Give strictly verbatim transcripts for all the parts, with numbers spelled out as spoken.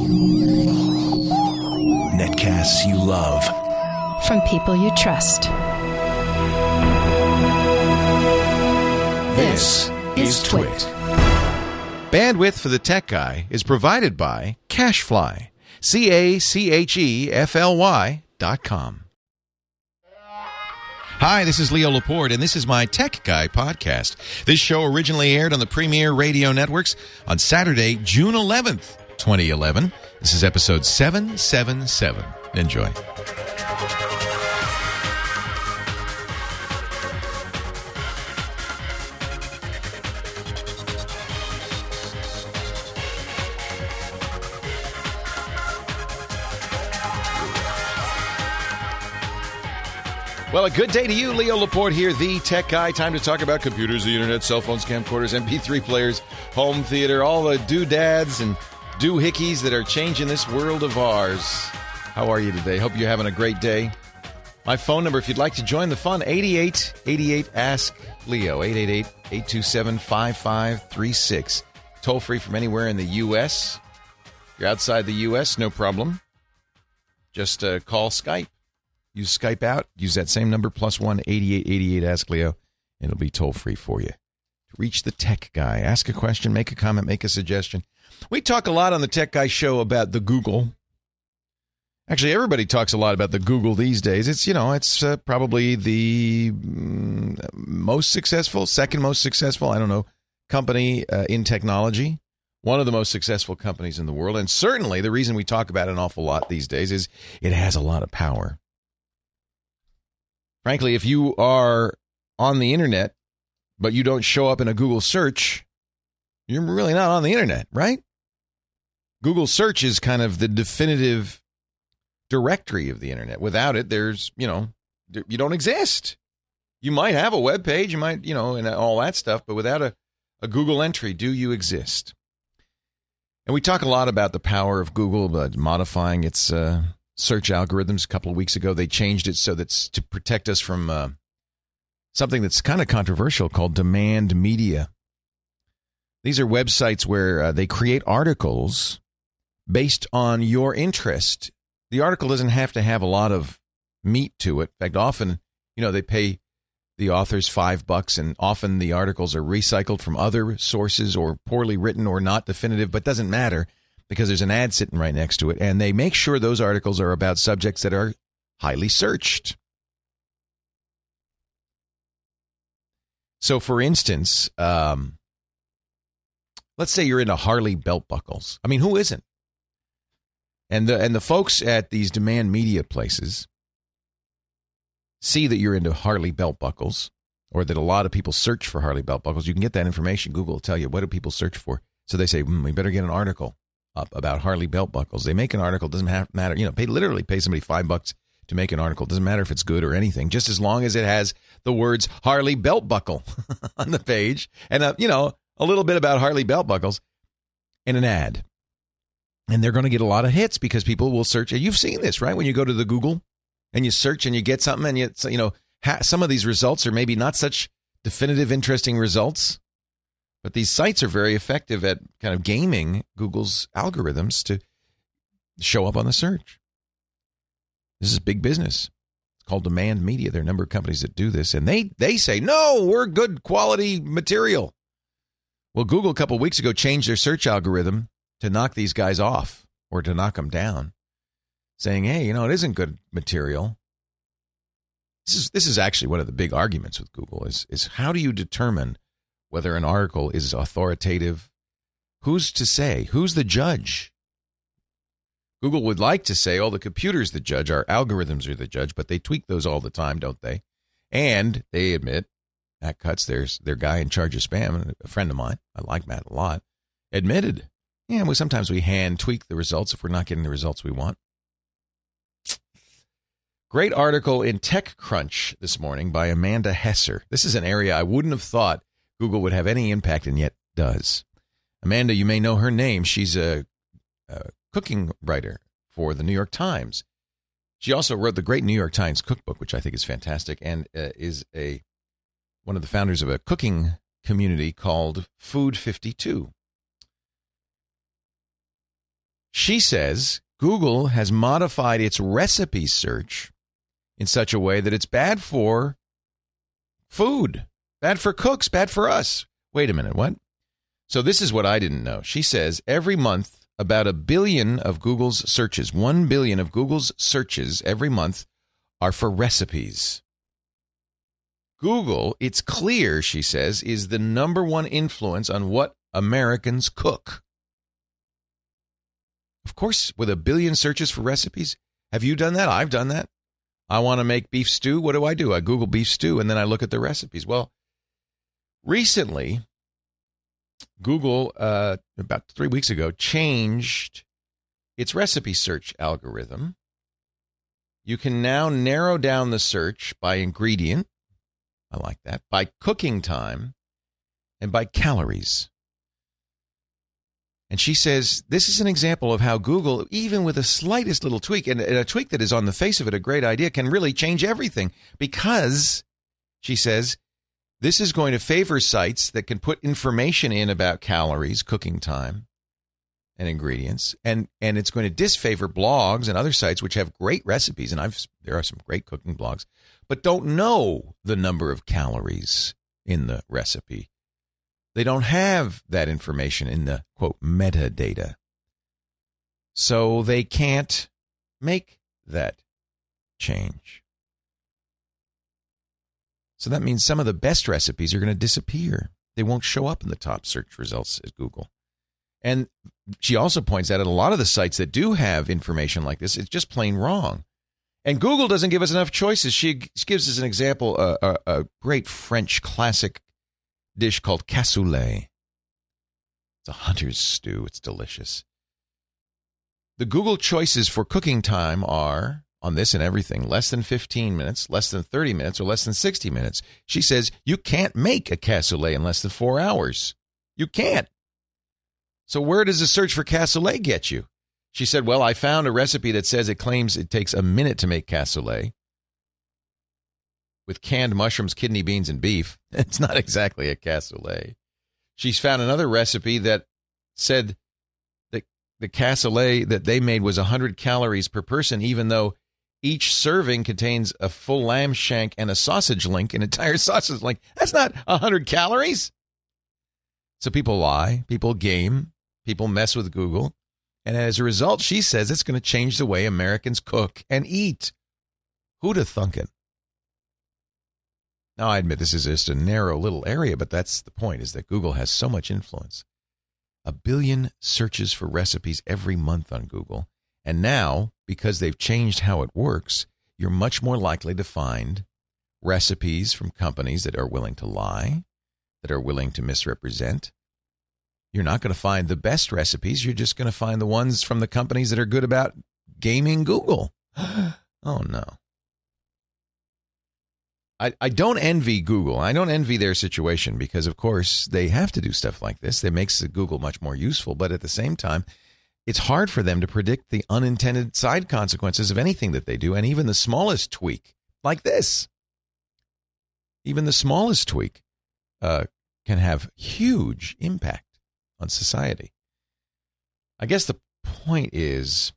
Netcasts you love. From people you trust. This is Twit. Bandwidth for the Tech Guy is provided by CacheFly. C A C H E F L Y dot com. Hi, this is Leo Laporte, and this is my Tech Guy podcast. This show originally aired on the Premier Radio Networks on Saturday, June eleventh, twenty eleven. This is episode seven seventy-seven. Enjoy. Well, a good day to you. Leo Laporte here, the Tech Guy. Time to talk about computers, the internet, cell phones, camcorders, M P three players, home theater, all the doodads and doohickeys that are changing this world of ours. How are you today? Hope you're having a great day. My phone number, if you'd like to join the fun, eight eight eight eight ask Leo, eight eight eight, eight two seven, five five three six. Toll free from anywhere in the U S. If you're outside the U S, no problem. Just uh, call Skype. Use Skype out. Use that same number, plus one, eighty-eight eighty-eight, ask Leo, and it'll be toll-free for you. To reach the Tech Guy, ask a question, make a comment, make a suggestion. We talk a lot on the Tech Guy show about the Google. Actually, everybody talks a lot about the Google these days. It's, you know, it's uh, probably the mm, most successful, second most successful, I don't know, company uh, in technology. One of the most successful companies in the world. And certainly the reason we talk about it an awful lot these days is it has a lot of power. Frankly, if you are on the internet, but you don't show up in a Google search, you're really not on the internet, right? Google search is kind of the definitive directory of the internet. Without it, there's, you know, you don't exist. You might have a web page, you might, you know, and all that stuff, but without a, a Google entry, do you exist? And we talk a lot about the power of Google, but modifying its uh, search algorithms. A couple of weeks ago, they changed it so that's to protect us from uh, something that's kind of controversial called demand media. These are websites where uh, they create articles based on your interest. The article doesn't have to have a lot of meat to it. In fact, often, you know, they pay the authors five bucks, and often the articles are recycled from other sources or poorly written or not definitive, but doesn't matter because there's an ad sitting right next to it, and they make sure those articles are about subjects that are highly searched. So, for instance, um, let's say you're into Harley belt buckles. I mean, who isn't? And the and the folks at these demand media places see that you're into Harley belt buckles, or that a lot of people search for Harley belt buckles. You can get that information. Google will tell you, what do people search for? So they say, mm, we better get an article up about Harley belt buckles. They make an article. Doesn't have, matter. You know, pay literally pay somebody five bucks to make an article. Doesn't matter if it's good or anything, just as long as it has the words Harley belt buckle on the page and, a, you know, a little bit about Harley belt buckles and an ad. And they're going to get a lot of hits because people will search. You've seen this, right? When you go to the Google and you search and you get something, and you, you know, ha- some of these results are maybe not such definitive, interesting results, but these sites are very effective at kind of gaming Google's algorithms to show up on the search. This is big business. It's called demand media. There are a number of companies that do this, and they they say, no, we're good quality material. Well, Google a couple of weeks ago changed their search algorithm to knock these guys off or to knock them down, saying, hey, you know, it isn't good material. This is this is actually one of the big arguments with Google is, is how do you determine whether an article is authoritative? Who's to say? Who's the judge? Google would like to say, oh, the computer's the judge, our algorithms are the judge, but they tweak those all the time, don't they? And they admit, Matt Cutts, there's their guy in charge of spam, a friend of mine, I like Matt a lot, admitted, yeah, well, sometimes we hand tweak the results if we're not getting the results we want. Great article in TechCrunch this morning by Amanda Hesser. This is an area I wouldn't have thought Google would have any impact, and yet does. Amanda, you may know her name. She's a, a cooking writer for the New York Times. She also wrote the great New York Times cookbook, which I think is fantastic, and uh, is a one of the founders of a cooking community called Food fifty-two. she says Google has modified its recipe search in such a way that it's bad for food, bad for cooks, bad for us. Wait a minute, what? So this is what I didn't know. She says every month, about a billion of Google's searches, one billion of Google's searches every month are for recipes. Google, it's clear, she says, is the number one influence on what Americans cook. Of course, with a billion searches for recipes. Have you done that? I've done that. I want to make beef stew. What do I do? I Google beef stew, and then I look at the recipes. Well, recently, Google, uh, about three weeks ago, changed its recipe search algorithm. You can now narrow down the search by ingredient. I like that. By cooking time and by calories. And she says this is an example of how Google, even with the slightest little tweak, and a tweak that is on the face of it a great idea, can really change everything. Because, she says, this is going to favor sites that can put information in about calories, cooking time, and ingredients. And, and it's going to disfavor blogs and other sites which have great recipes. And I've there are some great cooking blogs, but don't know the number of calories in the recipe. They don't have that information in the, quote, metadata. So they can't make that change. So that means some of the best recipes are going to disappear. They won't show up in the top search results at Google. And she also points out that a lot of the sites that do have information like this, it's just plain wrong. And Google doesn't give us enough choices. She gives us an example, a, a, a great French classic dish called cassoulet. It's a hunter's stew. It's delicious. The Google choices for cooking time are, on this and everything, less than fifteen minutes, less than thirty minutes, or less than sixty minutes. She says you can't make a cassoulet in less than four hours. You can't. So where does the search for cassoulet get you? She said, well, I found a recipe that says it claims it takes a minute to make cassoulet with canned mushrooms, kidney beans, and beef. It's not exactly a cassoulet. She's found another recipe that said that the cassoulet that they made was one hundred calories per person, even though each serving contains a full lamb shank and a sausage link, an entire sausage link. That's not one hundred calories. So people lie, people game, people mess with Google. And as a result, she says it's going to change the way Americans cook and eat. Who'da thunkin'? Now, I admit this is just a narrow little area, but that's the point, is that Google has so much influence. A billion searches for recipes every month on Google. And now, because they've changed how it works, you're much more likely to find recipes from companies that are willing to lie, that are willing to misrepresent. You're not going to find the best recipes. You're just going to find the ones from the companies that are good about gaming Google. Oh, no. I, I don't envy Google. I don't envy their situation because, of course, they have to do stuff like this. That makes Google much more useful. But at the same time, it's hard for them to predict the unintended side consequences of anything that they do. And even the smallest tweak like this, even the smallest tweak uh, can have huge impact on society. I guess the point is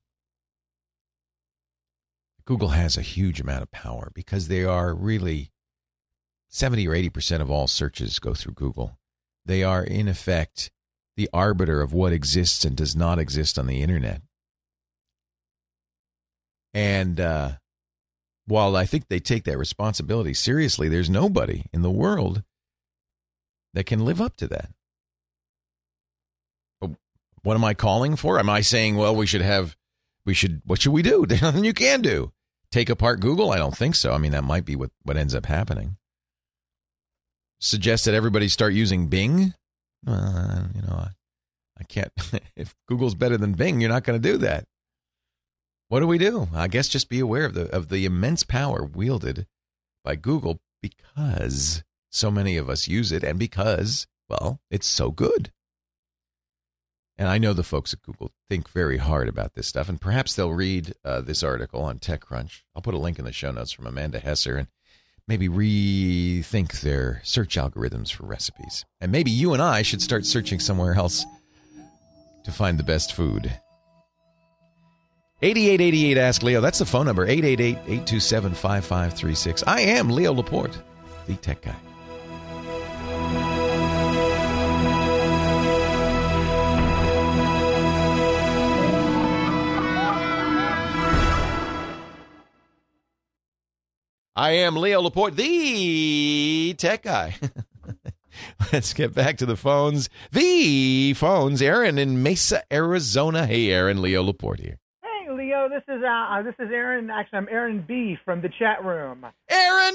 Google has a huge amount of power because they are really seventy or eighty percent of all searches go through Google. They are, in effect, the arbiter of what exists and does not exist on the internet. And uh, while I think they take that responsibility seriously, there's nobody in the world that can live up to that. What am I calling for? Am I saying, well, we should have, we should, what should we do? There's nothing you can do. Take apart Google? I don't think so. I mean, that might be what, what ends up happening. Suggest that everybody start using Bing? Uh, you know, I, I can't. If Google's better than Bing, you're not going to do that. What do we do? I guess just be aware of the of the immense power wielded by Google because so many of us use it and because, well, it's so good. And I know the folks at Google think very hard about this stuff, and perhaps they'll read uh, this article on TechCrunch. I'll put a link in the show notes from Amanda Hesser and maybe rethink their search algorithms for recipes. And maybe you and I should start searching somewhere else to find the best food. eighty-eight eighty-eight Ask Leo. That's the phone number, eight eight eight, eight two seven, five five three six. I am Leo Laporte, the tech guy. I am Leo Laporte, the tech guy. Let's get back to the phones. The phones. Aaron in Mesa, Arizona. Hey, Aaron. Leo Laporte here. Hey, Leo. This is uh, this is Aaron. Actually, I'm Aaron B. from the chat room. Aaron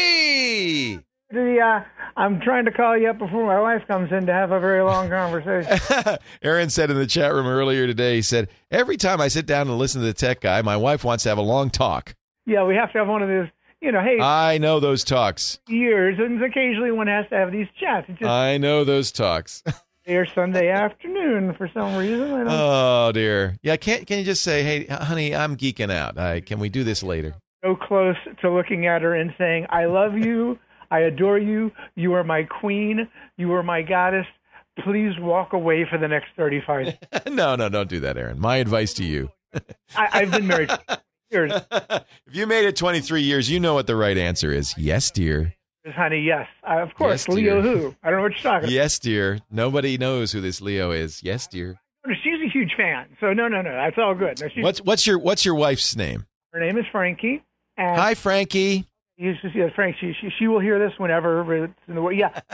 B. The uh, I'm trying to call you up before my wife comes in to have a very long conversation. Aaron said in the chat room earlier today, he said, every time I sit down and listen to the tech guy, my wife wants to have a long talk. Yeah, we have to have one of those. You know, hey, I know those talks. Years, and occasionally one has to have these chats. It's just I know those talks. They're Sunday afternoon for some reason. I don't oh dear. Yeah, can't can you just say, hey, honey, I'm geeking out. I, can we do this later? So close to looking at her and saying, I love you, I adore you, you are my queen, you are my goddess. Please walk away for the next thirty-five. no, no, don't do that, Aaron. My advice to you. I, I've been married. Years. If you made it twenty-three years, you know what the right answer is. Yes, dear. Honey, yes. Uh, of course. Yes, Leo who? I don't know what you're talking about. Yes, dear. Nobody knows who this Leo is. Yes, dear. She's a huge fan. So, no, no, no. That's all good. No, she's, what's what's your what's your wife's name? Her name is Frankie. And Hi, Frankie. You should see Frank. She, she, she will hear this whenever it's in the way. Yeah.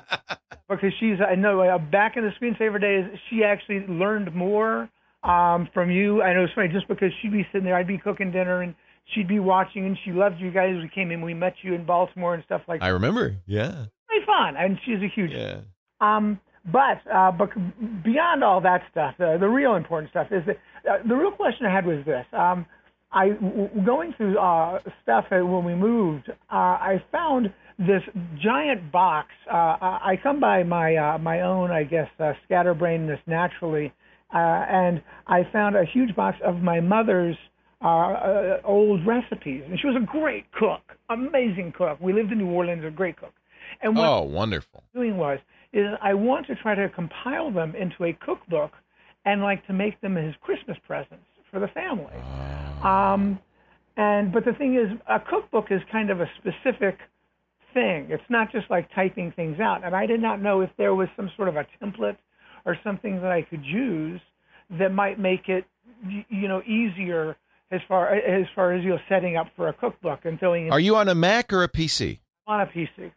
Because she's, I know, uh, back in the screensaver days, she actually learned more Um, from you. I know it's funny just because she'd be sitting there, I'd be cooking dinner and she'd be watching and she loved you guys. We came in, we met you in Baltimore and stuff like that. I remember, yeah. Very fun. And she's a huge yeah. Um, but, uh, but beyond all that stuff, uh, the real important stuff is that uh, the real question I had was this. Um, I, w- going through uh, stuff when we moved, uh, I found this giant box. Uh, I come by my uh, my own, I guess, uh, scatterbrainness naturally. Uh, and I found a huge box of my mother's uh, uh, old recipes. And she was a great cook, amazing cook. We lived in New Orleans, a great cook. And what oh, wonderful. I was doing was, is I want to try to compile them into a cookbook and like to make them as Christmas presents for the family. Oh. Um, and but the thing is, a cookbook is kind of a specific thing. It's not just like typing things out. And I did not know if there was some sort of a template or something that I could use that might make it, you know, easier as far as far as you know, setting up for a cookbook and filling in. Are you on a Mac or a P C? On a P C.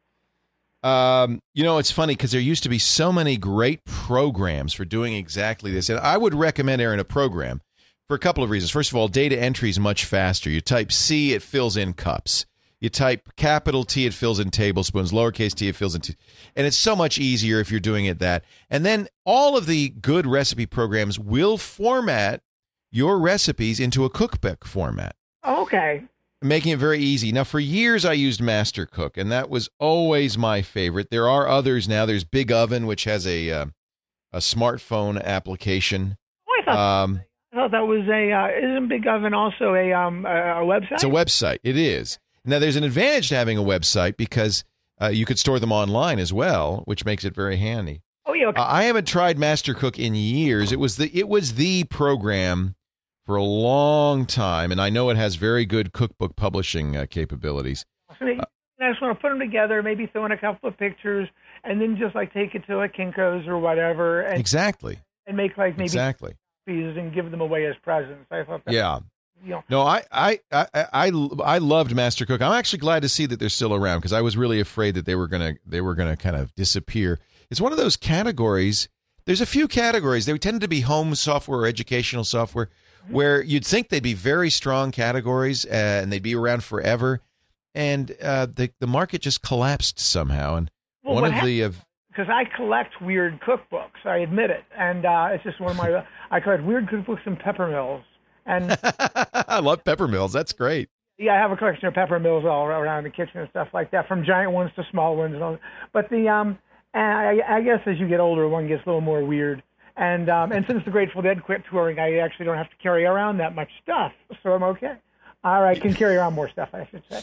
Um, you know, it's funny because there used to be so many great programs for doing exactly this, and I would recommend, Aaron, a program for a couple of reasons. First of all, data entry is much faster. You type C, it fills in cups. You type capital T, it fills in tablespoons. Lowercase t, it fills in... T- and it's so much easier if you're doing it that. And then all of the good recipe programs will format your recipes into a cookbook format. Okay. Making it very easy. Now, for years, I used MasterCook, and that was always my favorite. There are others now. There's Big Oven, which has a uh, a smartphone application. Oh, I thought, um, I thought that was a... Uh, isn't Big Oven also a, um, a website? It's a website. It is. Now, there's an advantage to having a website because uh, you could store them online as well, which makes it very handy. Oh, yeah. Okay. Uh, I haven't tried MasterCook in years. It was the it was the program for a long time, and I know it has very good cookbook publishing uh, capabilities. So they, I just want to put them together, maybe throw in a couple of pictures, and then just like take it to a Kinko's or whatever, and exactly, and make like maybe exactly pieces and give them away as presents. I thought that, yeah. You know. No, I, I, I, I, I loved MasterCook. I'm actually glad to see that they're still around because I was really afraid that they were gonna they were gonna kind of disappear. It's one of those categories. There's a few categories. They tend to be home software or educational software, mm-hmm. where you'd think they'd be very strong categories uh, and they'd be around forever, and uh, the the market just collapsed somehow. And well, one of happened, the because I collect weird cookbooks, I admit it, and uh, it's just one of my I collect weird cookbooks and pepper mills. And I love pepper mills. That's great. Yeah, I have a collection of pepper mills all around the kitchen and stuff like that, from giant ones to small ones. And all. But the um, and I, I guess as you get older, one gets a little more weird. And um, and since the Grateful Dead quit touring, I actually don't have to carry around that much stuff, so I'm okay. All right, can carry around more stuff, I should say.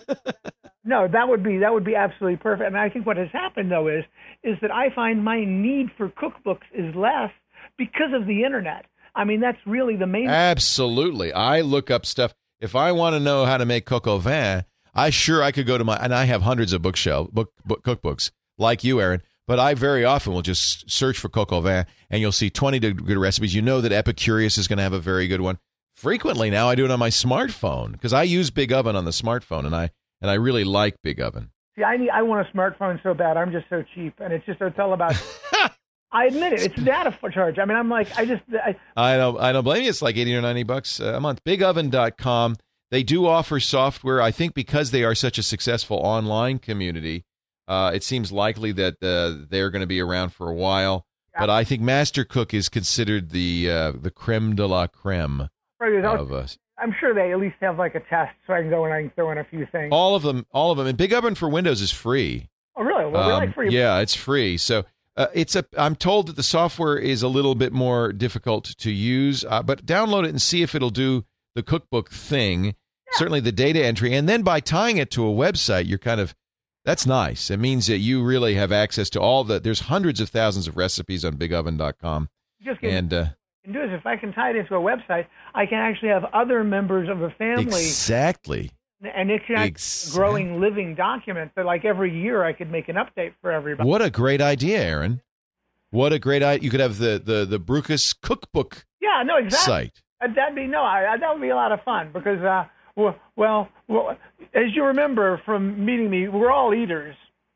No, that would be that would be absolutely perfect. And I think what has happened though is is that I find my need for cookbooks is less because of the internet. I mean, that's really the main. Absolutely. I look up stuff. If I want to know how to make coq au vin, I sure I could go to my, and I have hundreds of bookshelf book, book cookbooks like you, Aaron, but I very often will just search for coq au vin, and you'll see twenty good recipes. You know that Epicurious is going to have a very good one. Frequently now I do it on my smartphone because I use Big Oven on the smartphone, and I and I really like Big Oven. See, I need, I want a smartphone so bad. I'm just so cheap, and it's just it's all about. I admit it. It's data charge. I mean, I'm like, I just. I, I don't. I don't blame you. It's like eighty or ninety bucks a month. big oven dot com. They do offer software. I think because they are such a successful online community, uh, it seems likely that uh, they're going to be around for a while. Yeah. But I think MasterCook is considered the uh, the creme de la creme of us. I'm sure they at least have like a test, so I can go and I can throw in a few things. All of them. All of them. And Big Oven for Windows is free. Oh, really? Well, um, really free. Yeah, it's free. So. Uh, it's a. I'm told that the software is a little bit more difficult to use, uh, but download it and see if it'll do the cookbook thing. Yeah. Certainly the data entry, and then by tying it to a website, you're kind of. That's nice. It means that you really have access to all the. There's hundreds of thousands of recipes on big oven dot com. Just get, and uh, can do is if I can tie it into a website, I can actually have other members of the family. Exactly. And it's a exactly. growing living document that, like, every year I could make an update for everybody. What a great idea, Aaron. What a great idea. You could have the, the, the Brucus cookbook yeah, no, exactly. site. That'd be, no, I, that would be a lot of fun because, uh, well, well, well, as you remember from meeting me, we're all eaters.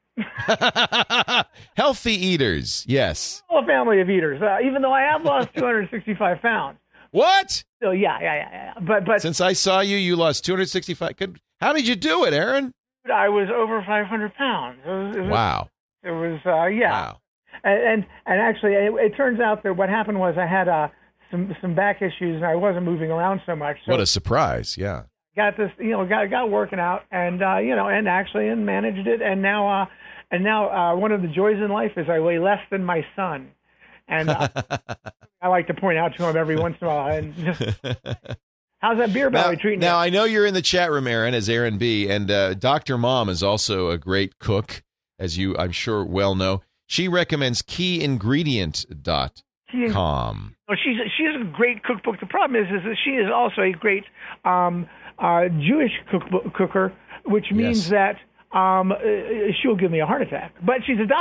Healthy eaters, yes. We're all a family of eaters, uh, even though I have lost two hundred sixty-five pounds. What? So yeah, yeah, yeah, yeah. But but since I saw you, you lost two hundred sixty-five. How did you do it, Aaron? I was over five hundred pounds. It was, it was, wow. It was uh, yeah. Wow. And and, and actually, it, it turns out that what happened was I had uh, some some back issues and I wasn't moving around so much. So what a surprise! Yeah. Got this, you know, got got working out, and uh, you know, and actually, and managed it, and now, uh, and now, uh, one of the joys in life is I weigh less than my son. And uh, I like to point out to him every once in a while. And just, how's that beer belly now, treating now, you? Now, I know you're in the chat room, Aaron, as Aaron B. And uh, Doctor Mom is also a great cook, as you, I'm sure, well know. She recommends key ingredient dot com. Well, she's she's a great cookbook. The problem is, is that she is also a great um, uh, Jewish cookbook, cooker, which means yes. that um, uh, she'll give me a heart attack. But she's a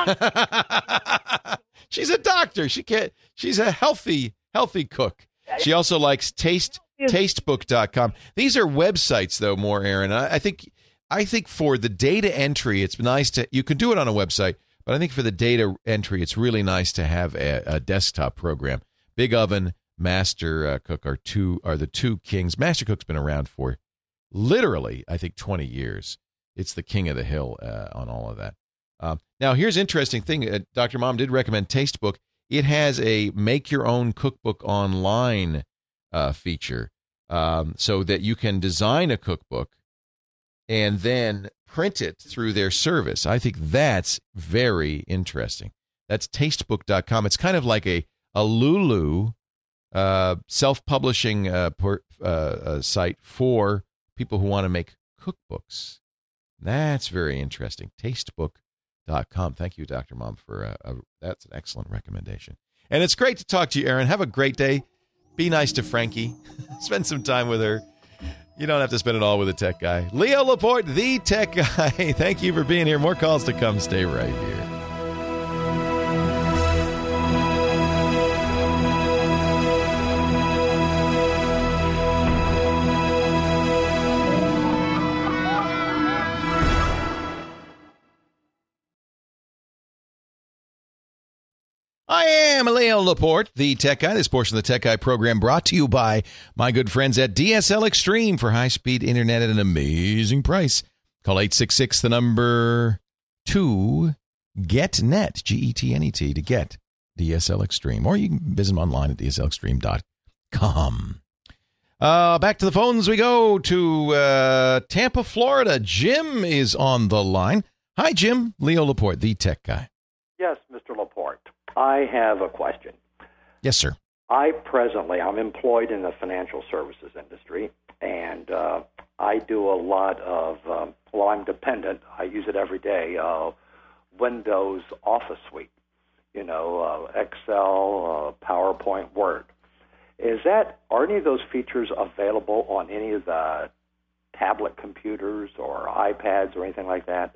doctor. She's a doctor. She can't. She's a healthy, healthy cook. She also likes taste tastebook dot com. These are websites, though, more, Aaron. I, I think. I think for the data entry, it's nice to. You can do it on a website, but I think for the data entry, it's really nice to have a, a desktop program. Big Oven, Master uh, Cook are two are the two kings. Master Cook's been around for literally, I think, twenty years. It's the king of the hill uh, on all of that. Um, now, here's an interesting thing. Uh, Doctor Mom did recommend Tastebook. It has a make-your-own cookbook online uh, feature um, so that you can design a cookbook and then print it through their service. I think that's very interesting. That's tastebook dot com. It's kind of like a, a Lulu uh, self-publishing uh, per, uh, uh, site for people who want to make cookbooks. That's very interesting. Tastebook dot com. Thank you, Doctor Mom, for uh, a, that's an excellent recommendation. And it's great to talk to you, Aaron. Have a great day. Be nice to Frankie. Spend some time with her. You don't have to spend it all with a tech guy. Leo Laporte, the tech guy. Thank you for being here. More calls to come. Stay right here. I am Leo Laporte, the Tech Guy. This portion of the Tech Guy program brought to you by my good friends at D S L Extreme for high-speed internet at an amazing price. Call eight six six, the number two, GetNet, G E T N E T, to get D S L Extreme. Or you can visit them online at D S L extreme dot com. Uh, back to the phones we go to uh, Tampa, Florida. Jim is on the line. Hi, Jim. Leo Laporte, the Tech Guy. Yes, Mister Laporte. I have a question. Yes, sir. I presently, I'm employed in the financial services industry, and uh, I do a lot of, um, well, I'm dependent. I use it every day. Uh, Windows Office Suite, you know, uh, Excel, uh, PowerPoint, Word. Is that are any of those features available on any of the tablet computers or iPads or anything like that?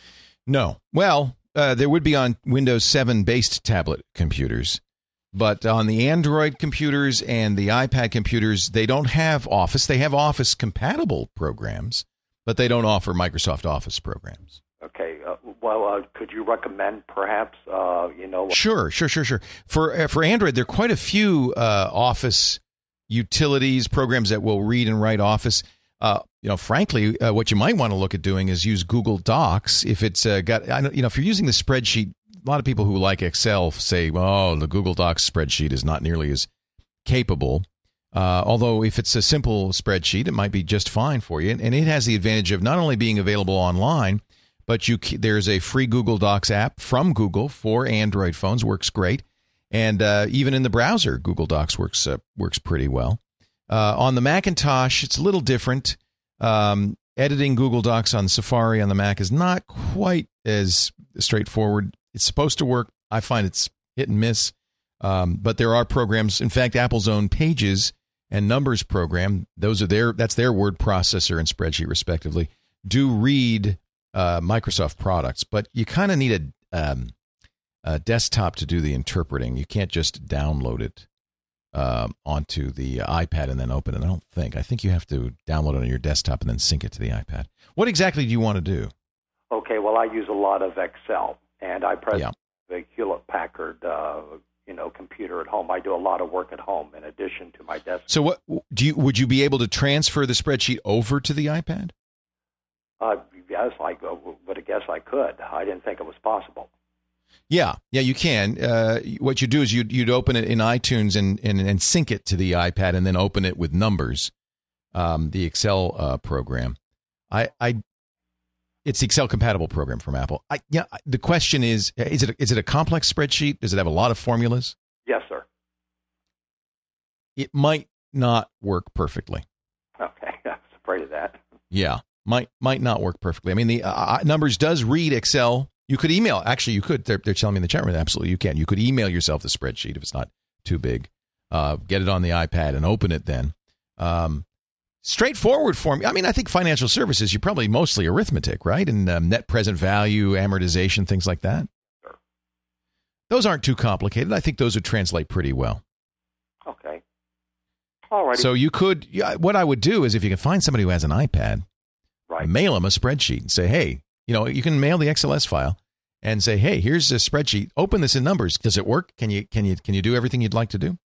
No. Well, uh, there would be on Windows seven based tablet computers, but on the Android computers and the iPad computers, they don't have Office. They have Office compatible programs, but they don't offer Microsoft Office programs. Okay. Uh, well, uh, could you recommend perhaps, uh, you know? Sure, sure, sure, sure. For uh, for Android, there are quite a few uh, Office utilities, programs that will read and write Office. Uh, you know, frankly, uh, what you might want to look at doing is use Google Docs. If it's uh, got, I know, you know, if you're using the spreadsheet, a lot of people who like Excel say, "Oh, the Google Docs spreadsheet is not nearly as capable." Uh, although, if it's a simple spreadsheet, it might be just fine for you, and, and it has the advantage of not only being available online, but you there's a free Google Docs app from Google for Android phones, works great, and uh, even in the browser, Google Docs works uh, works pretty well. Uh, on the Macintosh, it's a little different. Um, editing Google Docs on Safari on the Mac is not quite as straightforward. It's supposed to work. I find it's hit and miss. Um, but there are programs. In fact, Apple's own Pages and Numbers program, those are their that's their word processor and spreadsheet respectively, do read uh, Microsoft products. But you kind of need a, um, a desktop to do the interpreting. You can't just download it Uh, onto the iPad and then open it. I don't think. I think you have to download it on your desktop and then sync it to the iPad. What exactly do you want to do? Okay, well, I use a lot of Excel, and I presently Yeah. have a Hewlett-Packard, uh, you know, computer at home. I do a lot of work at home in addition to my desktop. So, what do you? Would you be able to transfer the spreadsheet over to the iPad? Uh, yes, I would guess I could. I didn't think it was possible. Yeah, yeah, you can. Uh, what you do is you'd, you'd open it in iTunes and, and, and sync it to the iPad, and then open it with Numbers, um, the Excel uh, program. I, I, it's the Excel compatible program from Apple. I, yeah, the question is: is it a, is it a complex spreadsheet? Does it have a lot of formulas? Yes, sir. It might not work perfectly. Okay, I was afraid of that. Yeah, might might not work perfectly. I mean, the uh, Numbers does read Excel. You could email. Actually, you could. They're, they're telling me in the chat room. Absolutely, you can. You could email yourself the spreadsheet if it's not too big. Uh, get it on the iPad and open it then. Um, straightforward form. I mean, I think financial services, you're probably mostly arithmetic, right? And um, net present value, amortization, things like that. Sure. Those aren't too complicated. I think those would translate pretty well. Okay. All right. So you could, yeah, what I would do is if you can find somebody who has an iPad, right. mail them a spreadsheet and say, hey, you know, you can mail the X L S file and say, hey, here's a spreadsheet. Open this in Numbers. Does it work? Can you can you can you do everything you'd like to do?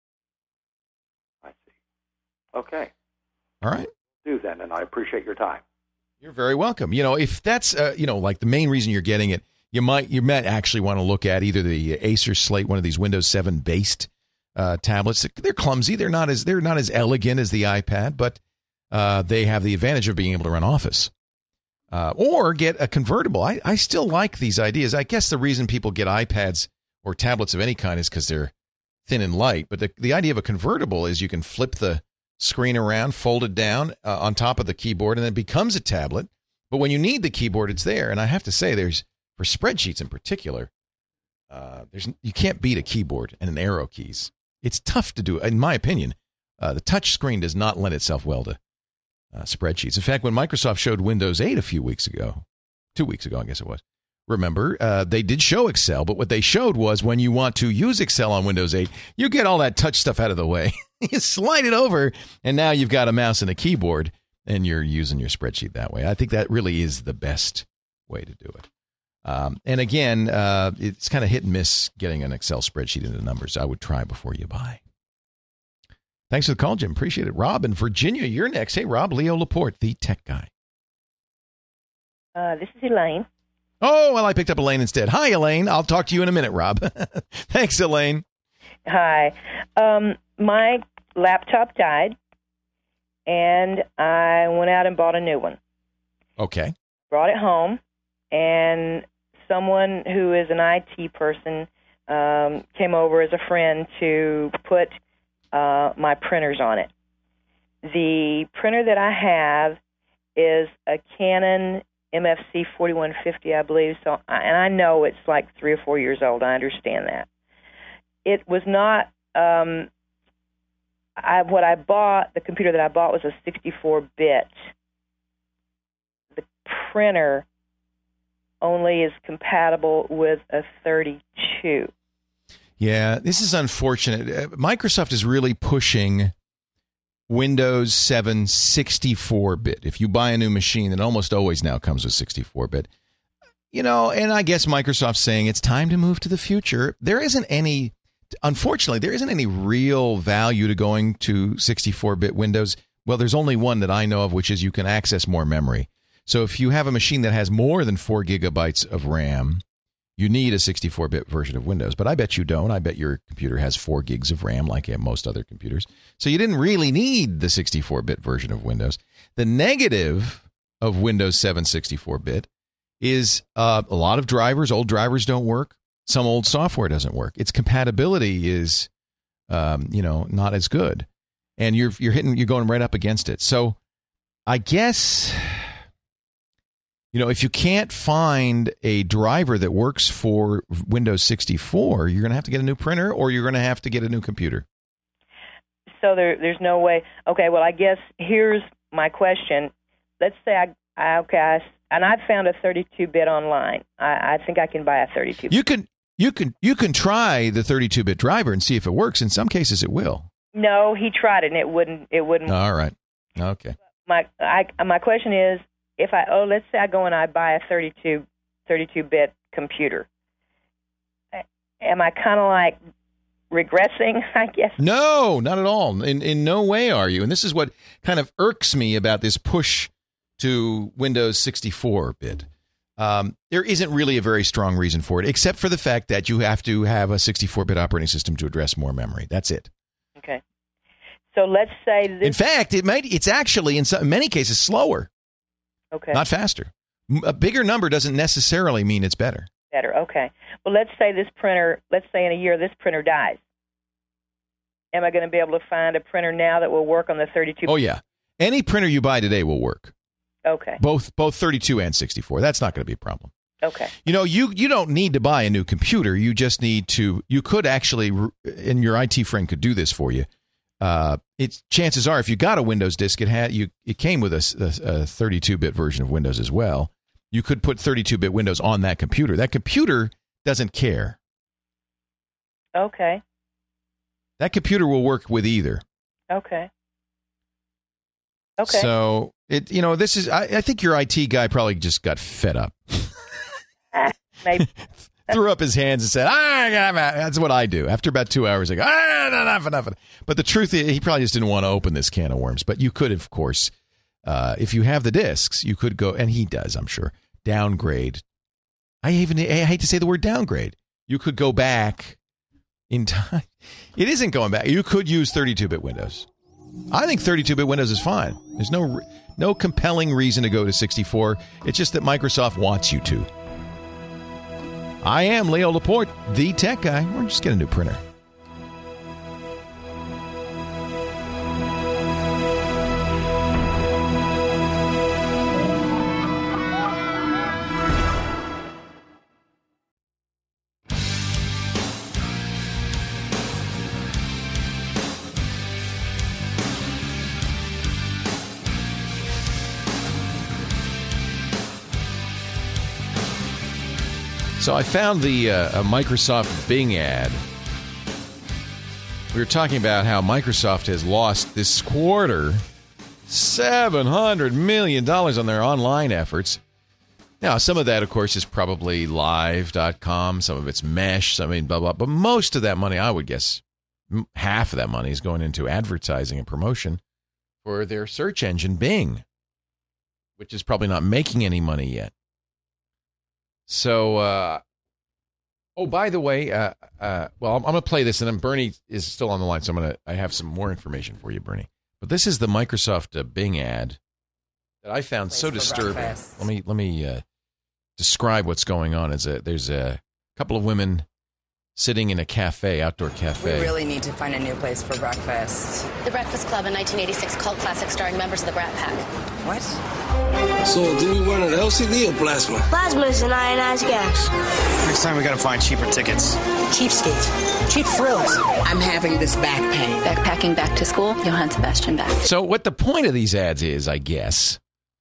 I see. Okay. All right. Do then, and I appreciate your time. You're very welcome. You know, if that's uh, you know, like the main reason you're getting it, you might you might actually want to look at either the Acer Slate, one of these Windows seven based uh, tablets. They're clumsy. They're not as they're not as elegant as the iPad, but uh, they have the advantage of being able to run Office. Uh, or get a convertible. I, I still like these ideas. I guess the reason people get iPads or tablets of any kind is because they're thin and light. But the, the idea of a convertible is you can flip the screen around, fold it down uh, on top of the keyboard, and then it becomes a tablet. But when you need the keyboard, it's there. And I have to say, there's for spreadsheets in particular, uh, there's you can't beat a keyboard and an arrow keys. It's tough to do. In my opinion, uh, the touch screen does not lend itself well to Uh, spreadsheets. In fact, when Microsoft showed Windows eight a few weeks ago, two weeks ago, I guess it was, remember, uh, they did show Excel, but what they showed was when you want to use Excel on Windows eight, you get all that touch stuff out of the way. You slide it over, and now you've got a mouse and a keyboard, and you're using your spreadsheet that way. I think that really is the best way to do it. Um, and again, uh, it's kind of hit and miss getting an Excel spreadsheet into Numbers. I would try before you buy. Thanks for the call, Jim. Appreciate it. Rob in Virginia, you're next. Hey, Rob, Leo Laporte, the tech guy. Uh, this is Elaine. Oh, well, I picked up Elaine instead. Hi, Elaine. I'll talk to you in a minute, Rob. Thanks, Elaine. Hi. Um, my laptop died, and I went out and bought a new one. Okay. Brought it home, and someone who is an I T person um, came over as a friend to put Uh, my printers on it. The printer that I have is a Canon M F C forty-one fifty, I believe. So, and I know it's like three or four years old. I understand that. It was not. Um, I, what I bought, the computer that I bought was a sixty-four bit. The printer only is compatible with a thirty-two. Yeah, this is unfortunate. Uh, Microsoft is really pushing Windows seven sixty-four bit. If you buy a new machine, it almost always now comes with sixty-four bit. You know, and I guess Microsoft's saying it's time to move to the future. There isn't any, unfortunately, there isn't any real value to going to sixty-four bit Windows. Well, there's only one that I know of, which is you can access more memory. So if you have a machine that has more than four gigabytes of RAM, you need a sixty-four bit version of Windows. But I bet you don't. I bet your computer has four gigs of RAM like most other computers. So you didn't really need the sixty-four bit version of Windows. The negative of Windows seven sixty-four bit is uh, a lot of drivers, old drivers don't work. Some old software doesn't work. Its compatibility is, um, you know, not as good. And you're you're hitting, you're going right up against it. So I guess, you know, if you can't find a driver that works for Windows sixty-four, you're going to have to get a new printer or you're going to have to get a new computer. So there, there's no way. Okay, well, I guess here's my question. Let's say I, I okay, I, and I found a thirty-two bit online. I, I think I can buy a thirty-two bit. You can, you can, you can try the thirty-two bit driver and see if it works. In some cases, it will. No, he tried it and it wouldn't. It wouldn't. All right. Okay. My, I, my question is, if I, oh, let's say I go and I buy a thirty-two bit computer. Am I kind of like regressing, I guess? No, not at all. In in no way are you. And this is what kind of irks me about this push to Windows sixty-four bit. Um, there isn't really a very strong reason for it, except for the fact that you have to have a sixty-four bit operating system to address more memory. That's it. Okay. So let's say this. In fact, it might. It's actually in, some, in many cases slower. Okay. Not faster. A bigger number doesn't necessarily mean it's better. Better. Okay. Well, let's say this printer. Let's say in a year this printer dies. Am I going to be able to find a printer now that will work on the thirty-two? Oh yeah. Any printer you buy today will work. Okay. Both both thirty-two and sixty-four. That's not going to be a problem. Okay. You know, you you don't need to buy a new computer. You just need to. You could actually, and your I T friend could do this for you. Uh, it's chances are, if you got a Windows disk, it had you. It came with a, a thirty-two bit version of Windows as well. You could put thirty-two bit Windows on that computer. That computer doesn't care. Okay. That computer will work with either. Okay. Okay. So it, you know, this is. I, I think your I T guy probably just got fed up. Maybe. Threw up his hands and said, ah, that's what I do. After about two hours, I go, ah, enough, enough, enough. But the truth is, he probably just didn't want to open this can of worms. But you could, of course, uh, if you have the discs, you could go, and he does, I'm sure, downgrade. I even I hate to say the word downgrade. You could go back in time. It isn't going back. You could use thirty-two bit Windows. I think thirty-two bit Windows is fine. There's no no compelling reason to go to sixty-four. It's just that Microsoft wants you to. I am Leo Laporte, the tech guy. We're just getting a new printer. So I found the uh, a Microsoft Bing ad. We were talking about how Microsoft has lost this quarter seven hundred million dollars on their online efforts. Now, some of that, of course, is probably live dot com. Some of it's Mesh. I mean, blah, blah. But most of that money, I would guess, half of that money is going into advertising and promotion for their search engine, Bing, which is probably not making any money yet. So, uh, oh, by the way, uh, uh, well, I'm, I'm going to play this, and then Bernie is still on the line, so I'm going to. I have some more information for you, Bernie. But this is the Microsoft uh, Bing ad that I found Place so disturbing. Let me let me uh, describe what's going on. Is a there's a couple of women sitting in a cafe, outdoor cafe. We really need to find a new place for breakfast. The Breakfast Club, a nineteen eighty-six cult classic starring members of the Brat Pack. What? So, do we want an L C D or plasma? Plasma is an ionized gas. Next time we gotta find cheaper tickets. Cheapskates. Cheap thrills. I'm having this back pain. Backpacking back to school, Johann Sebastian Bach. So what the point of these ads is, I guess,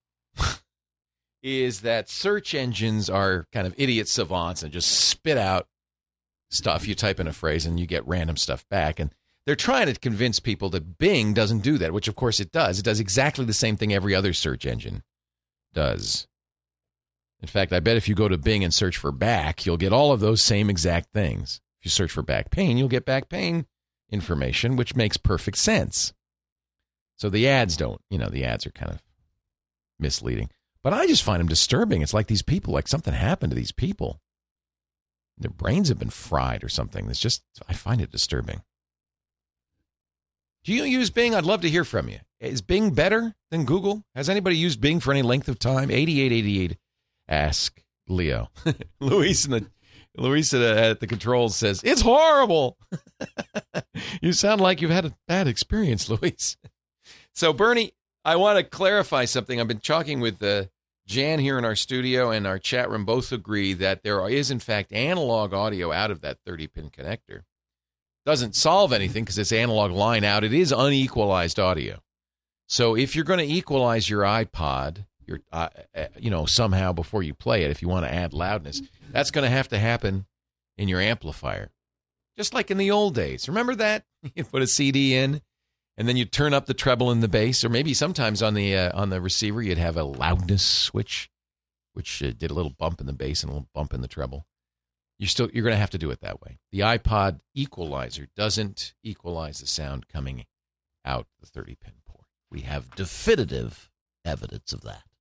is that search engines are kind of idiot savants and just spit out stuff. You type in a phrase and you get random stuff back. And they're trying to convince people that Bing doesn't do that, which of course it does. It does exactly the same thing every other search engine does. In fact, I bet if you go to Bing and search for back, you'll get all of those same exact things. If you search for back pain, you'll get back pain information, which makes perfect sense. So the ads don't, you know, the ads are kind of misleading. But I just find them disturbing. It's like these people, like something happened to these people. Their brains have been fried or something. It's just, I find it disturbing. Do you use Bing? I'd love to hear from you. Is Bing better than Google? Has anybody used Bing for any length of time? eighty-eight eighty-eight. Ask Leo. Luis in the Luis at, at the controls says, it's horrible. You sound like you've had a bad experience, Luis. So, Bernie, I want to clarify something. I've been talking with uh, Jan here in our studio, and our chat room both agree that there is, in fact, analog audio out of that thirty-pin connector. Doesn't solve anything because it's analog line out. It is unequalized audio. So if you're going to equalize your iPod, your uh, uh, you know, somehow before you play it, if you want to add loudness, that's going to have to happen in your amplifier. Just like in the old days. Remember that? You put a C D in, and then you turn up the treble and the bass, or maybe sometimes on the uh, on the receiver you'd have a loudness switch, which uh, did a little bump in the bass and a little bump in the treble. You're still you're going to have to do it that way. The iPod equalizer doesn't equalize the sound coming out the thirty-pin port. We have definitive evidence of that.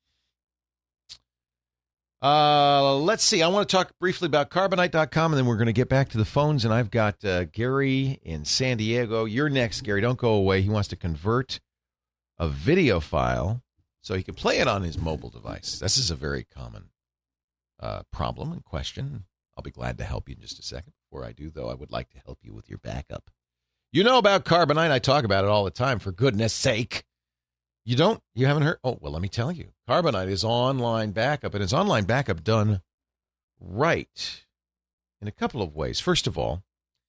Uh, let's see. I want to talk briefly about Carbonite dot com, and then we're going to get back to the phones. And I've got uh, Gary in San Diego. You're next, Gary. Don't go away. He wants to convert a video file so he can play it on his mobile device. This is a very common uh, problem and question. I'll be glad to help you in just a second. Before I do, though, I would like to help you with your backup. You know about Carbonite. I talk about it all the time, for goodness sake. You don't? You haven't heard? Oh, well, let me tell you. Carbonite is online backup, and it's online backup done right in a couple of ways. First of all,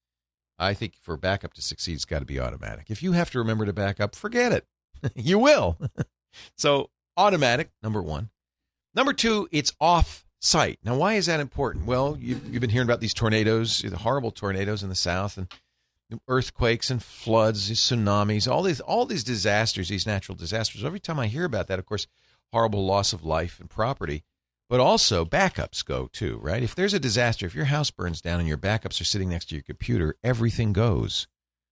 I think for backup to succeed, it's got to be automatic. If you have to remember to back up, forget it. You will. So automatic, number one. Number two, it's off-site. Now, why is that important? Well, you've, you've been hearing about these tornadoes, the horrible tornadoes in the South, and earthquakes and floods, tsunamis, all these all these disasters, these natural disasters. Every time I hear about that, of course, horrible loss of life and property, but also backups go too, right? If there's a disaster, if your house burns down and your backups are sitting next to your computer, everything goes.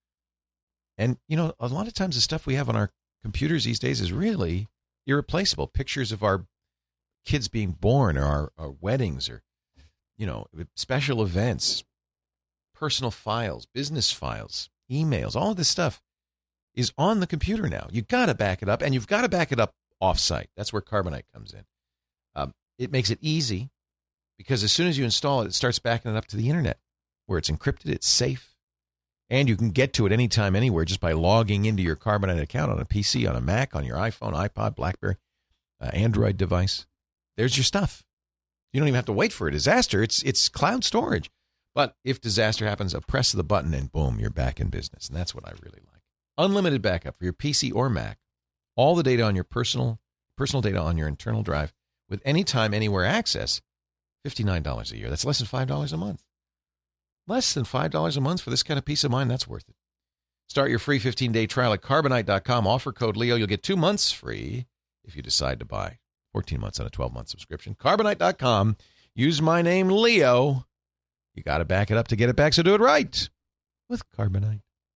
And, you know, a lot of times the stuff we have on our computers these days is really irreplaceable. Pictures of our kids being born, or our, our weddings, or, you know, special events, personal files, business files, emails, all of this stuff is on the computer now. You got to back it up, and you've got to back it up off-site. That's where Carbonite comes in. Um, it makes it easy because as soon as you install it, it starts backing it up to the internet where it's encrypted, it's safe, and you can get to it anytime, anywhere just by logging into your Carbonite account on a P C, on a Mac, on your iPhone, iPod, BlackBerry, uh, Android device. There's your stuff. You don't even have to wait for a disaster. It's it's cloud storage. But if disaster happens, a press of the button and boom, you're back in business. And that's what I really like. Unlimited backup for your P C or Mac. All the data on your personal personal data on your internal drive with anytime, anywhere access. fifty-nine dollars a year. That's less than five dollars a month. Less than five dollars a month for this kind of peace of mind. That's worth it. Start your free fifteen-day trial at Carbonite dot com. Offer code Leo. You'll get two months free if you decide to buy. fourteen months on a twelve-month subscription. Carbonite dot com. Use my name, Leo. You got to back it up to get it back, so do it right with Carbonite.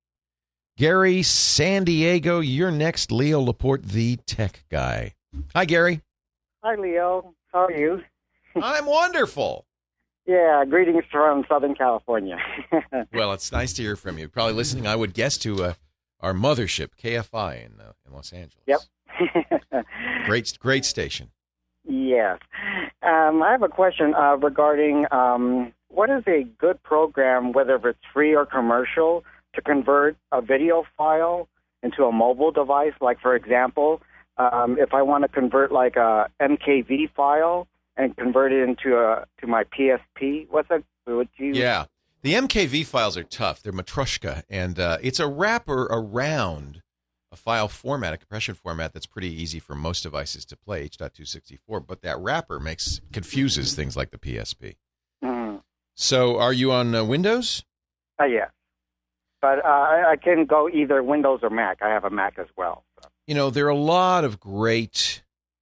Gary, San Diego, you're next. Leo Laporte, the tech guy. Hi, Gary. Hi, Leo. How are you? I'm wonderful. Yeah, greetings from Southern California. Well, it's nice to hear from you. Probably listening, I would guess, to uh, our mothership, K F I, in, uh, in Los Angeles. Yep. Great, great station. Yes. Um, I have a question uh, regarding um, what is a good program, whether it's free or commercial, to convert a video file into a mobile device? Like, for example, um, if I want to convert like a M K V file and convert it into a to my P S P, what's that? Would you? Yeah. The M K V files are tough. They're Matryoshka, and uh, it's a wrapper around a file format, a compression format that's pretty easy for most devices to play, H two sixty-four, but that wrapper makes confuses things like the P S P. Mm. So are you on uh, Windows? Uh, yeah. But uh, I, I can go either Windows or Mac. I have a Mac as well. So. You know, there are a lot of great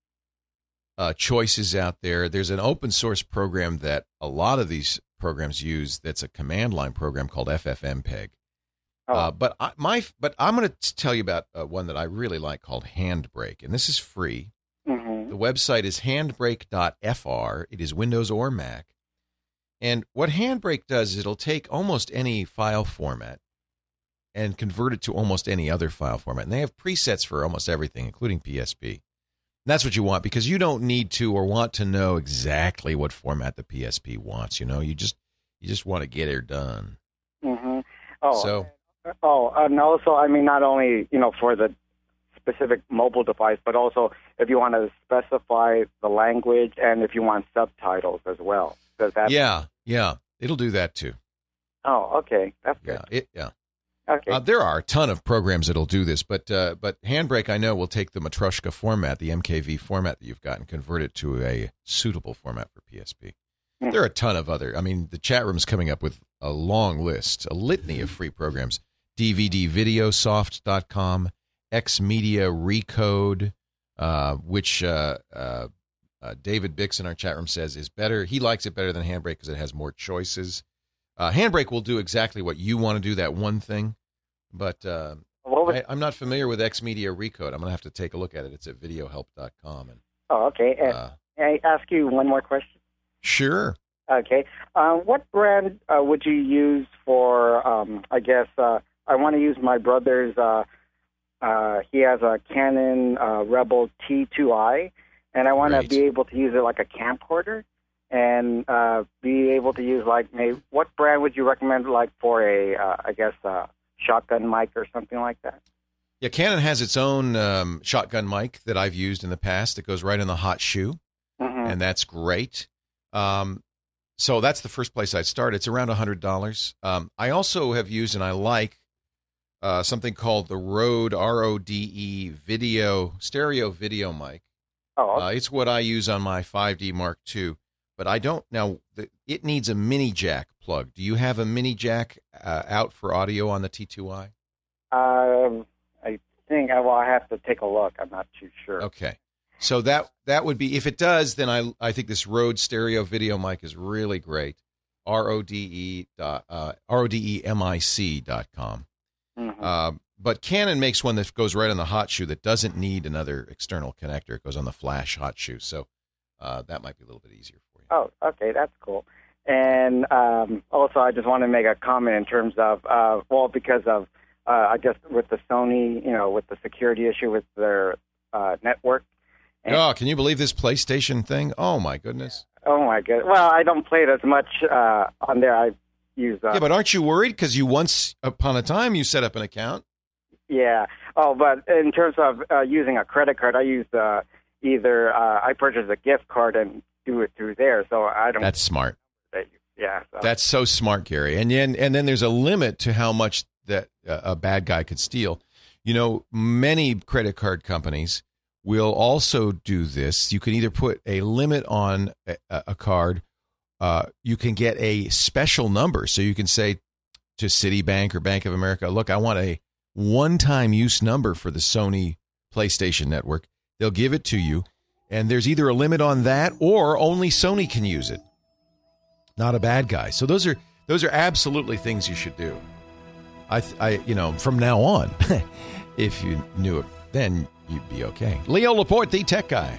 uh, choices out there. There's an open source program that a lot of these programs use that's a command line program called F F M P E G. Oh. Uh, but I, my but I'm going to tell you about uh, one that I really like called Handbrake, and this is free. Mm-hmm. The website is handbrake dot F R. It is Windows or Mac. And what Handbrake does is it'll take almost any file format and convert it to almost any other file format. And they have presets for almost everything, including P S P. And that's what you want, because you don't need to or want to know exactly what format the P S P wants. You know, you just you just want to get it done. Mm-hmm. Oh. So. Oh, and also, I mean, not only, you know, for the specific mobile device, but also if you want to specify the language and if you want subtitles as well. Does that? Yeah, yeah, it'll do that too. Oh, okay, that's good. Yeah, it, yeah. Okay. Uh, there are a ton of programs that'll do this, but uh, but Handbrake, I know, will take the Matryoshka format, the M K V format that you've got, and convert it to a suitable format for P S P. Mm-hmm. There are a ton of other. I mean, the chat room's coming up with a long list, a litany of free programs. D V D videosoft dot com, Xmedia Recode, uh, which uh, uh, uh, David Bix in our chat room says is better. He likes it better than Handbrake because it has more choices. Uh, Handbrake will do exactly what you want to do, that one thing. But uh, was- I, I'm not familiar with Xmedia Recode. I'm going to have to take a look at it. It's at video help dot com. And, oh, okay. And uh, can I ask you one more question? Sure. Okay. Uh, what brand uh, would you use for, um, I guess, uh, I want to use my brother's, uh, uh, he has a Canon uh, Rebel T two I, and I want to be able to use it like a camcorder and uh, be able to use, like, maybe, what brand would you recommend, like, for a, uh, I guess, uh, shotgun mic or something like that? Yeah, Canon has its own um, shotgun mic that I've used in the past. It goes right in the hot shoe, mm-hmm. and that's great. Um, so that's the first place I'd start. It's around one hundred dollars. Um, I also have used, and I like, Uh, something called the Rode R O D E video stereo video mic. Oh, okay. uh, it's what I use on my five D Mark two, but I don't now. The, it needs a mini jack plug. Do you have a mini jack uh, out for audio on the T two I? Um, I think I will have to take a look. I'm not too sure. Okay, so that that would be, if it does, then I I think this Rode stereo video mic is really great. R O D E dot uh, R O D E M I C dot com. Mm-hmm. Uh, but Canon makes one that goes right on the hot shoe that doesn't need another external connector. It goes on the flash hot shoe, so uh, that might be a little bit easier for you. Oh, okay, that's cool. And um, also, I just want to make a comment in terms of, uh, well, because of, uh, I guess, with the Sony, you know, with the security issue with their uh, network. And, oh, can you believe this PlayStation thing? Oh, my goodness. Oh, my goodness. Well, I don't play it as much uh, on there. I use. Uh, yeah, but aren't you worried? Because you once upon a time, you set up an account. Yeah. Oh, but in terms of uh, using a credit card, I use uh, either, uh, I purchase a gift card and do it through there. So I don't. That's smart. Yeah. So. That's so smart, Gary. And then, and then there's a limit to how much that uh, a bad guy could steal. You know, many credit card companies will also do this. You can either put a limit on a, a card. Uh, you can get a special number. So you can say to Citibank or Bank of America, look, I want a one-time use number for the Sony PlayStation Network. They'll give it to you. And there's either a limit on that or only Sony can use it. Not a bad guy. So those are those are absolutely things you should do. I, I you know, from now on, if you knew it then, you'd be okay. Leo Laporte, the tech guy.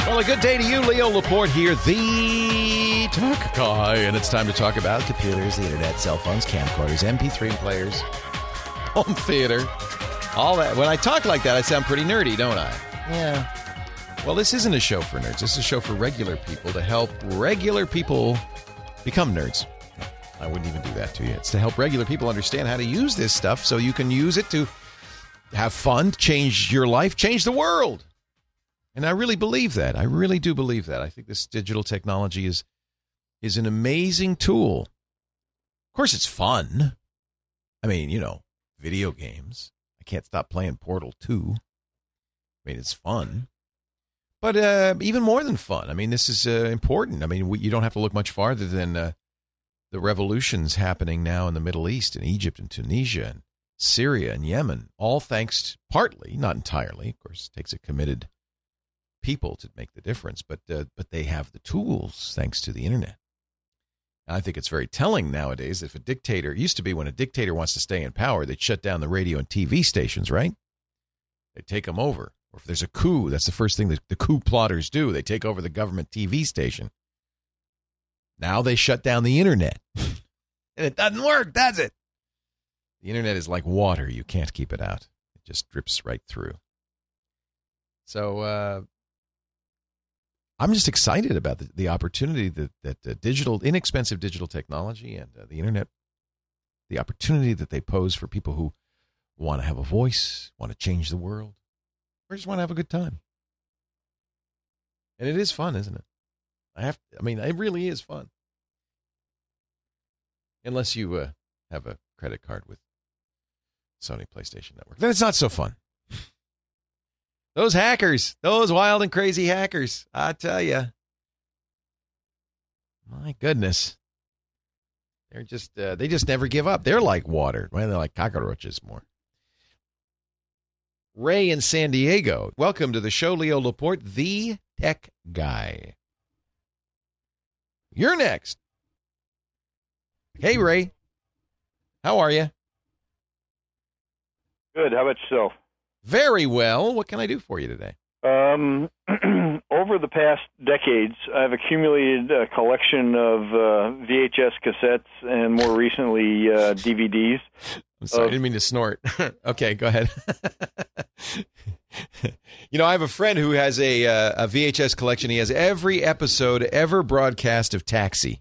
Well, a good day to you, Leo Laporte here, the tech guy, and it's time to talk about computers, the internet, cell phones, camcorders, M P three players, home theater, all that. When I talk like that, I sound pretty nerdy, don't I? Yeah. Well, this isn't a show for nerds. This is a show for regular people to help regular people become nerds. I wouldn't even do that to you. It's to help regular people understand how to use this stuff so you can use it to have fun, change your life, change the world. And I really believe that. I really do believe that. I think this digital technology is is an amazing tool. Of course, it's fun. I mean, you know, video games. I can't stop playing Portal two. I mean, it's fun. But uh, even more than fun. I mean, this is uh, important. I mean, we, you don't have to look much farther than uh, the revolutions happening now in the Middle East, in Egypt and Tunisia and Syria and Yemen, all thanks partly, not entirely, of course, it takes a committed people to make the difference, but uh, but they have the tools thanks to the internet. And I think it's very telling nowadays. If a dictator, it used to be when a dictator wants to stay in power, they'd shut down the radio and T V stations, right? They'd take them over. Or if there's a coup, that's the first thing that the coup plotters do. They take over the government T V station. Now they shut down the internet. And it doesn't work, does it? The internet is like water. You can't keep it out. It just drips right through. So, uh, I'm just excited about the, the opportunity that, that uh, digital, inexpensive digital technology and uh, the internet, the opportunity that they pose for people who want to have a voice, want to change the world, or just want to have a good time. And it is fun, isn't it? I have, I mean, it really is fun. Unless you uh, have a credit card with Sony PlayStation Network. Then it's not so fun. Those hackers, those wild and crazy hackers, I tell you. My goodness. They're just, uh, they just never give up. They're like water. Well, they're like cockroaches more. Ray in San Diego. Welcome to the show, Leo Laporte, the tech guy. You're next. Hey, Ray. How are you? Good. How about yourself? Very well. What can I do for you today? Um, over the past decades, I've accumulated a collection of uh, V H S cassettes and more recently uh, D V Ds. I'm sorry, of- I didn't mean to snort. Okay, go ahead. You know, I have a friend who has a, uh, a V H S collection. He has every episode ever broadcast of Taxi.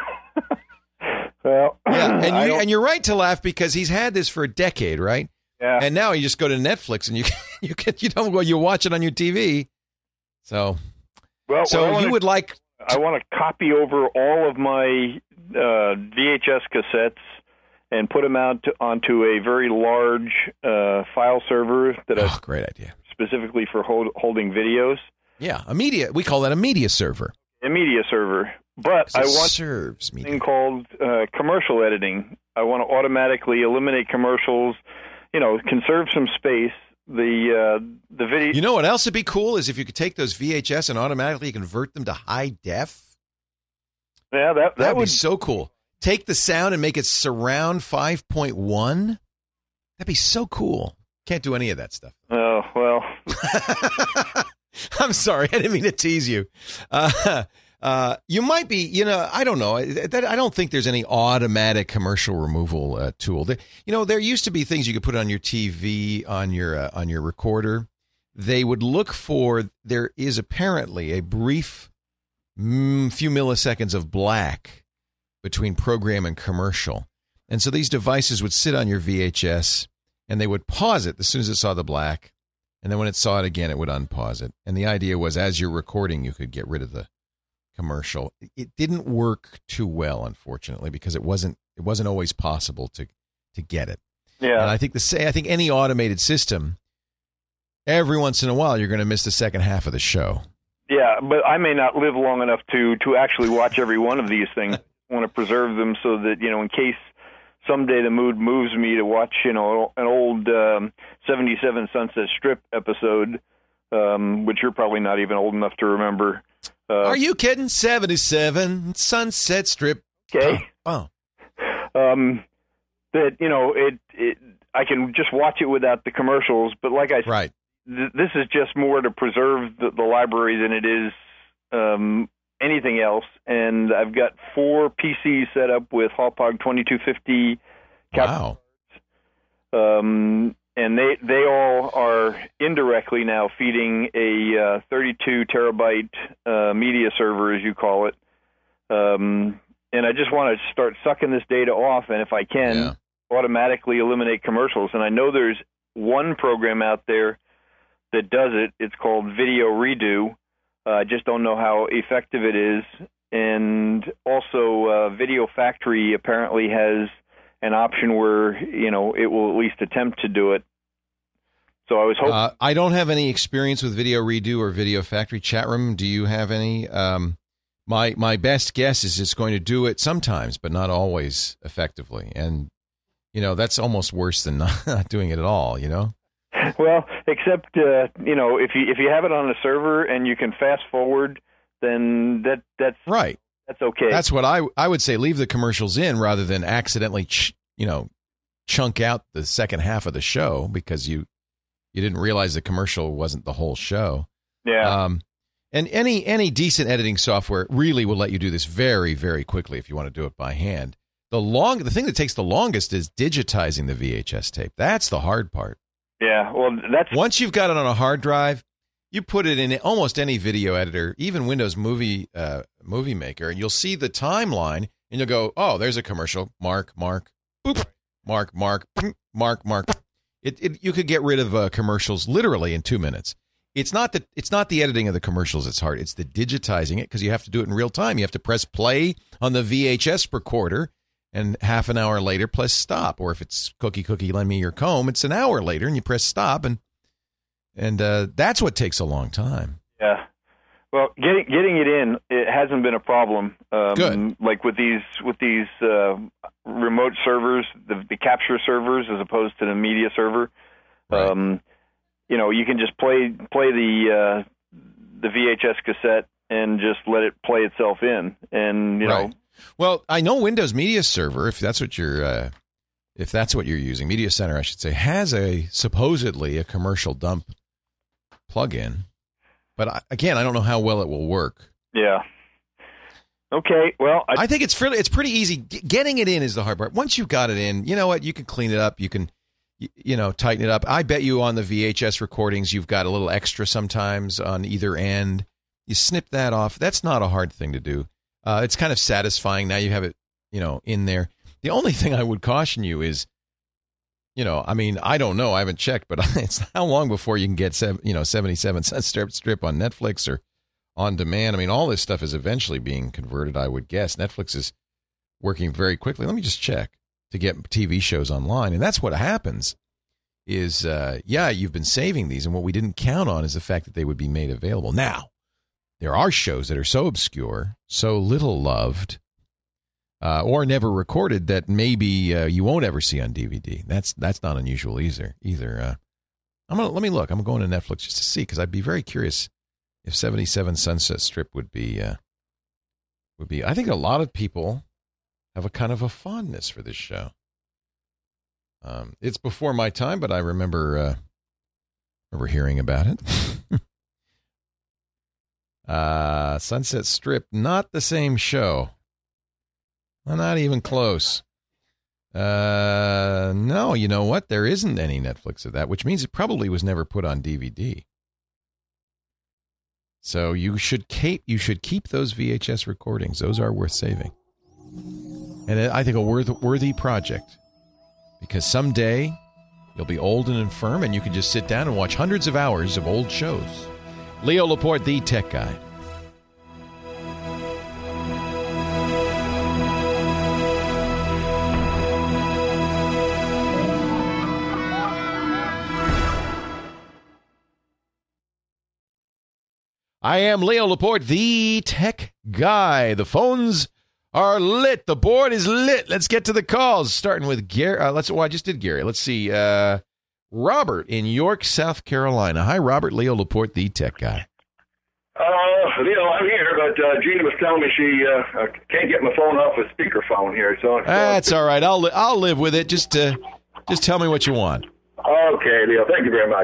Well, yeah, and, I you, don't- and you're right to laugh because he's had this for a decade, right? Yeah. And now you just go to Netflix and you you can you don't go you watch it on your T V. So, well, so what I you wanna- would like I want to copy over all of my uh, V H S cassettes and put them out to, onto a very large uh, file server that oh, I great idea. specifically for hold, holding videos. Yeah, a media. We call that a media server. A media server, but I It want serves a media. thing called uh, commercial editing. I want to automatically eliminate commercials. You know, conserve some space. The uh, the video. You know what else would be cool is if you could take those V H S and automatically convert them to high def. Yeah, that that That'd would be so cool. Take the sound and make it surround five point one. That'd be so cool. Can't do any of that stuff. Oh, well. I'm sorry. I didn't mean to tease you. Uh, uh, you might be, you know, I don't know. I, that, I don't think there's any automatic commercial removal uh, tool. There, you know, there used to be things you could put on your T V, on your uh, on your recorder. They would look for, there is apparently a brief mm, few milliseconds of black between program and commercial. And so these devices would sit on your V H S and they would pause it as soon as it saw the black. And then when it saw it again, it would unpause it. And the idea was as you're recording, you could get rid of the commercial. It didn't work too well, unfortunately, because it wasn't it wasn't always possible to to get it. Yeah. And I think the say I think any automated system, every once in a while, you're going to miss the second half of the show. Yeah, but I may not live long enough to to actually watch every one of these things. I want to preserve them so that, you know, in case someday the mood moves me to watch, you know, an old um, seventy-seven Sunset Strip episode, um, which you're probably not even old enough to remember. Uh, Are you kidding? seventy-seven Sunset Strip. Okay. Oh. Um, that, you know, it, it I can just watch it without the commercials, but like I said, right. th- this is just more to preserve the, the library than it is um, anything else. And I've got four P Cs set up with Hauppauge twenty-two fifty. Wow. Um, and they they all are indirectly now feeding a uh, thirty-two terabyte uh, media server, as you call it. Um, and I just want to start sucking this data off, and if I can, yeah. automatically eliminate commercials. And I know there's one program out there that does it. It's called Video Redo. Uh, I just don't know how effective it is. And also, uh, Video Factory apparently has an option where, you know, it will at least attempt to do it. So I was hoping. Uh, I don't have any experience with Video Redo or Video Factory. Chat room, do you have any? Um, my my best guess is it's going to do it sometimes, but not always effectively. And, you know, that's almost worse than not doing it at all, you know? Well, except, uh, you know, if you if you have it on a server and you can fast forward, then that that's right. That's okay. That's what I I would say. Leave the commercials in rather than accidentally, ch- you know, chunk out the second half of the show because you you didn't realize the commercial wasn't the whole show. Yeah. Um, and any any decent editing software really will let you do this very very quickly if you want to do it by hand. The long the thing that takes the longest is digitizing the V H S tape. That's the hard part. Yeah. Well, that's once you've got it on a hard drive. You put it in almost any video editor, even Windows Movie uh, Movie Maker, and you'll see the timeline, and you'll go, "Oh, there's a commercial. Mark, mark, boop, mark, mark, mark, mark." It, it you could get rid of uh, commercials literally in two minutes. It's not the it's not the editing of the commercials that's hard. It's the digitizing it because you have to do it in real time. You have to press play on the V H S recorder, and half an hour later, press stop. Or if it's Cookie Cookie, lend me your comb, it's an hour later, and you press stop and. And uh, that's what takes a long time. Yeah. Well, getting getting it in, it hasn't been a problem. Um, Good. Like with these with these uh, remote servers, the, the capture servers, as opposed to the media server. Right. Um, you know, you can just play play the uh, the V H S cassette and just let it play itself in, and you right. know. Well, I know Windows Media Server, if that's what you're. Uh, if that's what you're using, Media Center, I should say, has a supposedly a commercial dump plug-in, but I, again, I don't know how well it will work. Yeah. Okay. Well, I, I think it's fairly, it's pretty easy. G- getting it in is the hard part. Once you've got it in, you know what? You can clean it up. You can, you, you know, tighten it up. I bet you on the V H S recordings, you've got a little extra sometimes on either end. You snip that off. That's not a hard thing to do. Uh, it's kind of satisfying. Now you have it, you know, in there. The only thing I would caution you is, you know, I mean, I don't know. I haven't checked, but it's how long before you can get, seven, you know, seventy-seven cent strip, strip on Netflix or on demand. I mean, all this stuff is eventually being converted, I would guess. Netflix is working very quickly. Let me just check to get T V shows online. And that's what happens is, uh, yeah, you've been saving these. And what we didn't count on is the fact that they would be made available. Now, there are shows that are so obscure, so little loved, Uh, or never recorded that maybe uh, you won't ever see on D V D. That's that's not unusual either. Either uh, I'm gonna let me look. I'm going to Netflix just to see because I'd be very curious if seventy-seven Sunset Strip would be uh, would be. I think a lot of people have a kind of a fondness for this show. Um, it's before my time, but I remember uh, remember hearing about it. uh, Sunset Strip, not the same show. Well, not even close. Uh, no, you know what? There isn't any Netflix of that, which means it probably was never put on D V D. So you should keep you should keep those V H S recordings. Those are worth saving, and I think a worth, worthy project because someday you'll be old and infirm, and you can just sit down and watch hundreds of hours of old shows. Leo Laporte, the tech guy. I am Leo Laporte, the tech guy. The phones are lit. The board is lit. Let's get to the calls. Starting with Gary. Uh, let's. Well, I just did Gary. Let's see. Uh, Robert in York, South Carolina. Hi, Robert. Leo Laporte, the tech guy. Uh, Leo, I'm here, but uh, Gina was telling me she uh, can't get my phone off of speakerphone here. So that's all right. I'll li- I'll live with it. Just uh, just tell me what you want. Okay, Leo. Thank you very much.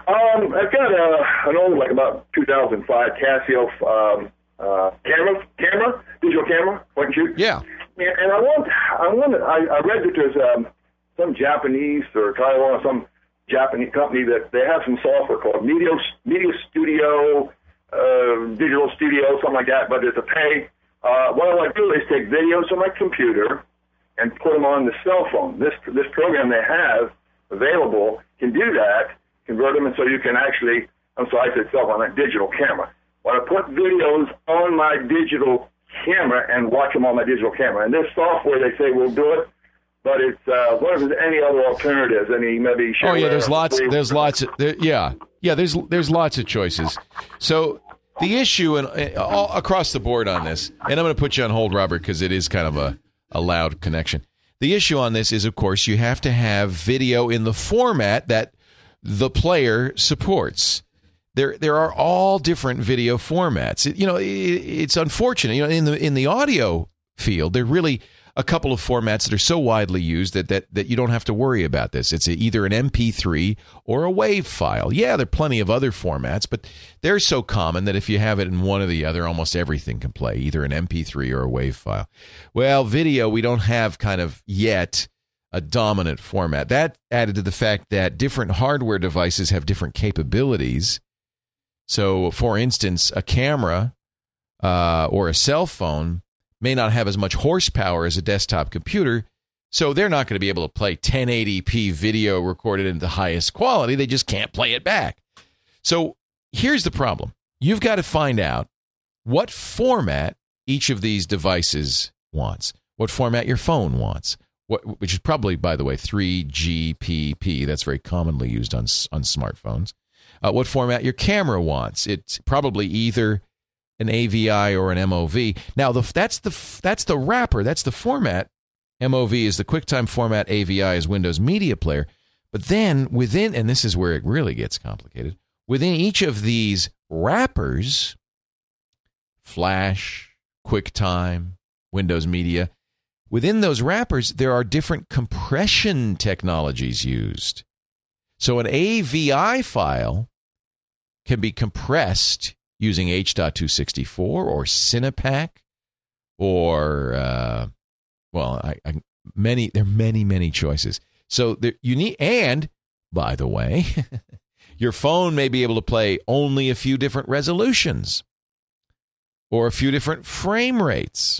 Um, I've got a, an old, like about two thousand five Casio um, uh, camera, camera, digital camera, point and shoot. Yeah. And, and I want, I want, I, I read that there's um, some Japanese or Taiwan, some Japanese company that they have some software called Media Media Studio, uh, Digital Studio, something like that. But it's a pay. Uh, what I want to do is take videos from my computer and put them on the cell phone. This this program they have available can do that, convert them, and so you can actually, I'm sorry, I said cell phone, that digital camera. When I put videos on my digital camera and watch them on my digital camera, and this software they say will do it, but it's uh, what if there's any other alternatives? Any maybe? Oh yeah, there's lots. There's lots. Of, there, yeah, yeah. There's there's lots of choices. So the issue and uh, all across the board on this, and I'm going to put you on hold, Robert, because it is kind of a, a loud connection. The issue on this is, of course, you have to have video in the format that the player supports. There, there are all different video formats. It, you know, it, it's unfortunate. You know, in the in the audio field, there are really a couple of formats that are so widely used that that that you don't have to worry about this. It's a, either an M P three or a WAV file. Yeah, there are plenty of other formats, but they're so common that if you have it in one or the other, almost everything can play, either an M P three or a WAV file. Well, video, we don't have kind of yet a dominant format. That added to the fact that different hardware devices have different capabilities. So, for instance, a camera uh, or a cell phone may not have as much horsepower as a desktop computer, so they're not going to be able to play ten eighty p video recorded in the highest quality. They just can't play it back. So here's the problem. You've got to find out what format each of these devices wants, what format your phone wants, what, which is probably, by the way, three G P P. That's very commonly used on, on smartphones. Uh, what format your camera wants. It's probably either an A V I or an M O V. Now, the, that's the that's the wrapper. That's the format. M O V is the QuickTime format. A V I is Windows Media Player. But then within, and this is where it really gets complicated, within each of these wrappers, Flash, QuickTime, Windows Media, within those wrappers, there are different compression technologies used. So an A V I file can be compressed using H two sixty-four or Cinepack or, uh, well, I, I, many there are many, many choices. So there, you need, and by the way, your phone may be able to play only a few different resolutions or a few different frame rates.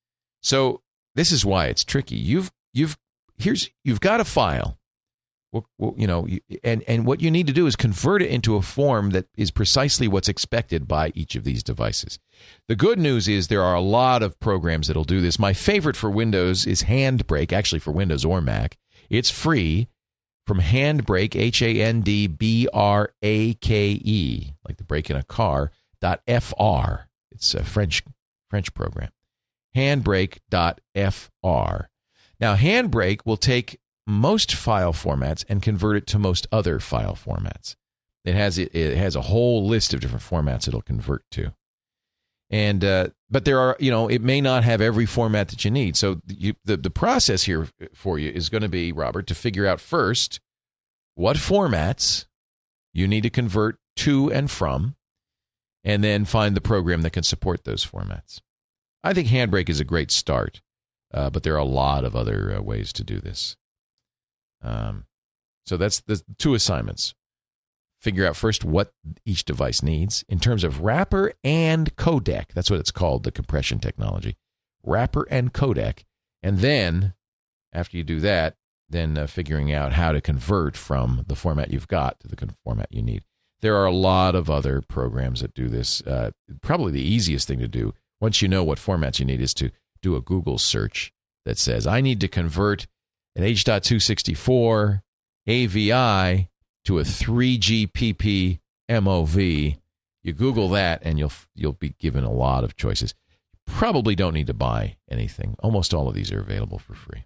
So this is why it's tricky. You've you've here's you've got a file. Well, well, you know, and, and what you need to do is convert it into a form that is precisely what's expected by each of these devices. The good news is there are a lot of programs that'll do this. My favorite for Windows is Handbrake, actually for Windows or Mac. It's free from Handbrake, H A N D B R A K E, like the brake in a car, dot F R. It's a French French program. Handbrake dot F R. Now, Handbrake will take most file formats and convert it to most other file formats. It has it, it has a whole list of different formats it'll convert to. And uh, but there are, you know, it may not have every format that you need. So you, the the process here for you is going to be, Robert, to figure out first what formats you need to convert to and from, and then find the program that can support those formats. I think Handbrake is a great start, uh, but there are a lot of other uh, ways to do this. Um, so that's the two assignments. Figure out first what each device needs in terms of wrapper and codec. That's what it's called, the compression technology. Wrapper and codec. And then, after you do that, then uh, figuring out how to convert from the format you've got to the format you need. There are a lot of other programs that do this. Uh, probably the easiest thing to do, once you know what formats you need, is to do a Google search that says, I need to convert an H two sixty-four A V I to a three G P P M O V. You Google that, and you'll you'll be given a lot of choices. Probably don't need to buy anything. Almost all of these are available for free.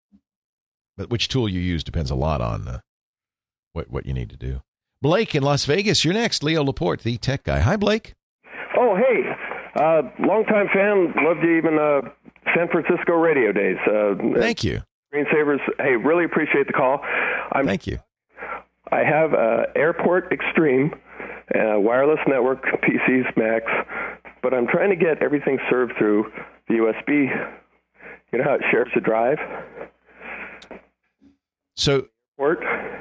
But which tool you use depends a lot on uh, what what you need to do. Blake in Las Vegas, you're next. Leo Laporte, the tech guy. Hi, Blake. Oh, hey. Uh, longtime fan. Loved you even uh, San Francisco radio days. Uh, Thank you. Screensavers, hey, really appreciate the call. I'm, Thank you. I have uh, Airport Extreme, uh, wireless network, P Cs, Macs, but I'm trying to get everything served through the U S B. You know how it shares the drive? So, Port?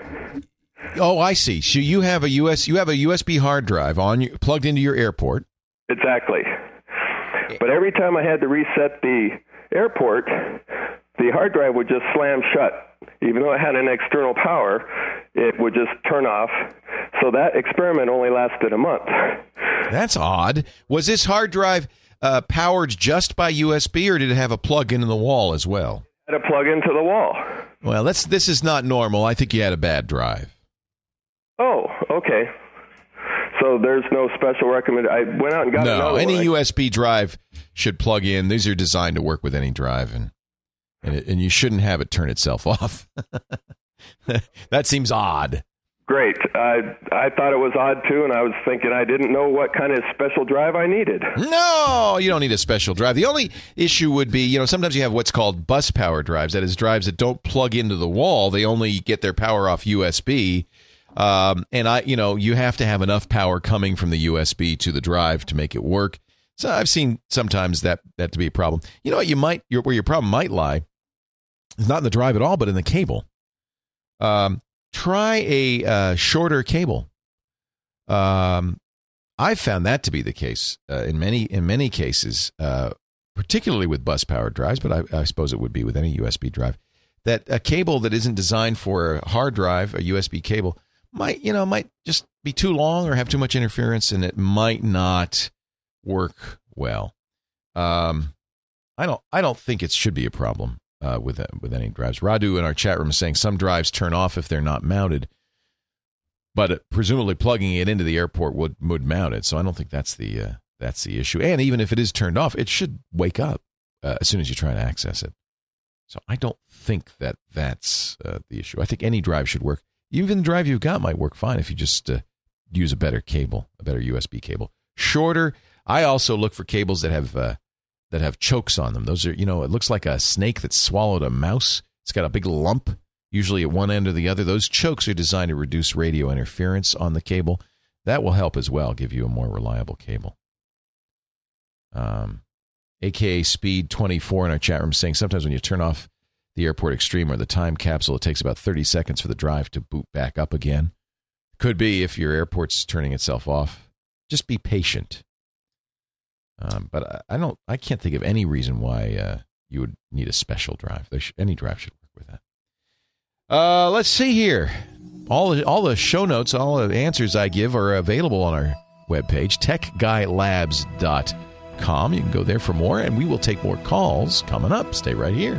oh, I see. So you have a U S you have a U S B hard drive on you, plugged into your Airport. Exactly. But every time I had to reset the Airport, the hard drive would just slam shut. Even though it had an external power, it would just turn off. So that experiment only lasted a month. That's odd. Was this hard drive uh, powered just by U S B, or did it have a plug into the wall as well? It had a plug into the wall. Well, that's this is not normal. I think you had a bad drive. Oh, okay. So there's no special recommend. I went out and got no, another any one. U S B drive should plug in. These are designed to work with any drive, and and, it, and you shouldn't have it turn itself off. That seems odd. Great. I I thought it was odd, too, and I was thinking I didn't know what kind of special drive I needed. No, you don't need a special drive. The only issue would be, you know, sometimes you have what's called bus power drives. That is, drives that don't plug into the wall. They only get their power off U S B. Um, and, I, you know, you have to have enough power coming from the U S B to the drive to make it work. So I've seen sometimes that, that to be a problem. You know what you might, your, where your problem might lie is not in the drive at all, but in the cable. Um, try a uh, shorter cable. Um, I've found that to be the case uh, in many in many cases, uh, particularly with bus powered drives, but I, I suppose it would be with any U S B drive. That a cable that isn't designed for a hard drive, a U S B cable, might you know might just be too long or have too much interference, and it might not work well. Um, I don't I don't think it should be a problem. Uh, with uh, with any drives. Radu in our chat room is saying some drives turn off if they're not mounted, but uh, presumably plugging it into the Airport would, would mount it. So I don't think that's the uh, that's the issue. And even if it is turned off, it should wake up uh, as soon as you try to access it. So I don't think that that's uh, the issue. I think any drive should work. Even the drive you've got might work fine if you just uh, use a better cable, a better U S B cable. Shorter. I also look for cables that have uh, that have chokes on them. Those are, you know, it looks like a snake that swallowed a mouse. It's got a big lump, usually at one end or the other. Those chokes are designed to reduce radio interference on the cable. That will help as well, give you a more reliable cable. Um, A K A Speed twenty-four in our chat room saying sometimes when you turn off the Airport Extreme or the time capsule, it takes about thirty seconds for the drive to boot back up again. Could be if your Airport's turning itself off. Just be patient. Um, but I don't. I can't think of any reason why uh, you would need a special drive. There sh- any drive should work with that. Uh, let's see here. All the, all the show notes, all the answers I give are available on our webpage, tech guy labs dot com. You can go there for more, and we will take more calls coming up. Stay right here.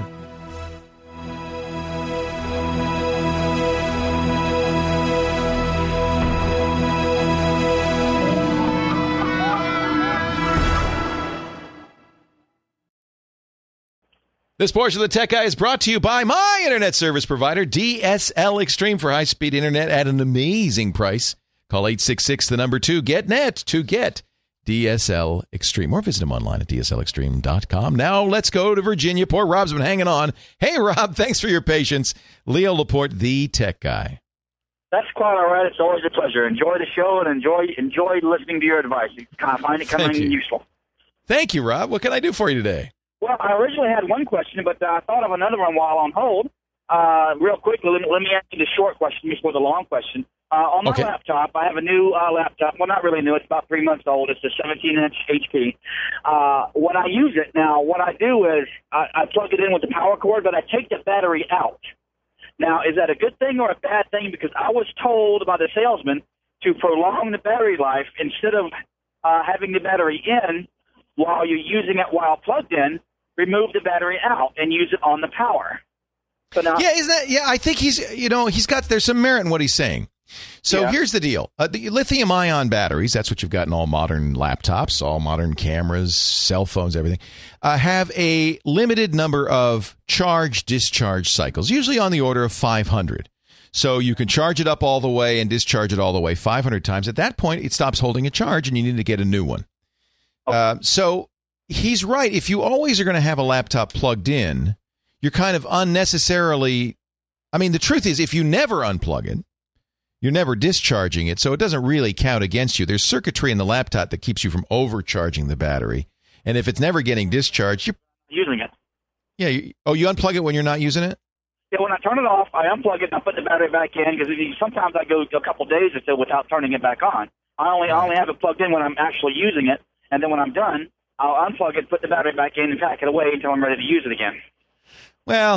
This portion of the Tech Guy is brought to you by my internet service provider, D S L Extreme, for high-speed internet at an amazing price. Call eight six six, the number two, get net to get D S L Extreme. Or visit them online at D S L extreme dot com. Now let's go to Virginia. Poor Rob's been hanging on. Hey, Rob, thanks for your patience. Leo Laporte, the Tech Guy. That's quite all right. It's always a pleasure. Enjoy the show and enjoy enjoy listening to your advice. I find it kind of useful. Thank you, Rob. What can I do for you today? Well, I originally had one question, but I thought of another one while on hold. Uh, real quickly, let me, let me ask you the short question before the long question. Uh, on my okay. laptop, I have a new uh, laptop. Well, not really new. It's about three months old. It's a seventeen inch H P. Uh, when I use it now, what I do is I, I plug it in with the power cord, but I take the battery out. Now, is that a good thing or a bad thing? Because I was told by the salesman to prolong the battery life instead of uh, having the battery in while you're using it while plugged in. Remove the battery out and use it on the power. So now, yeah, is that? Yeah, I think he's. You know, he's got. There's some merit in what he's saying. So yeah. Here's the deal: uh, the lithium-ion batteries. That's what you've got in all modern laptops, all modern cameras, cell phones, everything. Uh, have a limited number of charge-discharge cycles, usually on the order of five hundred. So you can charge it up all the way and discharge it all the way five hundred times. At that point, it stops holding a charge, and you need to get a new one. Okay. Uh, so. He's right. If you always are going to have a laptop plugged in, you're kind of unnecessarily. I mean, the truth is, if you never unplug it, you're never discharging it, so it doesn't really count against you. There's circuitry in the laptop that keeps you from overcharging the battery. And if it's never getting discharged, you're using it. Yeah. You, oh, you unplug it when you're not using it? Yeah, when I turn it off, I unplug it and I put the battery back in because sometimes I go a couple days or so without turning it back on. I only I only have it plugged in when I'm actually using it, and then when I'm done, I'll unplug it, put the battery back in, and pack it away until I'm ready to use it again. Well,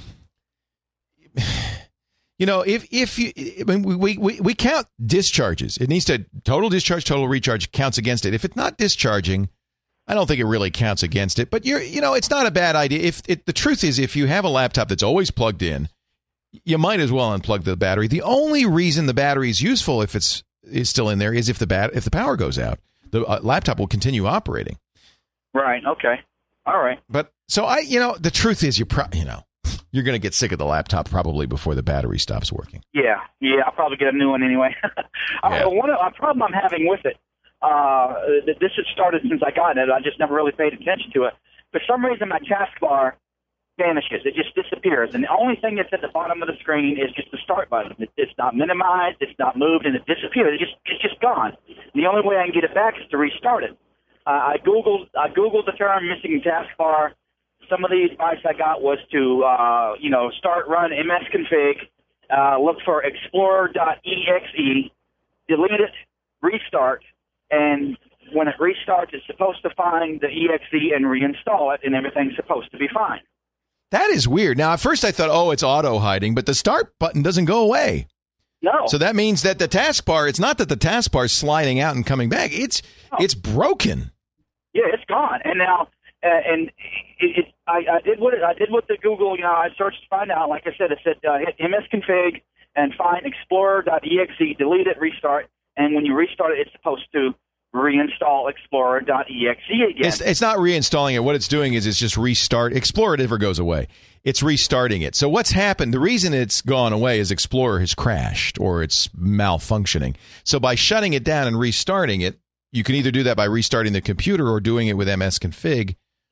you know, if if you, I mean, we, we we count discharges. It needs to total discharge, total recharge counts against it. If it's not discharging, I don't think it really counts against it. But you're, you know, it's not a bad idea. If it, the truth is, if you have a laptop that's always plugged in, you might as well unplug the battery. The only reason the battery is useful if it's is still in there is if the bat if the power goes out, the uh, laptop will continue operating. Right. Okay. All right. But so I, you know, the truth is, you pro- you know, you're going to get sick of the laptop probably before the battery stops working. Yeah. Yeah. I'll probably get a new one anyway. Yeah. uh, one a problem I'm having with it. Uh, this has started since I got it. I just never really paid attention to it. For some reason, my taskbar vanishes. It just disappears. And the only thing that's at the bottom of the screen is just the start button. It, it's not minimized. It's not moved, and it disappears. It just, it's just gone. And the only way I can get it back is to restart it. Uh, I Googled I Googled the term missing taskbar. Some of the advice I got was to, uh, you know, start, run msconfig, uh, look for explorer dot E X E, delete it, restart, and when it restarts, it's supposed to find the E X E and reinstall it, and everything's supposed to be fine. That is weird. Now, at first I thought, oh, it's auto hiding, but the start button doesn't go away. No. So that means that the taskbar, it's not that the taskbar is sliding out and coming back. It's no. it's broken. Yeah, it's gone. And now, uh, and it, it, I, I did what it, I did what the Google, you know, I searched to find out. Like I said, it said uh, hit msconfig and find explorer dot E X E, delete it, restart, and when you restart it, it's supposed to reinstall explorer dot E X E again. It's, it's not reinstalling it. What it's doing is it's just restart. Explorer never goes away. It's restarting it. So what's happened, the reason it's gone away is Explorer has crashed or it's malfunctioning. So by shutting it down and restarting it, you can either do that by restarting the computer or doing it with msconfig.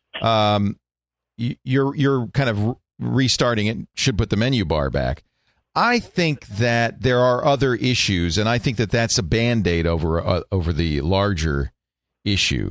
Um, you're, you're kind of restarting it, should put the menu bar back. I think that there are other issues, and I think that that's a Band-Aid over uh, over the larger issue.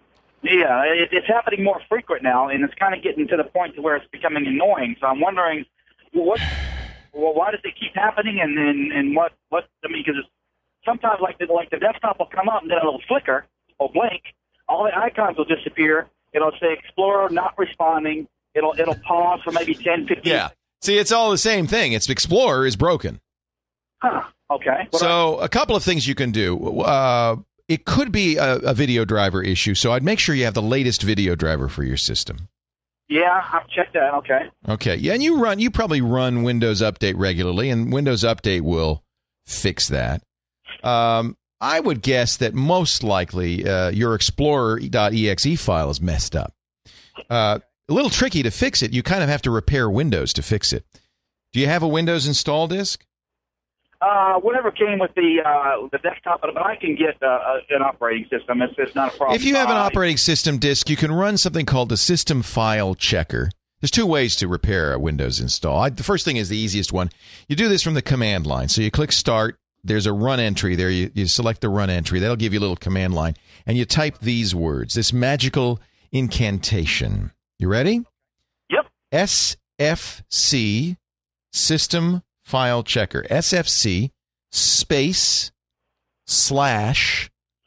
Yeah, it, it's happening more frequent now, and it's kind of getting to the point to where it's becoming annoying. So I'm wondering, well, what, well, why does it keep happening, and and, and what, what, I mean, because sometimes like the, like the desktop will come up and then it'll flicker or blink, all the icons will disappear, it'll say Explorer not responding, it'll it'll pause for maybe ten, fifteen Yeah. See, it's all the same thing. It's Explorer is broken. Huh. Okay. What so a couple of things you can do. Uh, it could be a, a video driver issue, so I'd make sure you have the latest video driver for your system. Yeah, I've checked that. Okay. Okay. Yeah, and you run. You probably run Windows Update regularly, and Windows Update will fix that. Um, I would guess that most likely uh, your explorer dot E X E file is messed up. Uh, a little tricky to fix it. You kind of have to repair Windows to fix it. Do you have a Windows install disk? Uh, whatever came with the uh, the desktop, but I can get uh, an operating system. It's, it's not a problem. If you have an uh, operating system disk, you can run something called the System File Checker. There's two ways to repair a Windows install. I, the first thing is the easiest one. You do this from the command line. So you click Start. There's a run entry there. You, you select the run entry. That'll give you a little command line. And you type these words, this magical incantation. You ready? Yep. S F C, System File Checker. S F C space slash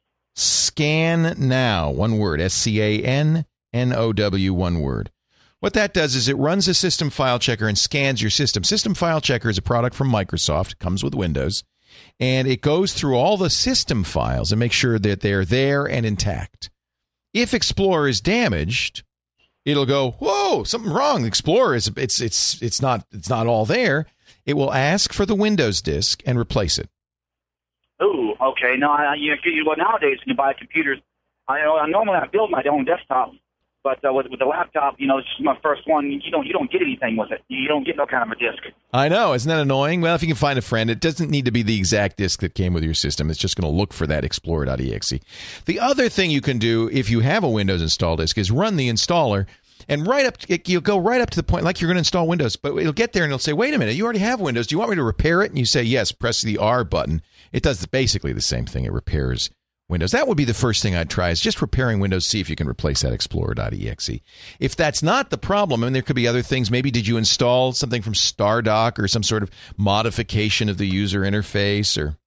scan now. One word. S C A N N O W, one word. What that does is it runs a System File Checker and scans your system. System File Checker is a product from Microsoft. It comes with Windows. And it goes through all the system files and makes sure that they're there and intact. If Explorer is damaged, it'll go, whoa, something wrong. Explorer is it's it's it's not it's not all there. It will ask for the Windows disk and replace it. Ooh, okay. No, I, you, you, well, nowadays when you buy computers, I, I normally I build my own desktop, but uh, with, with the laptop, you know, it's just my first one. You don't you don't get anything with it. You don't get no kind of a disk. I know, isn't that annoying? Well, if you can find a friend, it doesn't need to be the exact disk that came with your system. It's just going to look for that explorer dot E X E. The other thing you can do if you have a Windows install disk is run the installer And right up, it, you'll go right up to the point, like you're going to install Windows, but it'll get there and it'll say, wait a minute, you already have Windows. Do you want me to repair it? And you say, yes, press the R button. It does basically the same thing. It repairs Windows. That would be the first thing I'd try, is just repairing Windows, see if you can replace that explorer dot E X E. If that's not the problem, I mean, there could be other things. Maybe did you install something from StarDock or some sort of modification of the user interface? Or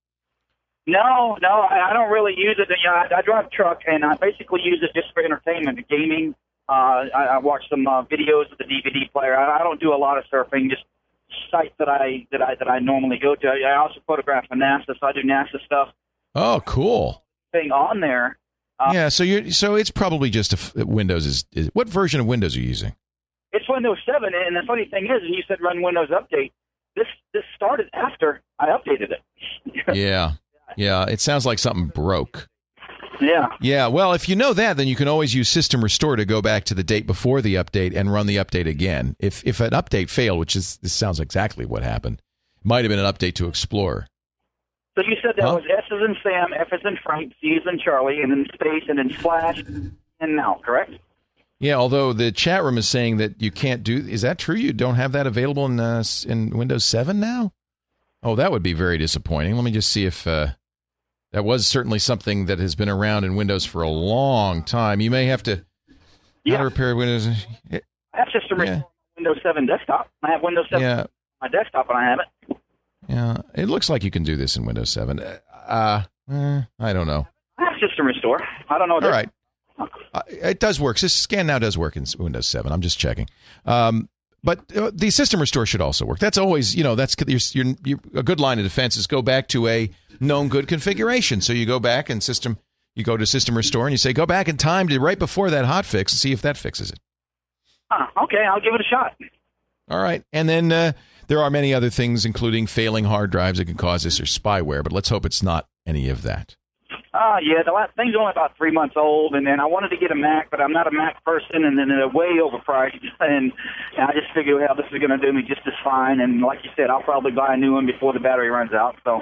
No, no, I, I don't really use it. You know, I, I drive a truck, and I basically use it just for entertainment, gaming. Uh, I, I watch some uh, videos with the D V D player. I, I don't do a lot of surfing, just sites that I that I that I normally go to. I also photograph for NASA, so I do NASA stuff. Oh, cool. Thing on there. Uh, yeah, so you so it's probably just a, Windows is, is. What version of Windows are you using? It's Windows seven, and the funny thing is, you said run Windows Update. This this started after I updated it. yeah, yeah. It sounds like something broke. Yeah. Yeah, well, if you know that, then you can always use System Restore to go back to the date before the update and run the update again. If if an update failed, which is this sounds exactly what happened, it might have been an update to Explorer. So you said that huh? was S as in Sam, F as in Frank, C as in Charlie, and then space, and then slash, and now, correct? Yeah, although the chat room is saying that you can't do... Is that true? You don't have that available in uh, in Windows seven now? Oh, that would be very disappointing. Let me just see if... Uh, that was certainly something that has been around in Windows for a long time. You may have to... Yeah. How to repair Windows... I have System Restore on Windows seven desktop. I have Windows seven yeah. on my desktop, and I have it. Yeah, it looks like you can do this in Windows seven. Uh, eh, I don't know. I have System Restore. I don't know. What All right. Uh, it does work. This Scan Now does work in Windows seven. I'm just checking. Um, but uh, the System Restore should also work. That's always, you know, that's you're, you're, you're, a good line of defense is go back to a known good configuration. So you go back and system, you go to System Restore and you say, go back in time to right before that hot fix and see if that fixes it. Ah, okay, I'll give it a shot. All right. And then uh, there are many other things, including failing hard drives that can cause this or spyware, but let's hope it's not any of that. Uh, yeah, the last thing's only about three months old, and then I wanted to get a Mac, but I'm not a Mac person, and then they're way overpriced, and, and I just figured, well, this is going to do me just as fine, and like you said, I'll probably buy a new one before the battery runs out, so,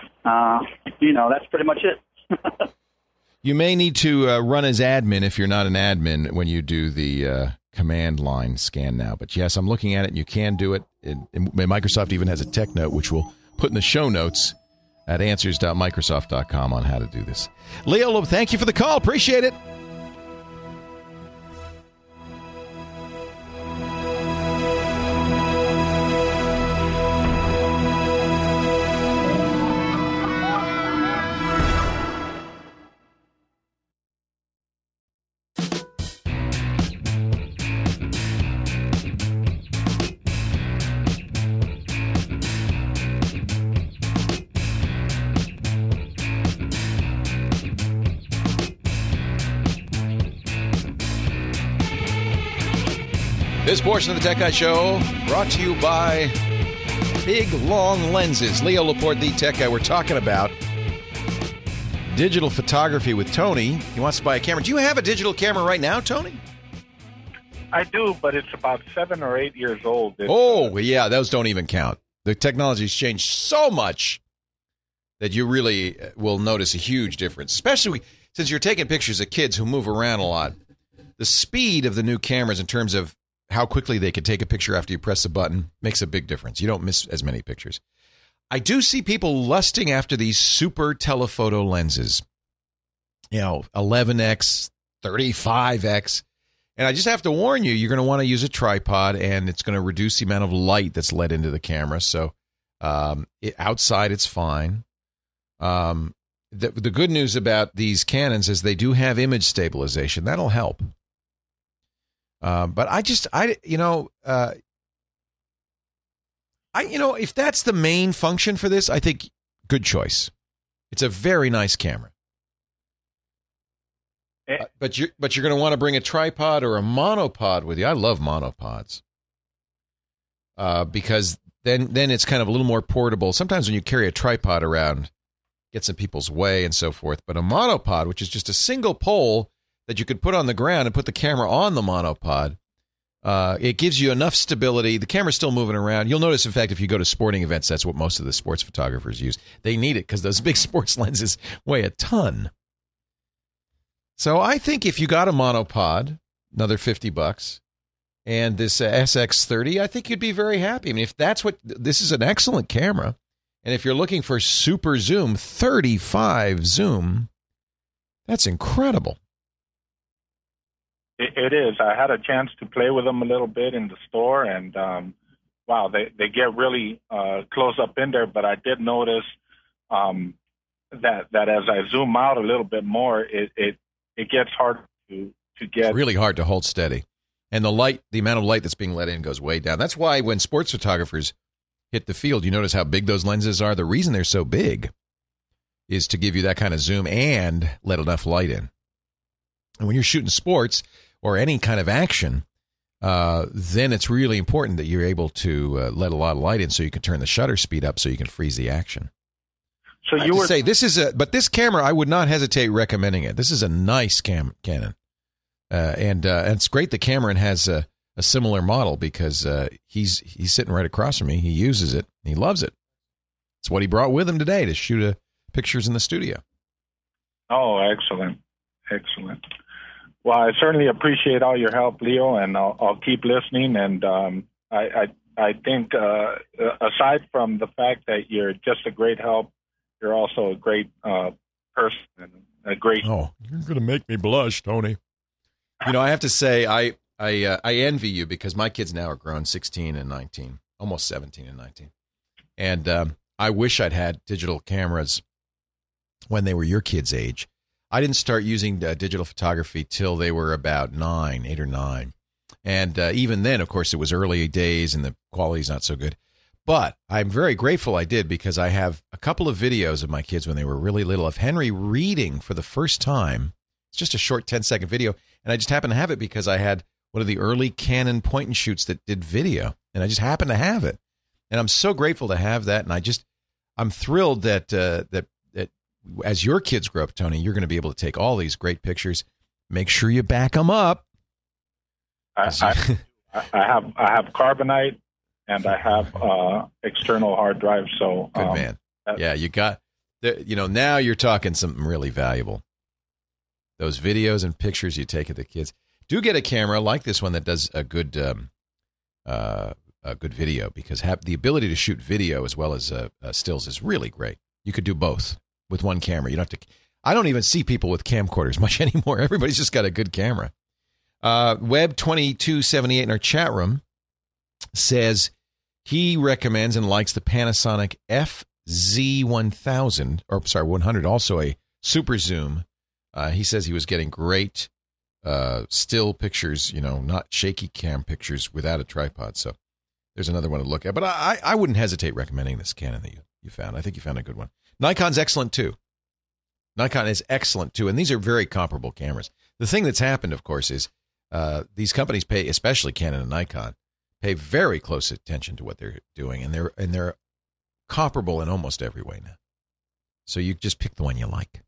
uh, you know, that's pretty much it. You may need to uh, run as admin if you're not an admin when you do the uh, command line Scan Now, but yes, I'm looking at it, and you can do it. It, it Microsoft even has a tech note, which we'll put in the show notes at answers dot microsoft dot com on how to do this. Leo, thank you for the call. Appreciate it. This portion of the Tech Guy Show brought to you by Big Long Lenses. Leo Laporte, the Tech Guy. We're talking about digital photography with Tony. He wants to buy a camera. Do you have a digital camera right now, Tony? I do, but it's about seven or eight years old. It's, oh, yeah, those don't even count. The technology's changed so much that you really will notice a huge difference, especially since you're taking pictures of kids who move around a lot. The speed of the new cameras in terms of how quickly they can take a picture after you press the button makes a big difference. You don't miss as many pictures. I do see people lusting after these super telephoto lenses. You know, eleven X, thirty-five X. And I just have to warn you, you're going to want to use a tripod, and it's going to reduce the amount of light that's let into the camera. So um, it, outside, it's fine. Um, the, the good news about these Canons is they do have image stabilization. That'll help. Uh, but I just, I, you know, uh, I, you know, if that's the main function for this, I think good choice. It's a very nice camera. Uh, but you, but you're going to want to bring a tripod or a monopod with you. I love monopods uh, because then, then it's kind of a little more portable. Sometimes when you carry a tripod around, it gets in people's way and so forth. But a monopod, which is just a single pole that you could put on the ground and put the camera on the monopod. Uh, it gives you enough stability. The camera's still moving around. You'll notice, in fact, if you go to sporting events, that's what most of the sports photographers use. They need it because those big sports lenses weigh a ton. So I think if you got a monopod, another fifty bucks, and this uh, S X thirty, I think you'd be very happy. I mean, if that's what, this is an excellent camera. And if you're looking for super zoom, thirty-five zoom, that's incredible. It, it is. I had a chance to play with them a little bit in the store, and um, wow, they, they get really uh, close up in there. But I did notice um, that that as I zoom out a little bit more, it it, it gets hard to, to get. It's really hard to hold steady. And the light, the amount of light that's being let in goes way down. That's why when sports photographers hit the field, you notice how big those lenses are. The reason they're so big is to give you that kind of zoom and let enough light in. And when you're shooting sports or any kind of action, uh, then it's really important that you're able to uh, let a lot of light in so you can turn the shutter speed up so you can freeze the action. So I you have were to say this is a, but this camera, I would not hesitate recommending it. This is a nice cam Canon, uh, and uh, and it's great that Cameron has a, a similar model because uh, he's he's sitting right across from me. He uses it. He loves it. It's what he brought with him today to shoot a, pictures in the studio. Oh, excellent, excellent. Well, I certainly appreciate all your help, Leo, and I'll, I'll keep listening. And um, I, I, I think, uh, aside from the fact that you're just a great help, you're also a great uh, person and a great. Oh, you're going to make me blush, Tony. You know, I have to say, I I uh, I envy you because my kids now are grown, sixteen and nineteen, almost seventeen and nineteen, and um, I wish I'd had digital cameras when they were your kids' age. I didn't start using uh, digital photography till they were about nine, eight or nine. And uh, even then, of course, it was early days and the quality's not so good. But I'm very grateful I did because I have a couple of videos of my kids when they were really little of Henry reading for the first time. It's just a short ten-second video. And I just happened to have it because I had one of the early Canon point-and-shoots that did video. And I just happened to have it. And I'm so grateful to have that. And I just, I'm thrilled that uh, that as your kids grow up, Tony, you're going to be able to take all these great pictures. Make sure you back them up. I, I, I have I have carbonite and I have uh, external hard drive. So good um, man. Yeah, you got. The, you know, now you're talking something really valuable. Those videos and pictures you take of the kids. Do get a camera like this one that does a good um, uh, a good video because have the ability to shoot video as well as uh, uh, stills is really great. You could do both with one camera. You don't have to. I don't even see people with camcorders much anymore. Everybody's just got a good camera. Uh, Web twenty-two seventy-eight in our chat room says he recommends and likes the Panasonic F Z one thousand, or sorry, one hundred, also a super zoom. Uh, he says he was getting great uh, still pictures, you know, not shaky cam pictures without a tripod. So there's another one to look at. But I, I wouldn't hesitate recommending this Canon that you, you found. I think you found a good one. Nikon's excellent, too. Nikon is excellent, too. And these are very comparable cameras. The thing that's happened, of course, is uh, these companies pay, especially Canon and Nikon, pay very close attention to what they're doing. And they're and they're comparable in almost every way now. So you just pick the one you like.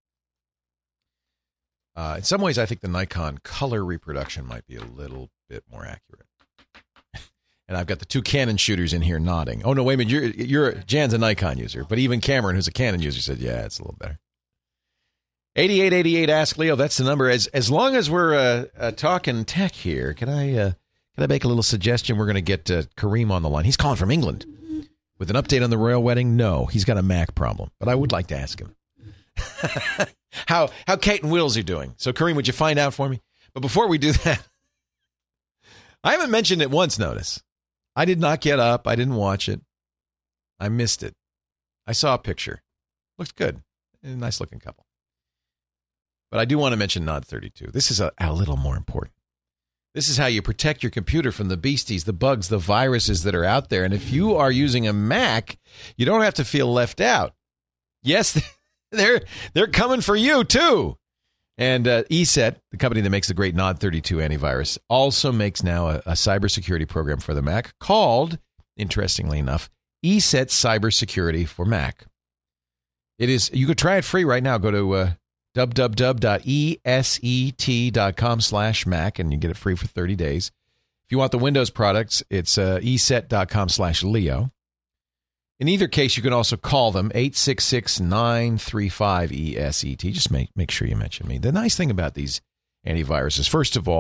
Uh, in some ways, I think the Nikon color reproduction might be a little bit more accurate. And I've got the two Canon shooters in here nodding. Oh, no, wait a minute. You're, you're, Jan's a Nikon user. But even Cameron, who's a Canon user, said, yeah, it's a little better. eighty-eight eighty-eight, Ask Leo. That's the number. As as long as we're uh, uh, talking tech here, can I uh, can I make a little suggestion? We're going to get uh, Kareem on the line. He's calling from England. With an update on the royal wedding? No, he's got a Mac problem. But I would like to ask him. how how Kate and Wills are doing. So, Kareem, would you find out for me? But before we do that, I haven't mentioned it once, notice. I did not get up. I didn't watch it. I missed it. I saw a picture. Looked good. A nice-looking couple. But I do want to mention Nod thirty-two. This is a, a little more important. This is how you protect your computer from the beasties, the bugs, the viruses that are out there. And if you are using a Mac, you don't have to feel left out. Yes, they're they're coming for you, too. And uh, E S E T, the company that makes the great Nod thirty-two antivirus, also makes now a, a cybersecurity program for the Mac called, interestingly enough, E S E T Cybersecurity for Mac. It is. You could try it free right now. Go to uh, w w w dot e s e t dot com slash mac and you get it free for thirty days. If you want the Windows products, it's uh, e s e t dot com slash leo. In either case, you can also call them eight six six, nine three five, E S E T. Just make, make sure you mention me. The nice thing about these antiviruses, first of all,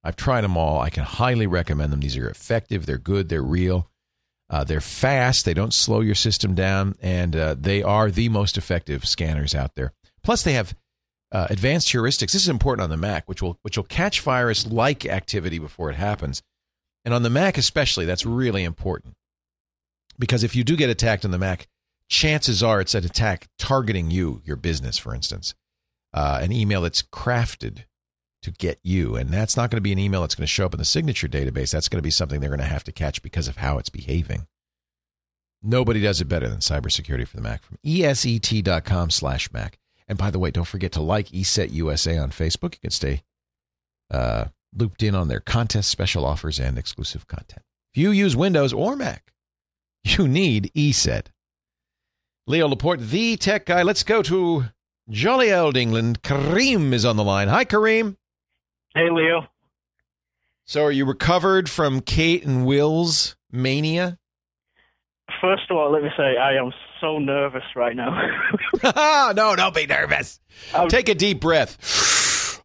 I've tried them all. I can highly recommend them. These are effective. They're good. They're real. Uh, they're fast. They don't slow your system down, and uh, they are the most effective scanners out there. Plus, they have uh, advanced heuristics. This is important on the Mac, which will which will catch virus-like activity before it happens. And on the Mac especially, that's really important. Because if you do get attacked on the Mac, chances are it's an attack targeting you, your business, for instance. Uh, an email that's crafted to get you. And that's not going to be an email that's going to show up in the signature database. That's going to be something they're going to have to catch because of how it's behaving. Nobody does it better than cybersecurity for the Mac from eset.com slash Mac. And by the way, don't forget to like ESETUSA on Facebook. You can stay uh, looped in on their contests, special offers, and exclusive content. If you use Windows or Mac, you need ESET. Leo Laporte, the tech guy. Let's go to jolly old England. Kareem is on the line. Hi, Kareem. Hey, Leo. So are you recovered from Kate and Will's mania? First of all, let me say I am so nervous right now. No, don't be nervous. Um, Take a deep breath.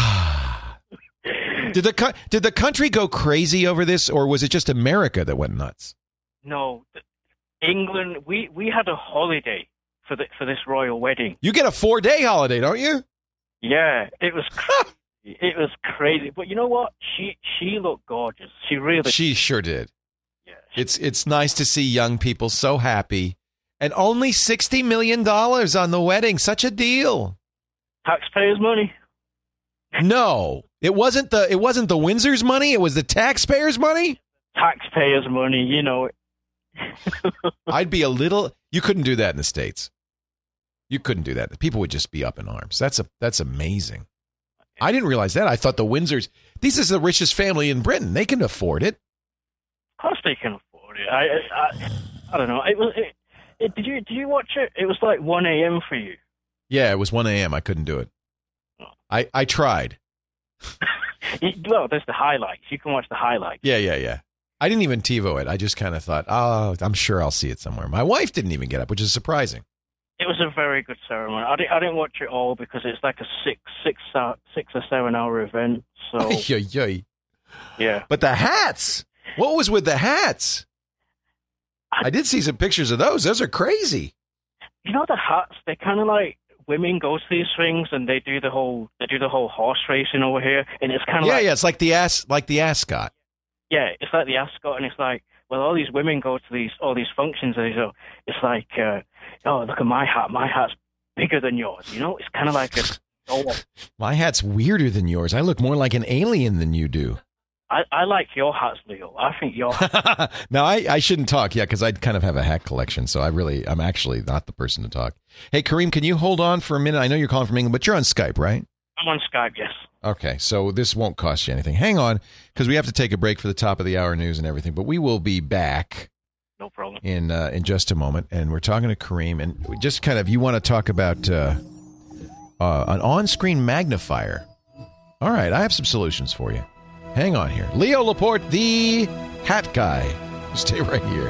Did the did the country go crazy over this, or was it just America that went nuts? No, England. We, we had a holiday for the for this royal wedding. You get a four day holiday, don't you? Yeah, it was crazy. It was crazy. But you know what? She she looked gorgeous. She really. She sure did. Yeah. It's it's nice to see young people so happy, and only sixty million dollars on the wedding. Such a deal. Taxpayers' money. No, it wasn't the it wasn't the Windsor's money. It was the taxpayers' money. Taxpayers' money. You know. I'd be a little. You couldn't do that in the States. You couldn't do that. People would just be up in arms. That's a that's amazing. I didn't realize that. I thought the Windsors. This is the richest family in Britain. They can afford it. Of course, they can afford it. I I, I don't know. It was. It, it, did you did you watch it? It was like one a.m. for you. Yeah, it was one a.m. I couldn't do it. Oh. I I tried. Well, there's the highlights. You can watch the highlights. Yeah, yeah, yeah. I didn't even TiVo it. I just kind of thought, oh, I'm sure I'll see it somewhere. My wife didn't even get up, which is surprising. It was a very good ceremony. I didn't, I didn't watch it all because it's like a six, six, uh, six or seven hour event. So, oy, oy, oy. Yeah. But the hats. What was with the hats? I, I did see some pictures of those. Those are crazy. You know the hats? They're kind of like women go to these things and they do the whole they do the whole horse racing over here, and it's kind of yeah, like yeah. It's like the ass, like the ascot. Yeah, it's like the ascot, and it's like, well, all these women go to these all these functions, and so it's like, uh, oh, look at my hat. My hat's bigger than yours. You know, it's kind of like a. Oh. My hat's weirder than yours. I look more like an alien than you do. I, I like your hats, Leo. I think your hats. Now, I, I shouldn't talk, yeah, because I kind of have a hat collection, so I really, I'm actually not the person to talk. Hey, Kareem, can you hold on for a minute? I know you're calling from England, but you're on Skype, right? I'm on Skype, yes. Okay, so this won't cost you anything. Hang on, because we have to take a break for the top of the hour news and everything, but we will be back. No problem. In uh, in just a moment, and we're talking to Kareem, and we just kind of, you want to talk about uh, uh, an on-screen magnifier. All right, I have some solutions for you. Hang on here. Leo Laporte, the hat guy. Stay right here.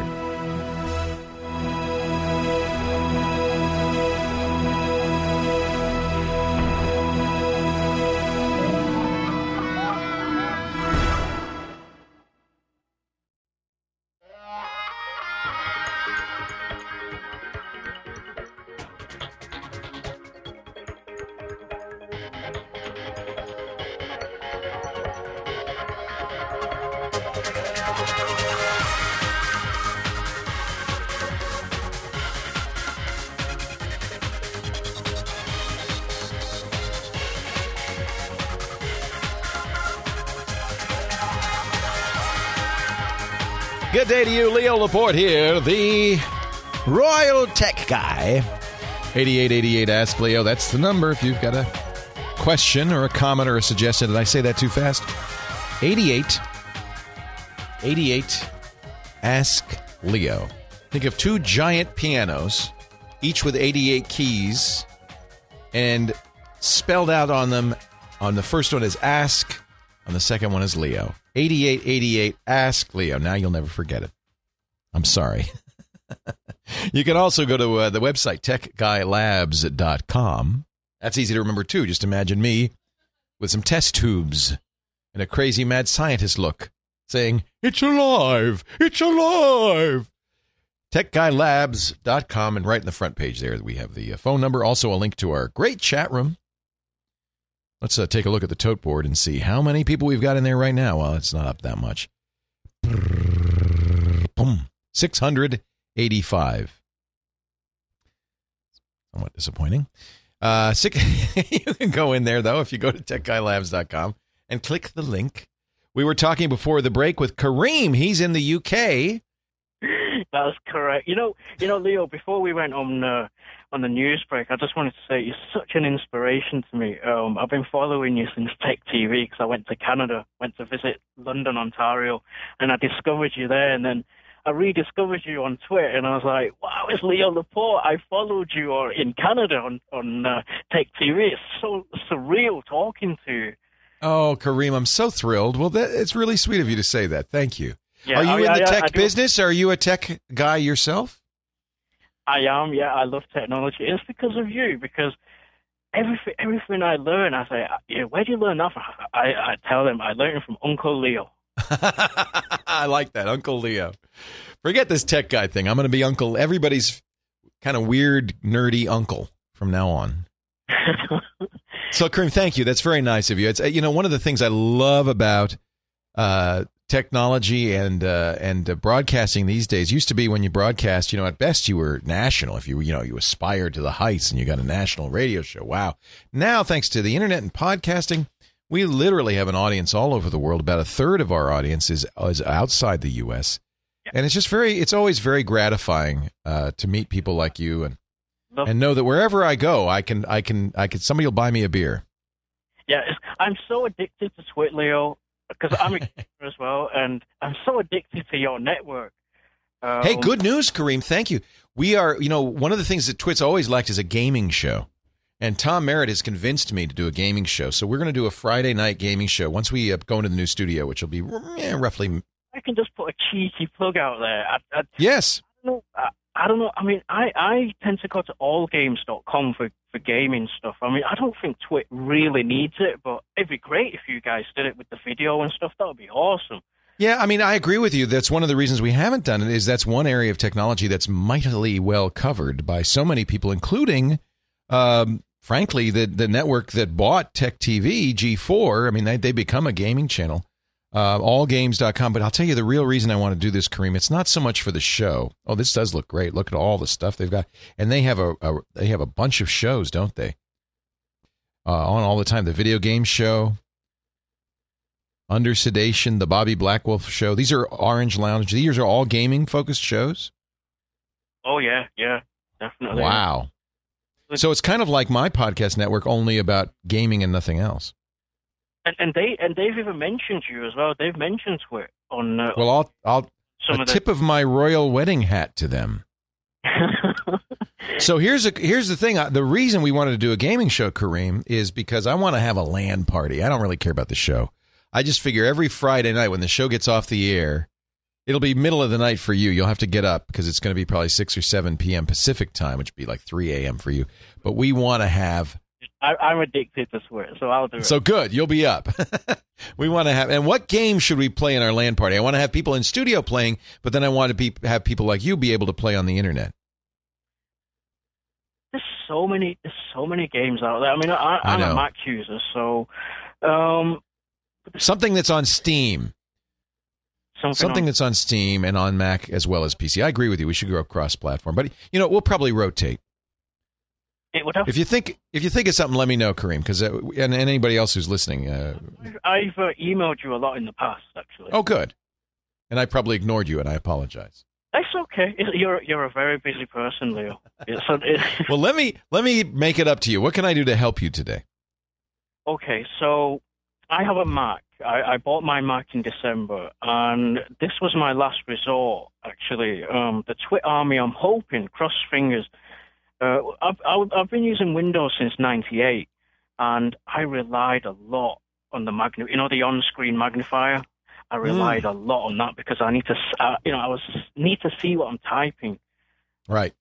Good day to you, Leo Laporte here, the Royal Tech Guy. eighty-eight eighty-eight Ask Leo, that's the number if you've got a question or a comment or a suggestion. Did I say that too fast? eighty-eight eighty-eight Ask Leo. Think of two giant pianos, each with eighty-eight keys, and spelled out on them, on the first one is Ask, on the second one is Leo. eighty-eight eighty-eight Ask Leo. Now you'll never forget it. I'm sorry. You can also go to uh, the website, tech guy labs dot com. That's easy to remember, too. Just imagine me with some test tubes and a crazy mad scientist look, saying, "It's alive! It's alive!" tech guy labs dot com, and right in the front page there we have the uh, phone number, also a link to our great chat room. Let's uh, take a look at the tote board and see how many people we've got in there right now. Well, it's not up that much. six hundred eighty-five. Somewhat disappointing. Uh, six, you can go in there, though, if you go to tech guy labs dot com and click the link. We were talking before the break with Kareem. He's in the U K. That's correct. You know, you know, Leo, before we went on uh, on the news break, I just wanted to say you're such an inspiration to me. Um, I've been following you since Tech T V because I went to Canada, went to visit London, Ontario, and I discovered you there. And then I rediscovered you on Twitter, and I was like, wow, it's Leo Laporte. I followed you in Canada on, on uh, Tech T V. It's so surreal talking to you. Oh, Kareem, I'm so thrilled. Well, that, it's really sweet of you to say that. Thank you. Yeah, are you I, in the I, tech I, I business? Are you a tech guy yourself? I am, yeah. I love technology. It's because of you, because everything everything I learn, I say, yeah, where do you learn that from? I, I tell them I learned it from Uncle Leo. I like that, Uncle Leo. Forget this tech guy thing. I'm going to be Uncle, everybody's kind of weird, nerdy uncle from now on. So, Kareem, thank you. That's very nice of you. It's, you know, one of the things I love about uh, technology and uh, and uh, broadcasting these days used to be when you broadcast, you know, at best you were national. If you, you know, you aspired to the heights and you got a national radio show. Wow. Now, thanks to the internet and podcasting, we literally have an audience all over the world. About a third of our audience is, is outside the U S And it's just very, it's always very gratifying uh, to meet people like you and and know that wherever I go, I can, I can, I can, somebody will buy me a beer. Yeah, I'm so addicted to Twitter, Leo, because I'm a gamer as well, and I'm so addicted to your network. Um, Hey, good news, Kareem. Thank you. We are, you know, one of the things that Twit's always liked is a gaming show. And Tom Merritt has convinced me to do a gaming show. So we're going to do a Friday night gaming show once we uh, go into the new studio, which will be eh, roughly. I can just put a cheeky plug out there. I, I, yes. I don't know. I, I don't know. I mean, I, I tend to go to all games dot com for, for gaming stuff. I mean, I don't think Twit really needs it, but it'd be great if you guys did it with the video and stuff. That would be awesome. Yeah, I mean, I agree with you. That's one of the reasons we haven't done it, is that's one area of technology that's mightily well covered by so many people, including, um, frankly, the the network that bought Tech T V, G four. I mean, they, they become a gaming channel. Uh, all games dot com. But I'll tell you the real reason I want to do this, Kareem. It's not so much for the show. Oh, this does look great. Look at all the stuff they've got, and they have a, a they have a bunch of shows, don't they? Uh, on all the time. The video game show, Under Sedation, the Bobby Blackwolf show. These are Orange Lounge. These are all gaming focused shows. Oh yeah, yeah, definitely. Wow. So it's kind of like my podcast network, only about gaming and nothing else. And, and they and they've even mentioned you as well. They've mentioned Twit on. Uh, well, I'll I'll some a of the- tip of my royal wedding hat to them. So here's a here's the thing. The reason we wanted to do a gaming show, Kareem, is because I want to have a LAN party. I don't really care about the show. I just figure every Friday night when the show gets off the air, it'll be middle of the night for you. You'll have to get up because it's going to be probably six or seven p.m. Pacific time, which would be like three a.m. for you. But we want to have. I, I'm addicted to Twit, so I'll do it. So good, you'll be up. We want to have, and what game should we play in our LAN party? I want to have people in studio playing, but then I want to be have people like you be able to play on the internet. There's so many, there's so many games out there. I mean, I, I'm I know. a Mac user, so um, Something that's on Steam. Something, Something on, that's on Steam and on Mac as well as P C. I agree with you. We should go cross-platform, but you know, we'll probably rotate. It would have, If you think if you think of something, let me know, Kareem, because uh, and, and anybody else who's listening. Uh, I've uh, emailed you a lot in the past, actually. oh, good. And I probably ignored you, and I apologize. That's okay. It- You're you're a very busy person, Leo. It's, it, Well, let me let me make it up to you. What can I do to help you today? Okay, so I have a Mac. I, I bought my Mac in December, and this was my last resort, actually. Um, the Twit Army, I'm hoping, cross fingers. Uh, I've, I've I've been using Windows since ninety-eight, and I relied a lot on the magni- you know, the on-screen magnifier. I relied Mm. a lot on that because I need to, s- uh, you know, I was need to see what I'm typing. Right. I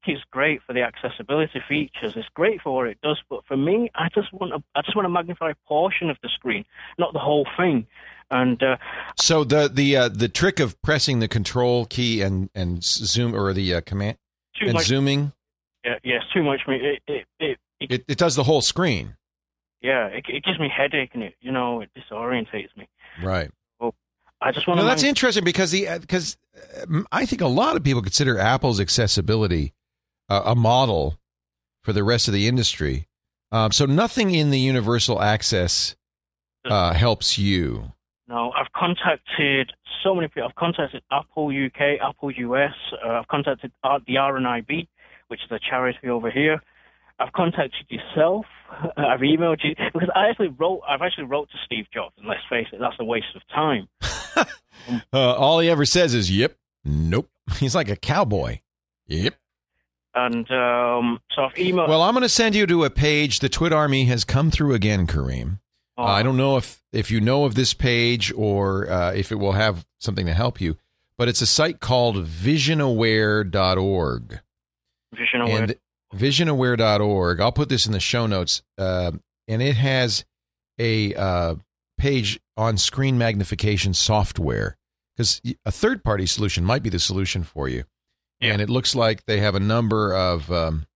is great for the accessibility features. It's great for what it does, but for me, I just want a, I just want to magnify a portion of the screen, not the whole thing. And uh, so the the uh, the trick of pressing the control key and and zoom or the uh, command and much, zooming. Yeah, yes, too much. It it it, it, it, it does the whole screen. Yeah, it, it gives me headache and it you know it disorientates me. Right. Well, I just want no, to. That's interesting because the because uh, I think a lot of people consider Apple's accessibility uh, a model for the rest of the industry. Um, so nothing in the universal access uh, helps you. No, I've contacted so many people. I've contacted Apple U K, Apple U S. Uh, I've contacted the R N I B, which is a charity over here. I've contacted yourself. I've emailed you because I actually wrote. I've actually wrote to Steve Jobs, and let's face it, that's a waste of time. uh, all he ever says is "Yep," "Nope." He's like a cowboy. Yep. And um, so I've emailed. Well, I'm going to send you to a page. The Twit Army has come through again, Kareem. Oh. Uh, I don't know if, if you know of this page or uh, if it will have something to help you, but it's a site called vision aware dot org. Vision Aware. And vision aware dot org. I'll put this in the show notes. Uh, and it has a uh, page on screen magnification software because a third-party solution might be the solution for you. Yeah. And it looks like they have a number of, um,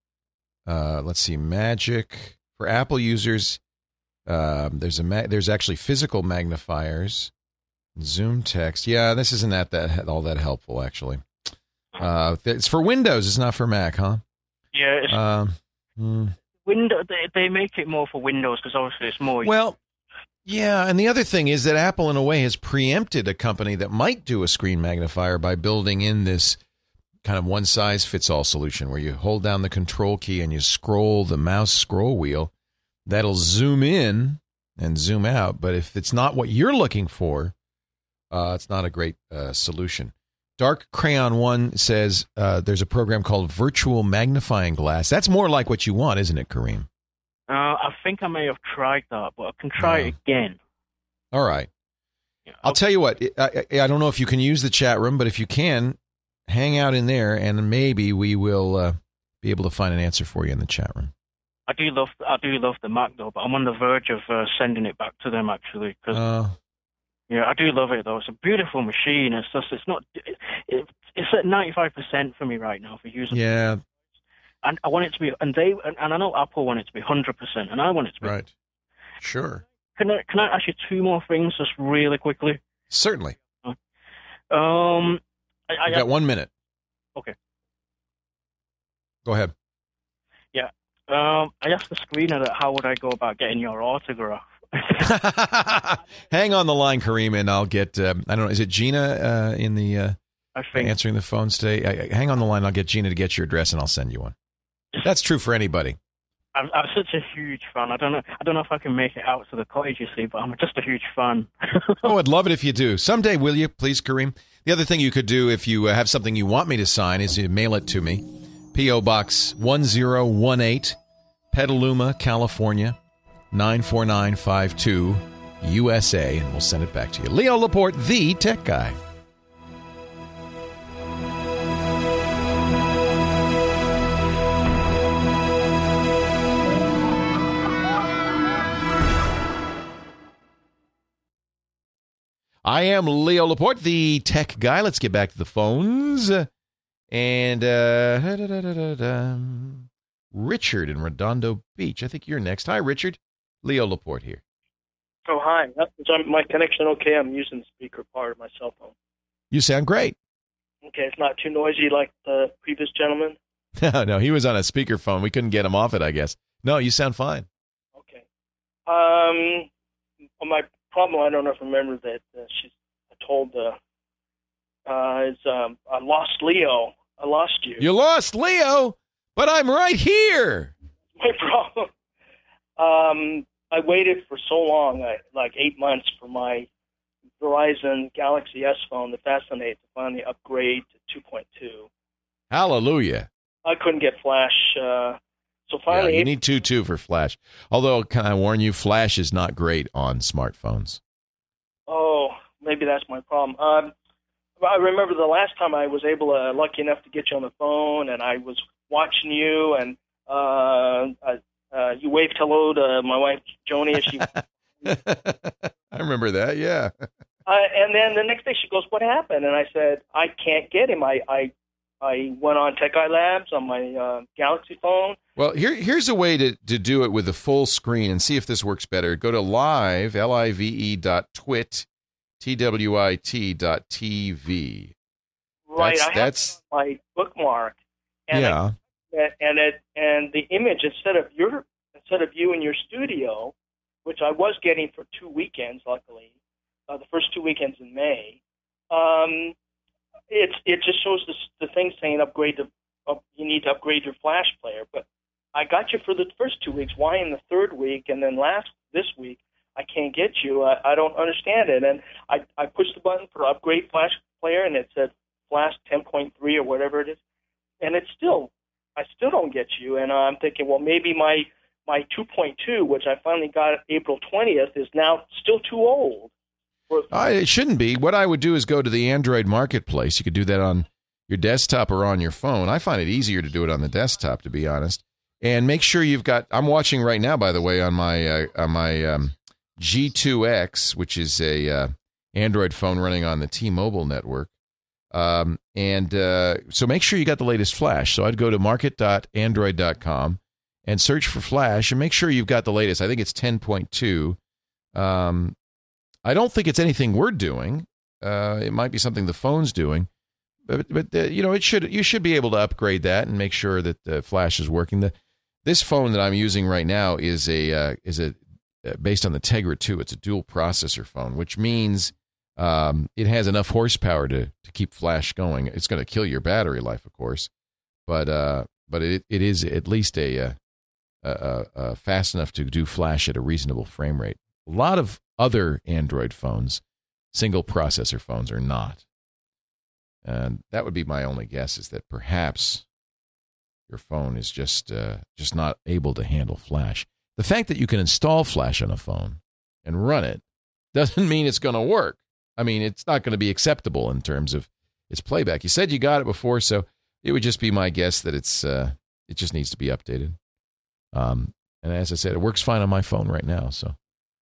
uh, let's see, Magic for Apple users. Um, there's a ma- there's actually physical magnifiers, Zoom text. Yeah, this isn't that, that all that helpful actually. Uh, it's for Windows. It's not for Mac, huh? Yeah. It's um, hmm. Windows. They, they make it more for Windows because obviously it's more. Well, yeah, and the other thing is that Apple, in a way, has preempted a company that might do a screen magnifier by building in this kind of one-size-fits-all solution where you hold down the control key and you scroll the mouse scroll wheel. That'll zoom in and zoom out, but if it's not what you're looking for, uh, it's not a great uh, solution. Dark Crayon One says uh, there's a program called Virtual Magnifying Glass. That's more like what you want, isn't it, Kareem? Uh, I think I may have tried that, but I can try uh, it again. All right. Yeah, I'll tell you what. I, I, I don't know if you can use the chat room, but if you can, hang out in there, and maybe we will uh, be able to find an answer for you in the chat room. I do love, I do love the Mac though, but I'm on the verge of uh, sending it back to them actually. Cause, uh, yeah, I do love it though. It's a beautiful machine. It's just, it's not, it, it, it's at ninety-five percent for me right now for using. Yeah. And I want it to be, and they, and, and I know Apple want it to be one hundred percent, and I want it to be. Right. Sure. Can I, can I ask you two more things just really quickly? Certainly. Um, I, I you got one minute. Okay. Go ahead. Yeah. Um, I asked the screener that how would I go about getting your autograph? Hang on the line, Kareem, and I'll get, um, I don't know, is it Gina uh, in the, uh, I think. answering the phone today? I, I, hang on the line, I'll get Gina to get your address, and I'll send you one. That's true for anybody. I'm, I'm such a huge fan. I don't know I don't know if I can make it out to the cottage, you see, but I'm just a huge fan. Oh, I'd love it if you do. Someday, will you, please, Kareem? The other thing you could do if you uh, have something you want me to sign is you mail it to me. P O. Box one zero one eight, Petaluma, California, nine four nine five two, U S A, and we'll send it back to you. Leo Laporte, the tech guy. I am Leo Laporte, the tech guy. Let's get back to the phones. And uh, da, da, da, da, da. Richard in Redondo Beach. I think you're next. Hi, Richard. Leo Laporte here. Oh, hi. Is my connection okay? I'm using the speaker part of my cell phone. You sound great. Okay, it's not too noisy like the previous gentleman? No, no, he was on a speakerphone. We couldn't get him off it, I guess. No, you sound fine. Okay. Um, my problem, I don't know if you remember that uh, she, I told uh, uh, is um, I lost Leo. I lost you. You lost Leo, but I'm right here. My problem. Um, I waited for so long, I, like eight months, for my Verizon Galaxy S phone, the Fascinate, to finally upgrade to two point two. Hallelujah. I couldn't get Flash. Uh, so finally, yeah, you need two point two for Flash. Although, can I warn you, Flash is not great on smartphones. Oh, maybe that's my problem. Um, I remember the last time I was able to, lucky enough to get you on the phone, and I was watching you, and uh, uh, uh, you waved hello to my wife, Joni, as she... I remember that, yeah. Uh, and then the next day she goes, what happened? And I said, I can't get him. I I, I went on Tech Eye Labs on my uh, Galaxy phone. Well, here here's a way to, to do it with a full screen and see if this works better. Go to live, L I V E dot twit, T W I T dot T V. Right, That's, I have that's my bookmark. And yeah. I, and it and the image instead of your instead of you in your studio, which I was getting for two weekends, luckily, uh, the first two weekends in May, um, it's it just shows this, the thing saying upgrade to up, you need to upgrade your Flash player. But I got you for the first two weeks. Why in the third week and then last this week I can't get you? I, I don't understand it. And I I pushed the button for upgrade Flash player, and it said Flash ten point three or whatever it is, and it's still I still don't get you. And I'm thinking, well, maybe my my two point two, which I finally got April twentieth, is now still too old. Uh, it shouldn't be. What I would do is go to the Android Marketplace. You could do that on your desktop or on your phone. I find it easier to do it on the desktop, to be honest. And make sure you've got. I'm watching right now, by the way, on my uh, on my um, G two X, which is a uh, Android phone running on the T-Mobile network. Um, and uh, so make sure you got the latest Flash. So I'd go to market dot android dot com and search for Flash, and make sure you've got the latest. I think it's ten point two. Um, I don't think it's anything we're doing. Uh, it might be something the phone's doing, but but uh, you know, it should you should be able to upgrade that and make sure that the Flash is working. The this phone that I'm using right now is a uh, is a uh, based on the Tegra two. It's a dual processor phone, which means um, it has enough horsepower to to keep Flash going. It's going to kill your battery life, of course, but uh, but it it is at least a, uh, a, a, a fast enough to do Flash at a reasonable frame rate. A lot of other Android phones, single processor phones, are not. And that would be my only guess, is that perhaps your phone is just uh, just not able to handle Flash. The fact that you can install Flash on a phone and run it doesn't mean it's going to work. I mean, it's not going to be acceptable in terms of its playback. You said you got it before, so it would just be my guess that it's uh, it just needs to be updated. Um, and as I said, it works fine on my phone right now, so.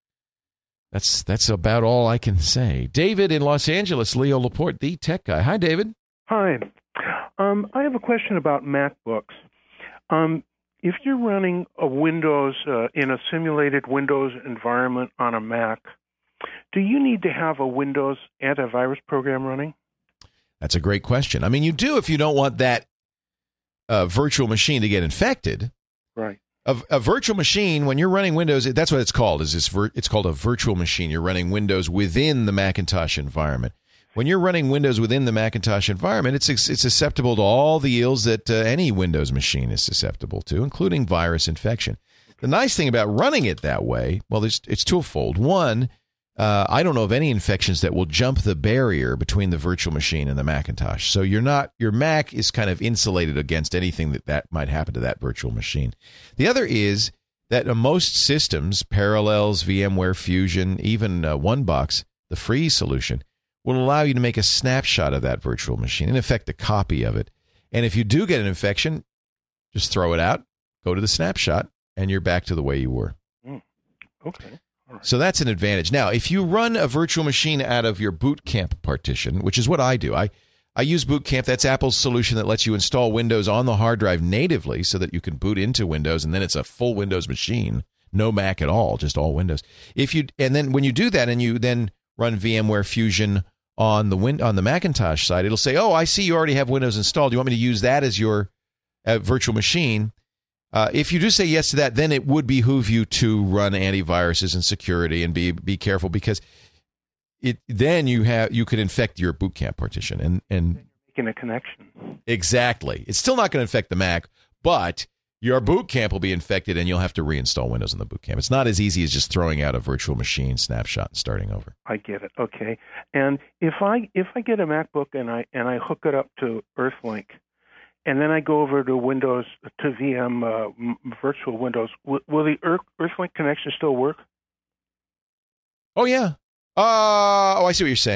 That's that's about all I can say. David in Los Angeles, Leo Laporte, the tech guy. Hi, David. Hi. Um, I have a question about MacBooks. Um, if you're running a Windows uh, in a simulated Windows environment on a Mac, do you need to have a Windows antivirus program running? That's a great question. I mean, you do if you don't want that uh, virtual machine to get infected. Right. A, a virtual machine, when you're running Windows, that's what it's called. Is this vir- It's called a virtual machine. You're running Windows within the Macintosh environment. When you're running Windows within the Macintosh environment, it's it's susceptible to all the ills that uh, any Windows machine is susceptible to, including virus infection. The nice thing about running it that way, well, it's, it's twofold. One, uh, I don't know of any infections that will jump the barrier between the virtual machine and the Macintosh. So you're not your Mac is kind of insulated against anything that, that might happen to that virtual machine. The other is that uh, most systems, Parallels, VMware Fusion, even uh, OneBox, the free solution, will allow you to make a snapshot of that virtual machine, in effect, a copy of it. And if you do get an infection, just throw it out, go to the snapshot, and you're back to the way you were. Mm. Okay. So that's an advantage. Now, if you run a virtual machine out of your Boot Camp partition, which is what I do, I, I use Boot Camp. That's Apple's solution that lets you install Windows on the hard drive natively so that you can boot into Windows, and then it's a full Windows machine, no Mac at all, just all Windows. If you and then when you do that and you then run VMware Fusion on the win, on the Macintosh side, it'll say, "Oh, I see you already have Windows installed. Do you want me to use that as your uh, virtual machine?" Uh, if you do say yes to that, then it would behoove you to run antiviruses and security and be be careful, because it then you have you could infect your Boot Camp partition and and making a connection. Exactly. It's still not going to infect the Mac, but your Boot Camp will be infected, and you'll have to reinstall Windows in the Boot Camp. It's not as easy as just throwing out a virtual machine snapshot and starting over. I get it. Okay. And if I if I get a MacBook and I and I hook it up to Earthlink, and then I go over to Windows, to V M uh, Virtual Windows, will, will the Earth, Earthlink connection still work? Oh, yeah. Uh, oh, I see what you're saying.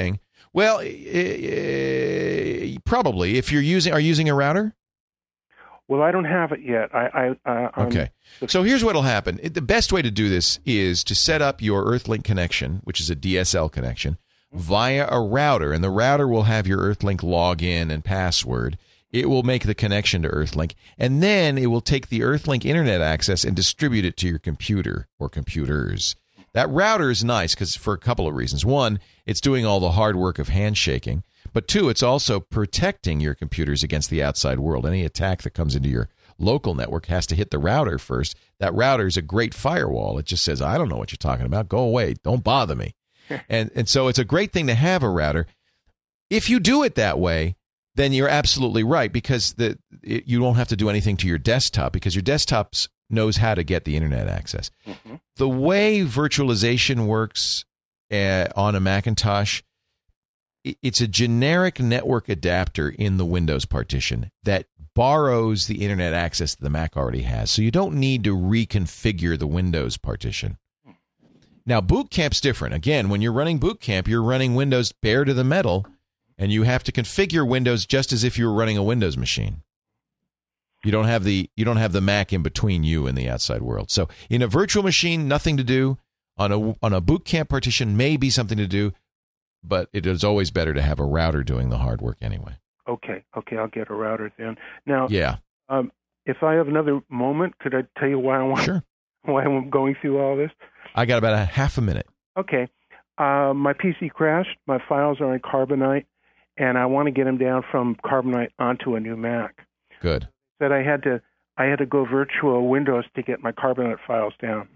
Well, uh, probably. If you're using, are you using a router? Well, I don't have it yet. I, I uh, um, okay. So here's what'll happen. The best way to do this is to set up your Earthlink connection, which is a D S L connection, via a router, and the router will have your Earthlink login and password. It will make the connection to Earthlink, and then it will take the Earthlink internet access and distribute it to your computer or computers. That router is nice because for a couple of reasons. One, it's doing all the hard work of handshaking. But two, it's also protecting your computers against the outside world. Any attack that comes into your local network has to hit the router first. That router is a great firewall. It just says, I don't know what you're talking about. Go away. Don't bother me. and and so it's a great thing to have a router. If you do it that way, then you're absolutely right, because the it, you don't have to do anything to your desktop, because your desktop knows how to get the internet access. Mm-hmm. The way virtualization works uh, on a Macintosh, it's a generic network adapter in the Windows partition that borrows the internet access that the Mac already has. So you don't need to reconfigure the Windows partition. Now, Boot Camp's different. Again, when you're running Boot Camp, you're running Windows bare to the metal, and you have to configure Windows just as if you were running a Windows machine. You don't have the you don't have the Mac in between you and the outside world. So in a virtual machine, nothing to do. On a on a Boot Camp partition, may be something to do. But it is always better to have a router doing the hard work anyway. Okay, okay, I'll get a router then. Now, yeah. Um, if I have another moment, could I tell you why I want, sure. why I'm going through all this? I got about a half a minute. Okay. Uh, my P C crashed. My files are on Carbonite, and I want to get them down from Carbonite onto a new Mac. Good. Said I had to I had to go virtual Windows to get my Carbonite files down.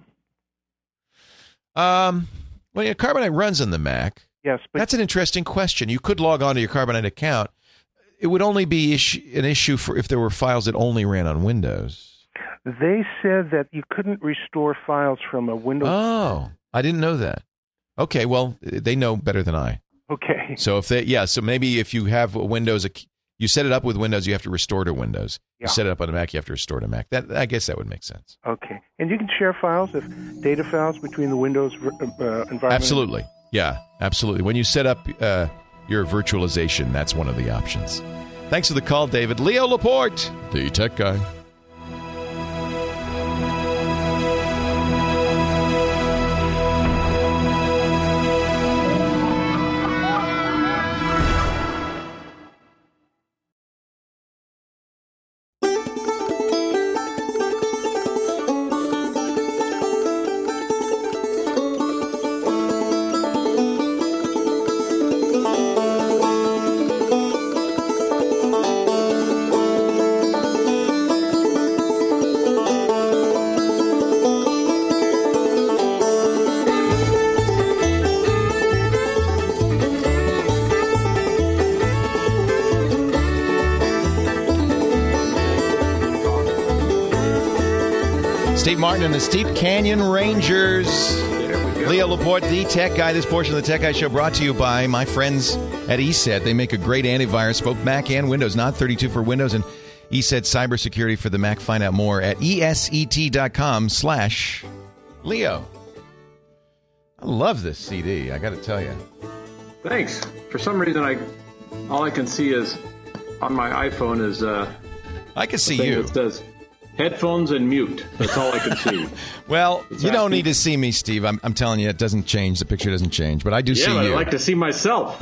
Um. Well, yeah, Carbonite runs on the Mac. Yes, but that's an interesting question. You could log on to your Carbonite account. It would only be issue, an issue for if there were files that only ran on Windows. They said that you couldn't restore files from a Windows. Oh, I didn't know that. Okay, well, they know better than I. Okay. So if they, yeah, so maybe if you have a Windows, you set it up with Windows, you have to restore to Windows. Yeah. You set it up on a Mac, you have to restore to Mac. That I guess that would make sense. Okay, and you can share files, if data files between the Windows uh, environment. Absolutely. Yeah, absolutely. When you set up uh, your virtualization, that's one of the options. Thanks for the call, David. Leo Laporte, the tech guy. Steve Martin and the Steep Canyon Rangers. Leo Laporte, the tech guy. This portion of the Tech Guy Show brought to you by my friends at E S E T. They make a great antivirus, both Mac and Windows, not thirty-two for Windows, and E S E T cybersecurity for the Mac. Find out more at E S E T dot com slash Leo. I love this C D, I got to tell you. Thanks. For some reason, I all I can see is on my iPhone is uh, I can see you. It says headphones and mute. That's all I can see. Well, it's you don't asking. need to see me, Steve. I'm, I'm telling you, it doesn't change. The picture doesn't change, but I do yeah, see but you. I like to see myself.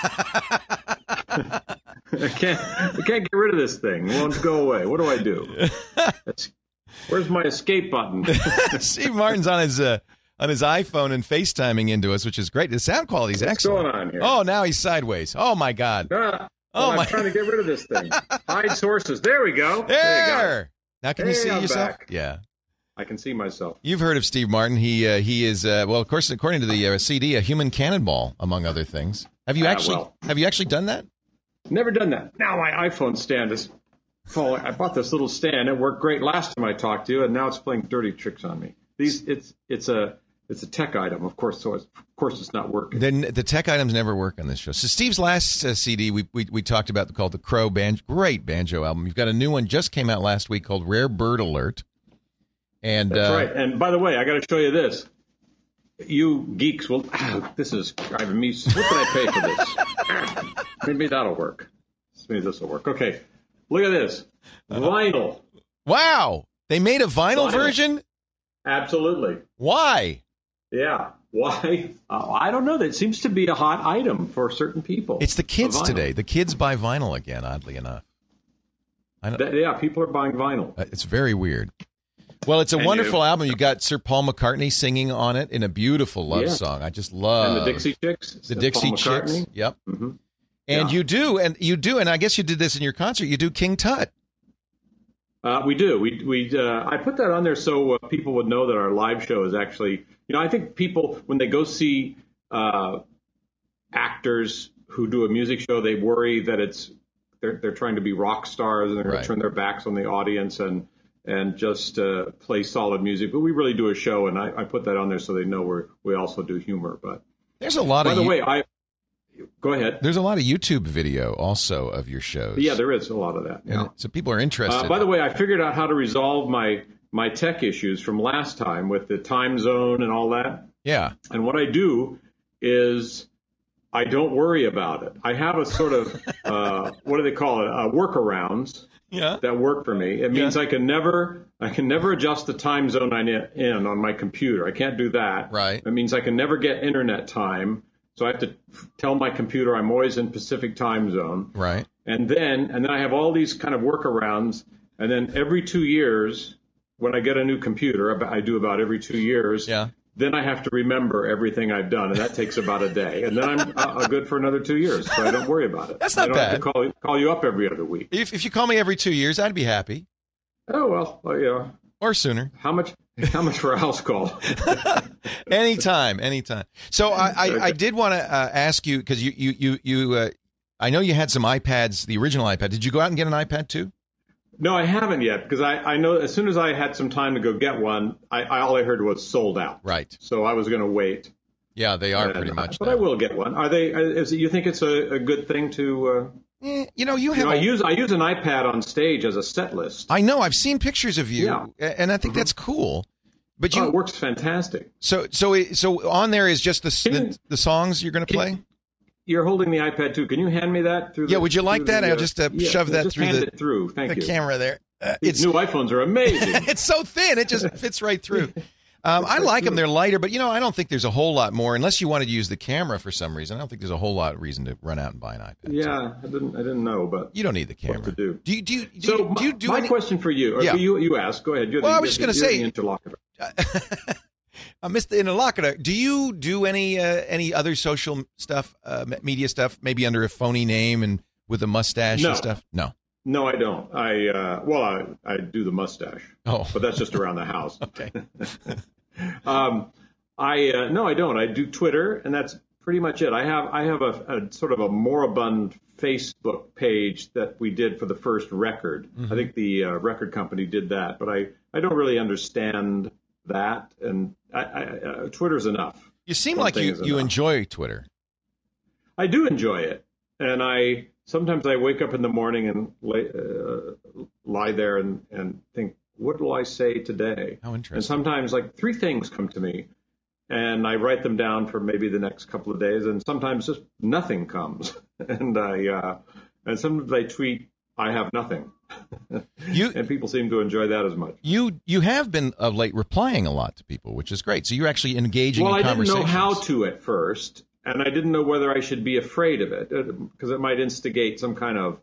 I can't. I can't get rid of this thing. It won't go away. What do I do? That's, where's my escape button? Steve Martin's on his uh, on his iPhone and FaceTiming into us, which is great. The sound quality is excellent. What's going on here? Oh, now he's sideways. Oh my God. Ah, oh well, my. I'm trying to get rid of this thing. Hide sources. There we go. There. there you go. Now can hey, you see I'm yourself? Back. Yeah. I can see myself. You've heard of Steve Martin. He uh, he is uh, well, of course, according to the uh, C D, a human cannonball, among other things. Have you Ah, actually well. have you actually done that? Never done that. Now my iPhone stand is falling. I bought this little stand. It worked great last time I talked to you, and now it's playing dirty tricks on me. These it's it's a it's a tech item, of course. So it's, of course it's not working. Then the tech items never work on this show. So Steve's last uh, C D we, we we talked about called the Crow Banjo, great banjo album. You've got a new one just came out last week called Rare Bird Alert. And That's uh, right. And by the way, I got to show you this. You geeks will. Oh, this is driving me. What did I pay for this? Maybe that'll work. Maybe this will work. Okay, look at this. Vinyl. Wow. They made a vinyl, vinyl. version? Absolutely. Why? Yeah. Why? Uh, I don't know. That seems to be a hot item for certain people. It's the kids today. The kids buy vinyl again, oddly enough. I don't, that, yeah, people are buying vinyl. It's very weird. Well, it's a and wonderful you, album. You got Sir Paul McCartney singing on it in a beautiful love yeah. song. I just love. And the Dixie Chicks. The Dixie Chicks. Yep. Mm-hmm. And yeah. you do, and you do, and I guess you did this in your concert. You do King Tut. Uh, we do. We we. Uh, I put that on there so uh, people would know that our live show is actually. You know, I think people when they go see uh, actors who do a music show, they worry that it's they're they're trying to be rock stars and they're going right. to turn their backs on the audience and and just uh, play solid music. But we really do a show, and I, I put that on there so they know we we also do humor. But there's a lot by of. By the you- way, I. Go ahead. There's a lot of YouTube video also of your shows. Yeah, there is a lot of that. Yeah. So people are interested. Uh, by the way, I figured out how to resolve my my tech issues from last time with the time zone and all that. Yeah. And what I do is I don't worry about it. I have a sort of, uh, what do they call it, uh, workarounds yeah. that work for me. It means yeah. I can never I can never adjust the time zone I'm in on my computer. I can't do that. Right. It means I can never get internet time. So I have to tell my computer I'm always in Pacific time zone. Right. And then and then I have all these kind of workarounds. And then every two years, when I get a new computer, I do about every two years, yeah. then I have to remember everything I've done. And that takes about a day. And then I'm uh, good for another two years. So I don't worry about it. That's not I don't bad. have to call, call you up every other week. If, if you call me every two years, I'd be happy. Oh, well, well yeah. Or sooner. How much How much for a house call? anytime, anytime. So I, I, I did want to uh, ask you, because you, you, you, you uh, I know you had some iPads, the original iPad. Did you go out and get an iPad too? No, I haven't yet, because I, I know as soon as I had some time to go get one, I, I all I heard was sold out. Right. So I was going to wait. Yeah, they are and, pretty much. But now. I will get one. Are they? Is it, you think it's a, a good thing to? Uh, eh, you know, you have. You know, a, I use I use an iPad on stage as a set list. I know. I've seen pictures of you, yeah. and I think mm-hmm. that's cool. But you, oh, it works fantastic. So, so, so on there is just the the, the songs you're going to play. You're holding the iPad too. Can you hand me that through? Yeah. The, would you like that? The, I'll just uh, yeah, shove that just through hand the it through. Thank the you. camera there. Uh, These it's new iPhones are amazing. It's so thin; it just fits right through. Um, I like them; they're lighter, but you know, I don't think there's a whole lot more. Unless you wanted to use the camera for some reason, I don't think there's a whole lot of reason to run out and buy an iPad. Yeah, so. I didn't. I didn't know, but you don't need the camera. What to do? Do you? Do you? Do so you, do, you do my any... question for you? Or yeah. you you ask. Go ahead. You're well, the, I was just going to say, the interlocutor. uh, Mister Interlocutor, do you do any uh, any other social stuff, uh, media stuff, maybe under a phony name and with a mustache no. and stuff? No. No, I don't. I uh, well, I, I do the mustache. Oh, but that's just around the house. Okay. um, I uh, no, I don't. I do Twitter, and that's pretty much it. I have I have a, a sort of a moribund Facebook page that we did for the first record. Mm-hmm. I think the uh, record company did that, but I, I don't really understand that. And I, I, uh, Twitter's enough. You seem One like you, you enjoy Twitter. I do enjoy it, and I. Sometimes I wake up in the morning and lay, uh, lie there and, and think, what will I say today? How interesting. And sometimes like three things come to me and I write them down for maybe the next couple of days. And sometimes just nothing comes. and I, uh, and sometimes I tweet, I have nothing. You, and people seem to enjoy that as much. You, you have been of late replying a lot to people, which is great. So you're actually engaging well, in conversations. Well, I didn't know how to at first. And I didn't know whether I should be afraid of it because it might instigate some kind of,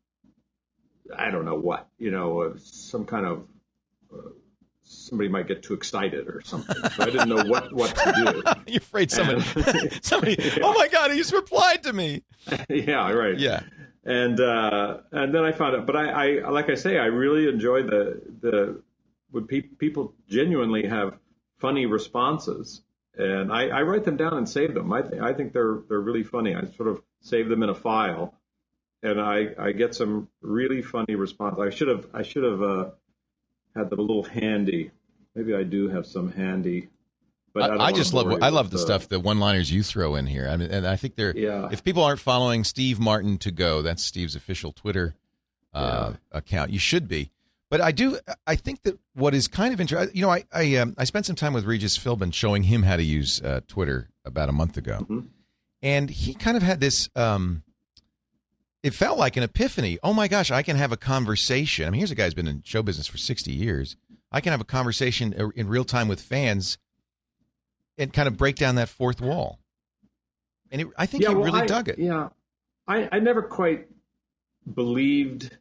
I don't know what, you know, uh, some kind of, uh, somebody might get too excited or something. So I didn't know what, what to do. You're afraid somebody, and, somebody, yeah. oh my God, he's replied to me. Yeah, right. Yeah. And uh, and then I found out, but I, I like I say, I really enjoy the, the when pe- people genuinely have funny responses. And I, I write them down and save them. I, th- I think they're they're really funny. I sort of save them in a file, and I, I get some really funny response. I should have I should have uh, had them a little handy. Maybe I do have some handy. But I, I, I just love I love the, the stuff, the one-liners you throw in here. I mean, and I think they're yeah. if people aren't following Steve Martin to go, that's Steve's official Twitter uh, yeah. account. You should be. But I do. I think that what is kind of interesting, you know, I I, um, I spent some time with Regis Philbin showing him how to use uh, Twitter about a month ago, mm-hmm. And he kind of had this, um, it felt like an epiphany. Oh my gosh, I can have a conversation. I mean, here's a guy who's been in show business for sixty years. I can have a conversation in real time with fans and kind of break down that fourth wall. And it, I think yeah, he well, really I, dug it. Yeah. I, I never quite believed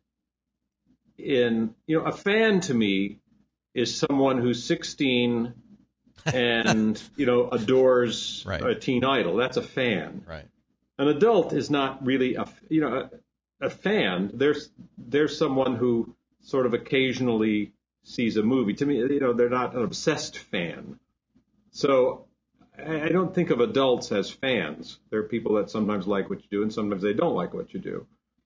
in, you know, a fan to me is someone who's sixteen and, you know, adores right. a teen idol. That's a fan. Right. An adult is not really a, you know, a, a fan. There's there's someone who sort of occasionally sees a movie. To me, you know, they're not an obsessed fan. So I, I don't think of adults as fans. There are people that sometimes like what you do and sometimes they don't like what you do.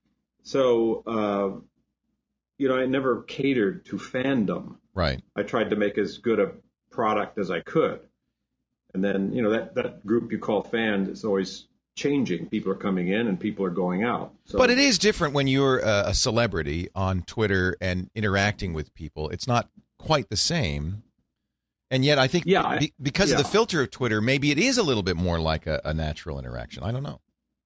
So, uh, you know, I never catered to fandom. Right. I tried to make as good a product as I could. And then, you know, that, that group you call fans is always changing. People are coming in and people are going out. So, but it is different when you're a, a celebrity on Twitter and interacting with people. It's not quite the same. And yet I think yeah, be, because yeah. of the filter of Twitter, maybe it is a little bit more like a, a natural interaction. I don't know.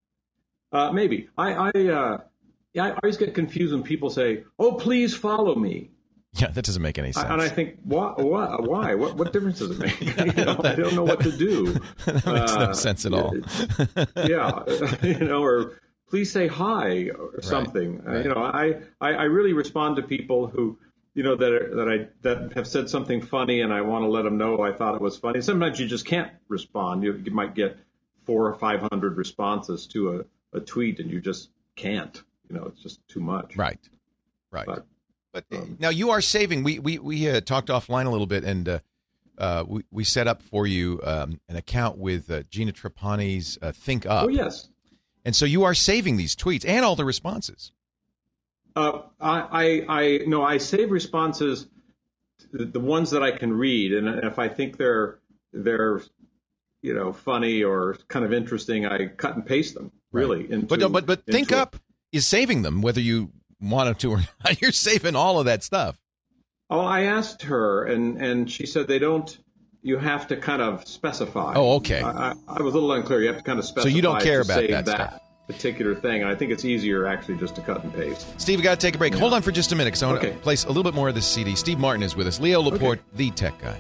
Uh, maybe. I, I, uh, yeah, I always get confused when people say, oh, please follow me. Yeah, that doesn't make any sense. And I think, why? Why? why? What, what difference does it make? You know, I don't know what to do. That makes uh, no sense at all. Yeah, you know, or please say hi or something. Right, right. Uh, you know, I, I, I really respond to people who, you know, that are, that I that have said something funny, and I want to let them know I thought it was funny. Sometimes you just can't respond. You, you might get four or five hundred responses to a, a tweet, and you just can't. You know, it's just too much. Right, right. But, But now you are saving. We we we uh, talked offline a little bit, and uh, uh, we we set up for you um, an account with uh, Gina Trapani's uh, Think Up. Oh yes. And so you are saving these tweets and all the responses. Uh, I I I no, I save responses, the, the ones that I can read, and if I think they're they're you know funny or kind of interesting, I cut and paste them really. Right. Into, but but but Think into Up is saving them whether you wanted to or not. You're saving all of that stuff. Oh, I asked her, and, and she said they don't. You have to kind of specify. Oh, okay. I, I, I was a little unclear. You have to kind of specify. So you don't care to about save that that stuff. particular thing. And I think it's easier actually just to cut and paste. Steve, we got to take a break. Yeah. Hold on for just a minute because I want okay. to place a little bit more of this C D. Steve Martin is with us. Leo Laporte, okay. The tech guy.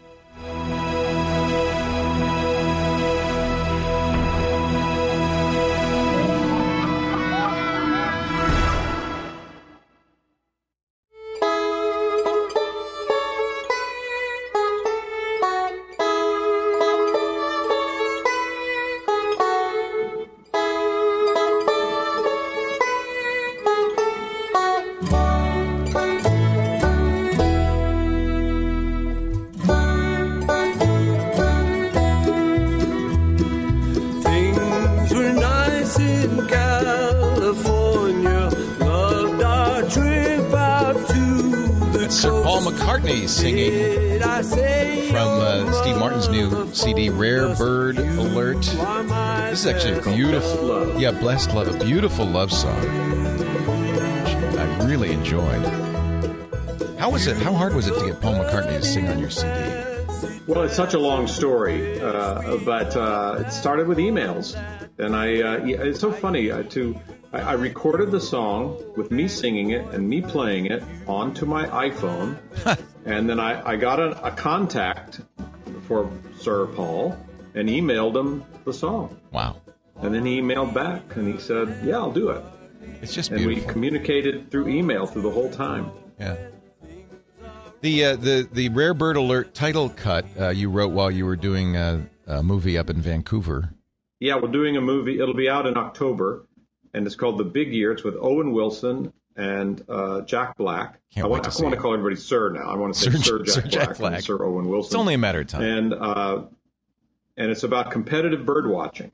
Singing from uh, Steve Martin's new C D, Rare Bird Alert. This is actually a beautiful, yeah, Blessed Love, a beautiful love song. I really enjoyed. How was it? How hard was it to get Paul McCartney to sing on your C D? Well, it's such a long story, uh, but uh, it started with emails, and I. Uh, it's so funny uh, to. I recorded the song with me singing it and me playing it onto my iPhone. And then I, I got a, a contact for Sir Paul and emailed him the song. Wow. And then he emailed back and he said, yeah, I'll do it. It's just and beautiful. And we communicated through email through the whole time. Yeah. The uh, the the Rare Bird Alert title cut uh, you wrote while you were doing a, a movie up in Vancouver. Yeah, we're doing a movie. It'll be out in October. And it's called The Big Year. It's with Owen Wilson and uh, Jack Black. Can't I want, wait to I want to call everybody Sir now. I want to say Sir, Sir, Jack, Sir Black, Jack Black and Sir Owen Wilson. It's only a matter of time. And uh, and it's about competitive bird watching.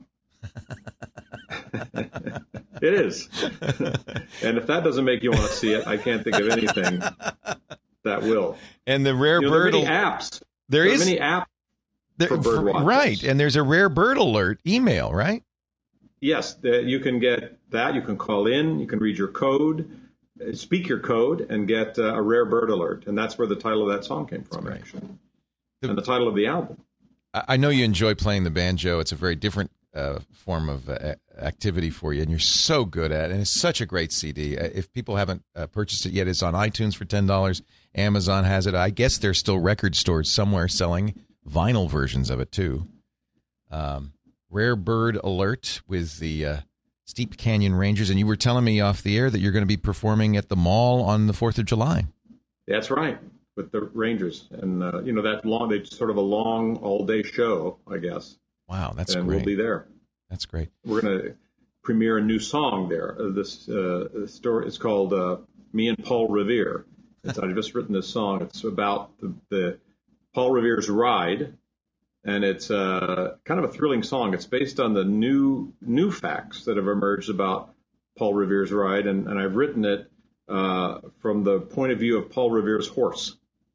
It is. And if that doesn't make you want to see it, I can't think of anything that will. And the Rare you know, Bird there are many apps. There, there is are many apps there, for bird watching. Right, and there's a Rare Bird Alert email, right? Yes, the, you can get that. You can call in. You can read your code, speak your code, and get uh, a Rare Bird Alert. And that's where the title of that song came from, actually. The, and the title of the album. I know you enjoy playing the banjo. It's a very different uh, form of uh, activity for you, and you're so good at it. And it's such a great C D. Uh, if people haven't uh, purchased it yet, it's on iTunes for ten dollars. Amazon has it. I guess there's still record stores somewhere selling vinyl versions of it, too. Um, Rare Bird Alert with the uh, Steep Canyon Rangers. And you were telling me off the air that you're going to be performing at the mall on the fourth of July. That's right, with the Rangers. And, uh, you know, that long, it's sort of a long all-day show, I guess. Wow, that's and great. And we'll be there. That's great. We're going to premiere a new song there. Uh, this uh, story is called uh, Me and Paul Revere. It's, I've just written this song. It's about the, the Paul Revere's ride, and it's uh, kind of a thrilling song. It's based on the new new facts that have emerged about Paul Revere's ride, and, and I've written it uh, from the point of view of Paul Revere's horse.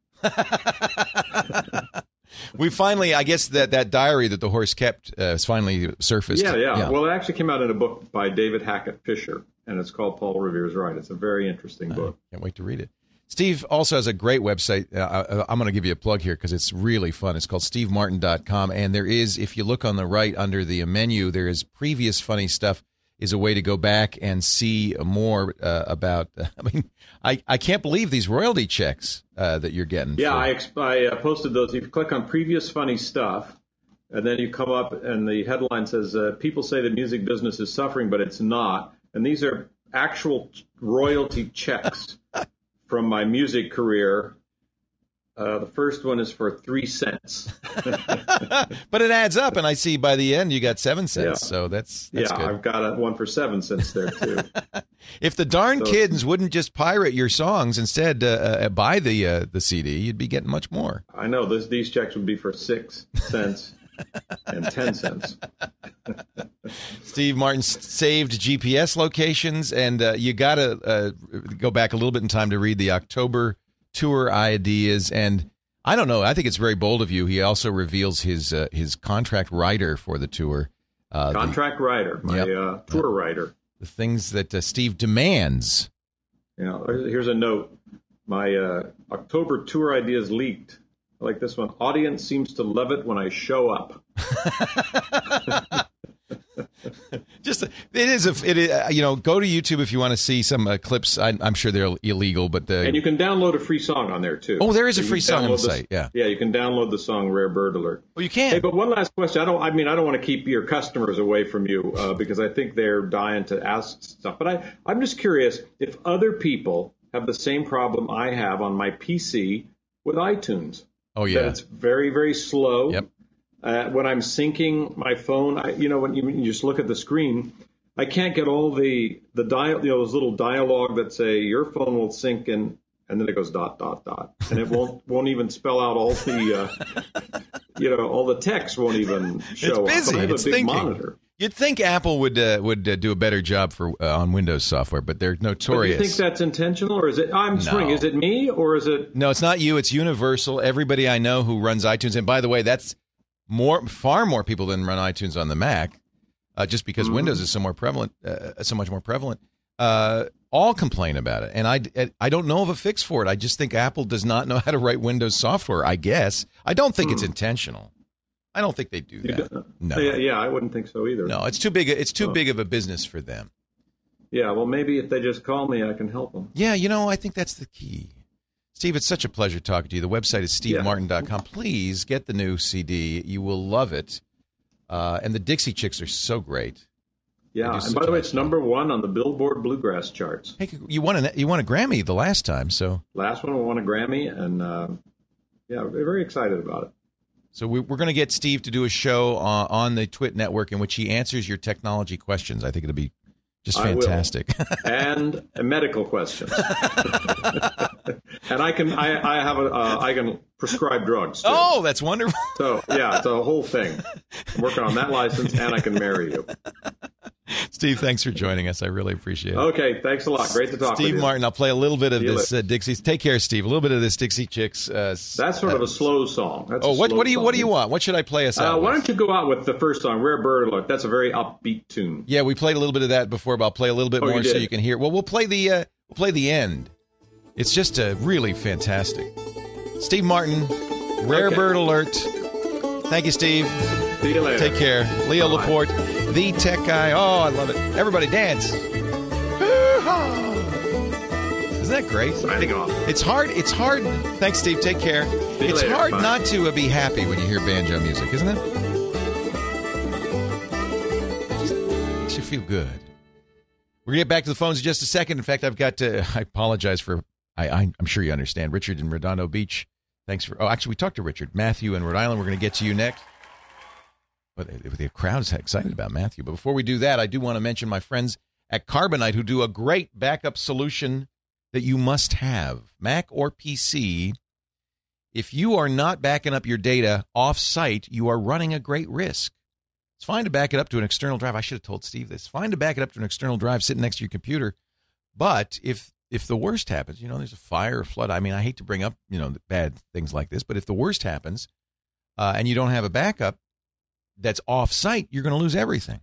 We finally, I guess that, that diary that the horse kept uh, has finally surfaced. Yeah, yeah, yeah. Well, it actually came out in a book by David Hackett Fisher, and it's called Paul Revere's Ride. It's a very interesting book. I can't wait to read it. Steve also has a great website. Uh, I'm going to give you a plug here because it's really fun. It's called steve martin dot com, and there is, if you look on the right under the menu, there is previous funny stuff. Is a way to go back and see more uh, about. Uh, I mean, I, I can't believe these royalty checks uh, that you're getting. Yeah, for... I, I uh, posted those. You click on previous funny stuff, and then you come up, and the headline says, uh, "People say the music business is suffering, but it's not." And these are actual royalty checks from my music career. Uh, the first one is for three cents. But it adds up, and I see by the end you got seven cents. Yeah. So that's, that's yeah, good. I've got a, one for seven cents there, too. If the darn so, kids wouldn't just pirate your songs, instead uh, uh, buy the uh, the C D, you'd be getting much more. I know. This, these checks would be for six cents and ten cents. Steve Martin saved G P S locations, and uh, you got to uh, go back a little bit in time to read the October tour ideas. And I don't know, I think it's very bold of you. He also reveals his uh, his contract writer for the tour. Uh, contract the, writer, my yep, uh, tour writer. The things that uh, Steve demands. Yeah, here's a note. My uh, October tour ideas leaked. I like this one. Audience seems to love it when I show up. Just it is a it is, uh, you know, go to YouTube if you want to see some uh, clips. I, I'm sure they're illegal, but the, and you can download a free song on there too. Oh, there is so a free song on the site. Yeah, yeah, you can download the song "Rare Bird Alert." Oh, you can. Hey, but one last question. I don't. I mean, I don't want to keep your customers away from you uh, because I think they're dying to ask stuff. But I, I'm just curious if other people have the same problem I have on my P C with iTunes. Oh yeah, that it's very very slow. Yep. Uh, when I'm syncing my phone, I, you know, when you, you just look at the screen, I can't get all the the dial, you know, those little dialogue that say your phone will sync and and then it goes dot dot dot, and it won't won't even spell out all the, uh, you know, all the text won't even show. It's busy. Up. I have it's a big thinking. monitor. You'd think Apple would uh, would uh, do a better job for uh, on Windows software, but they're notorious. But you think that's intentional, or is it? I'm just wondering, is it me, or is it? No, it's not you. It's universal. Everybody I know who runs iTunes, and by the way, that's more far more people than run iTunes on the Mac, uh, just because mm-hmm. Windows is so more prevalent, uh, so much more prevalent. Uh, all complain about it, and I I don't know of a fix for it. I just think Apple does not know how to write Windows software. I guess I don't think mm. it's intentional. I don't think they do that. No. Yeah, yeah, I wouldn't think so either. No, it's too big. It's too oh. big of a business for them. Yeah, well, maybe if they just call me, I can help them. Yeah, you know, I think that's the key. Steve, it's such a pleasure talking to you. The website is steve martin dot com. Please get the new C D. You will love it. Uh, and the Dixie Chicks are so great. Yeah, and by the way, it's number one on the Billboard Bluegrass charts. Hey, you won a you won a Grammy the last time, so last one we won a Grammy, and uh, yeah, we're very excited about it. So we, we're going to get Steve to do a show on, on the Twit Network in which he answers your technology questions. I think it'll be just fantastic. And medical questions. And I can I, I have a uh, I can prescribe drugs too. Oh, that's wonderful. So yeah, it's a whole thing. I'm working on that license, and I can marry you. Steve, thanks for joining us. I really appreciate it. Okay, thanks a lot. Great to talk Steve with you. Martin, I'll play a little bit of this uh, Dixie's. Take care, Steve. A little bit of this Dixie Chicks. Uh, That's sort uh, of a slow song. That's oh, what, what do you song. what do you want? What should I play us out uh, Why with? don't you go out with the first song, Rare Bird Alert? That's a very upbeat tune. Yeah, we played a little bit of that before, but I'll play a little bit oh, more you so you can hear. Well, we'll play the uh, we'll play the end. It's just uh, really fantastic. Steve Martin, Rare okay. Bird Alert. Thank you, Steve. See you later. Take care. Leo Bye-bye. Laporte, the tech guy. Oh, I love it. Everybody dance. Isn't that great? Signing off. It's hard. It's hard. Thanks, Steve. Take care. See you It's later. hard Bye. not to uh, be happy when you hear banjo music, isn't it? Makes you feel good. We're going to get back to the phones in just a second. In fact, I've got to, I apologize for, I, I, I'm sure you understand. Richard in Redondo Beach. Thanks for, oh, actually, we talked to Richard. Matthew in Rhode Island. We're going to get to you next. But the crowd is excited about Matthew. But before we do that, I do want to mention my friends at Carbonite who do a great backup solution that you must have. Mac or P C, if you are not backing up your data off-site, you are running a great risk. It's fine to back it up to an external drive. I should have told Steve this. It's fine to back it up to an external drive sitting next to your computer. But if if the worst happens, you know, there's a fire or flood. I mean, I hate to bring up, you know, bad things like this, but if the worst happens uh, and you don't have a backup that's off-site, you're going to lose everything.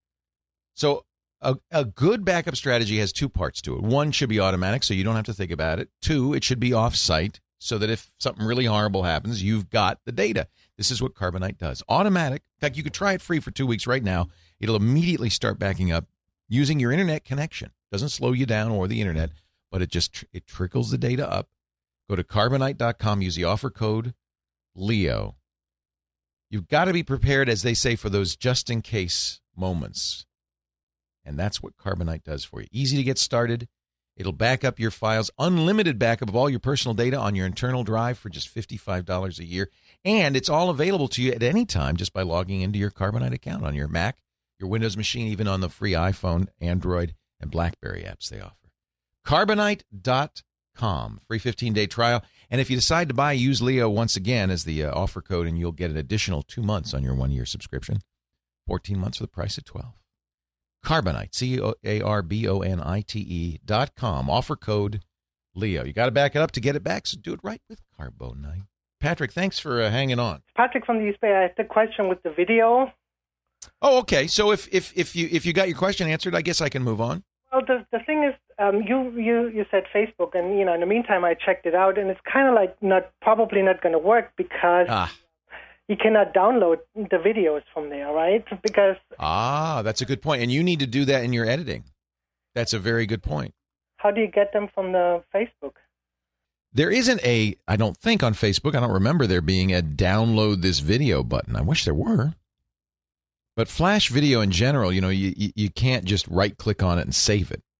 So a, a good backup strategy has two parts to it. One should be automatic, so you don't have to think about it. Two, it should be off-site, so that if something really horrible happens, you've got the data. This is what Carbonite does. Automatic. In fact, you could try it free for two weeks right now. It'll immediately start backing up using your internet connection. Doesn't slow you down or the internet, but it just it trickles the data up. Go to carbonite dot com. Use the offer code Leo. You've got to be prepared, as they say, for those just-in-case moments. And that's what Carbonite does for you. Easy to get started. It'll back up your files. Unlimited backup of all your personal data on your internal drive for just fifty-five dollars a year. And it's all available to you at any time just by logging into your Carbonite account on your Mac, your Windows machine, even on the free iPhone, Android, and BlackBerry apps they offer. carbonite dot com. Free fifteen-day trial. And if you decide to buy, use Leo once again as the uh, offer code, and you'll get an additional two months on your one-year subscription. fourteen months for the price of twelve. Carbonite, C A R B O N I T E dot com. Offer code Leo. You got to back it up to get it back, so do it right with Carbonite. Patrick, thanks for uh, hanging on. Patrick from the East Bay. I had the question with the video. Oh, okay. So if, if, if you if you got your question answered, I guess I can move on. Well, the the thing is, um, you, you, you said Facebook, and you know, in the meantime, I checked it out, and it's kind of like not probably not going to work because ah. you cannot download the videos from there, right? Because ah, that's a good point, and you need to do that in your editing. That's a very good point. How do you get them from the Facebook? There isn't a, I don't think on Facebook, I don't remember there being a download this video button. I wish there were. But Flash video in general, you know, you, you can't just right-click on it and save it.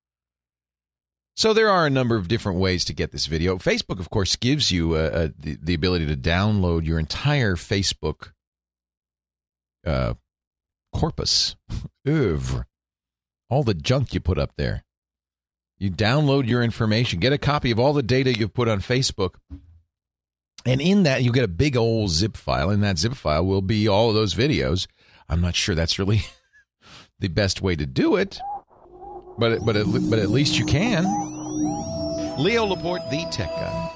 So there are a number of different ways to get this video. Facebook, of course, gives you uh, uh, the, the ability to download your entire Facebook uh, corpus, oeuvre, all the junk you put up there. You download your information, get a copy of all the data you've put on Facebook, and in that you get a big old zip file. In that zip file will be all of those videos. I'm not sure that's really the best way to do it, but but at, but at least you can. Leo Laporte, the tech guy.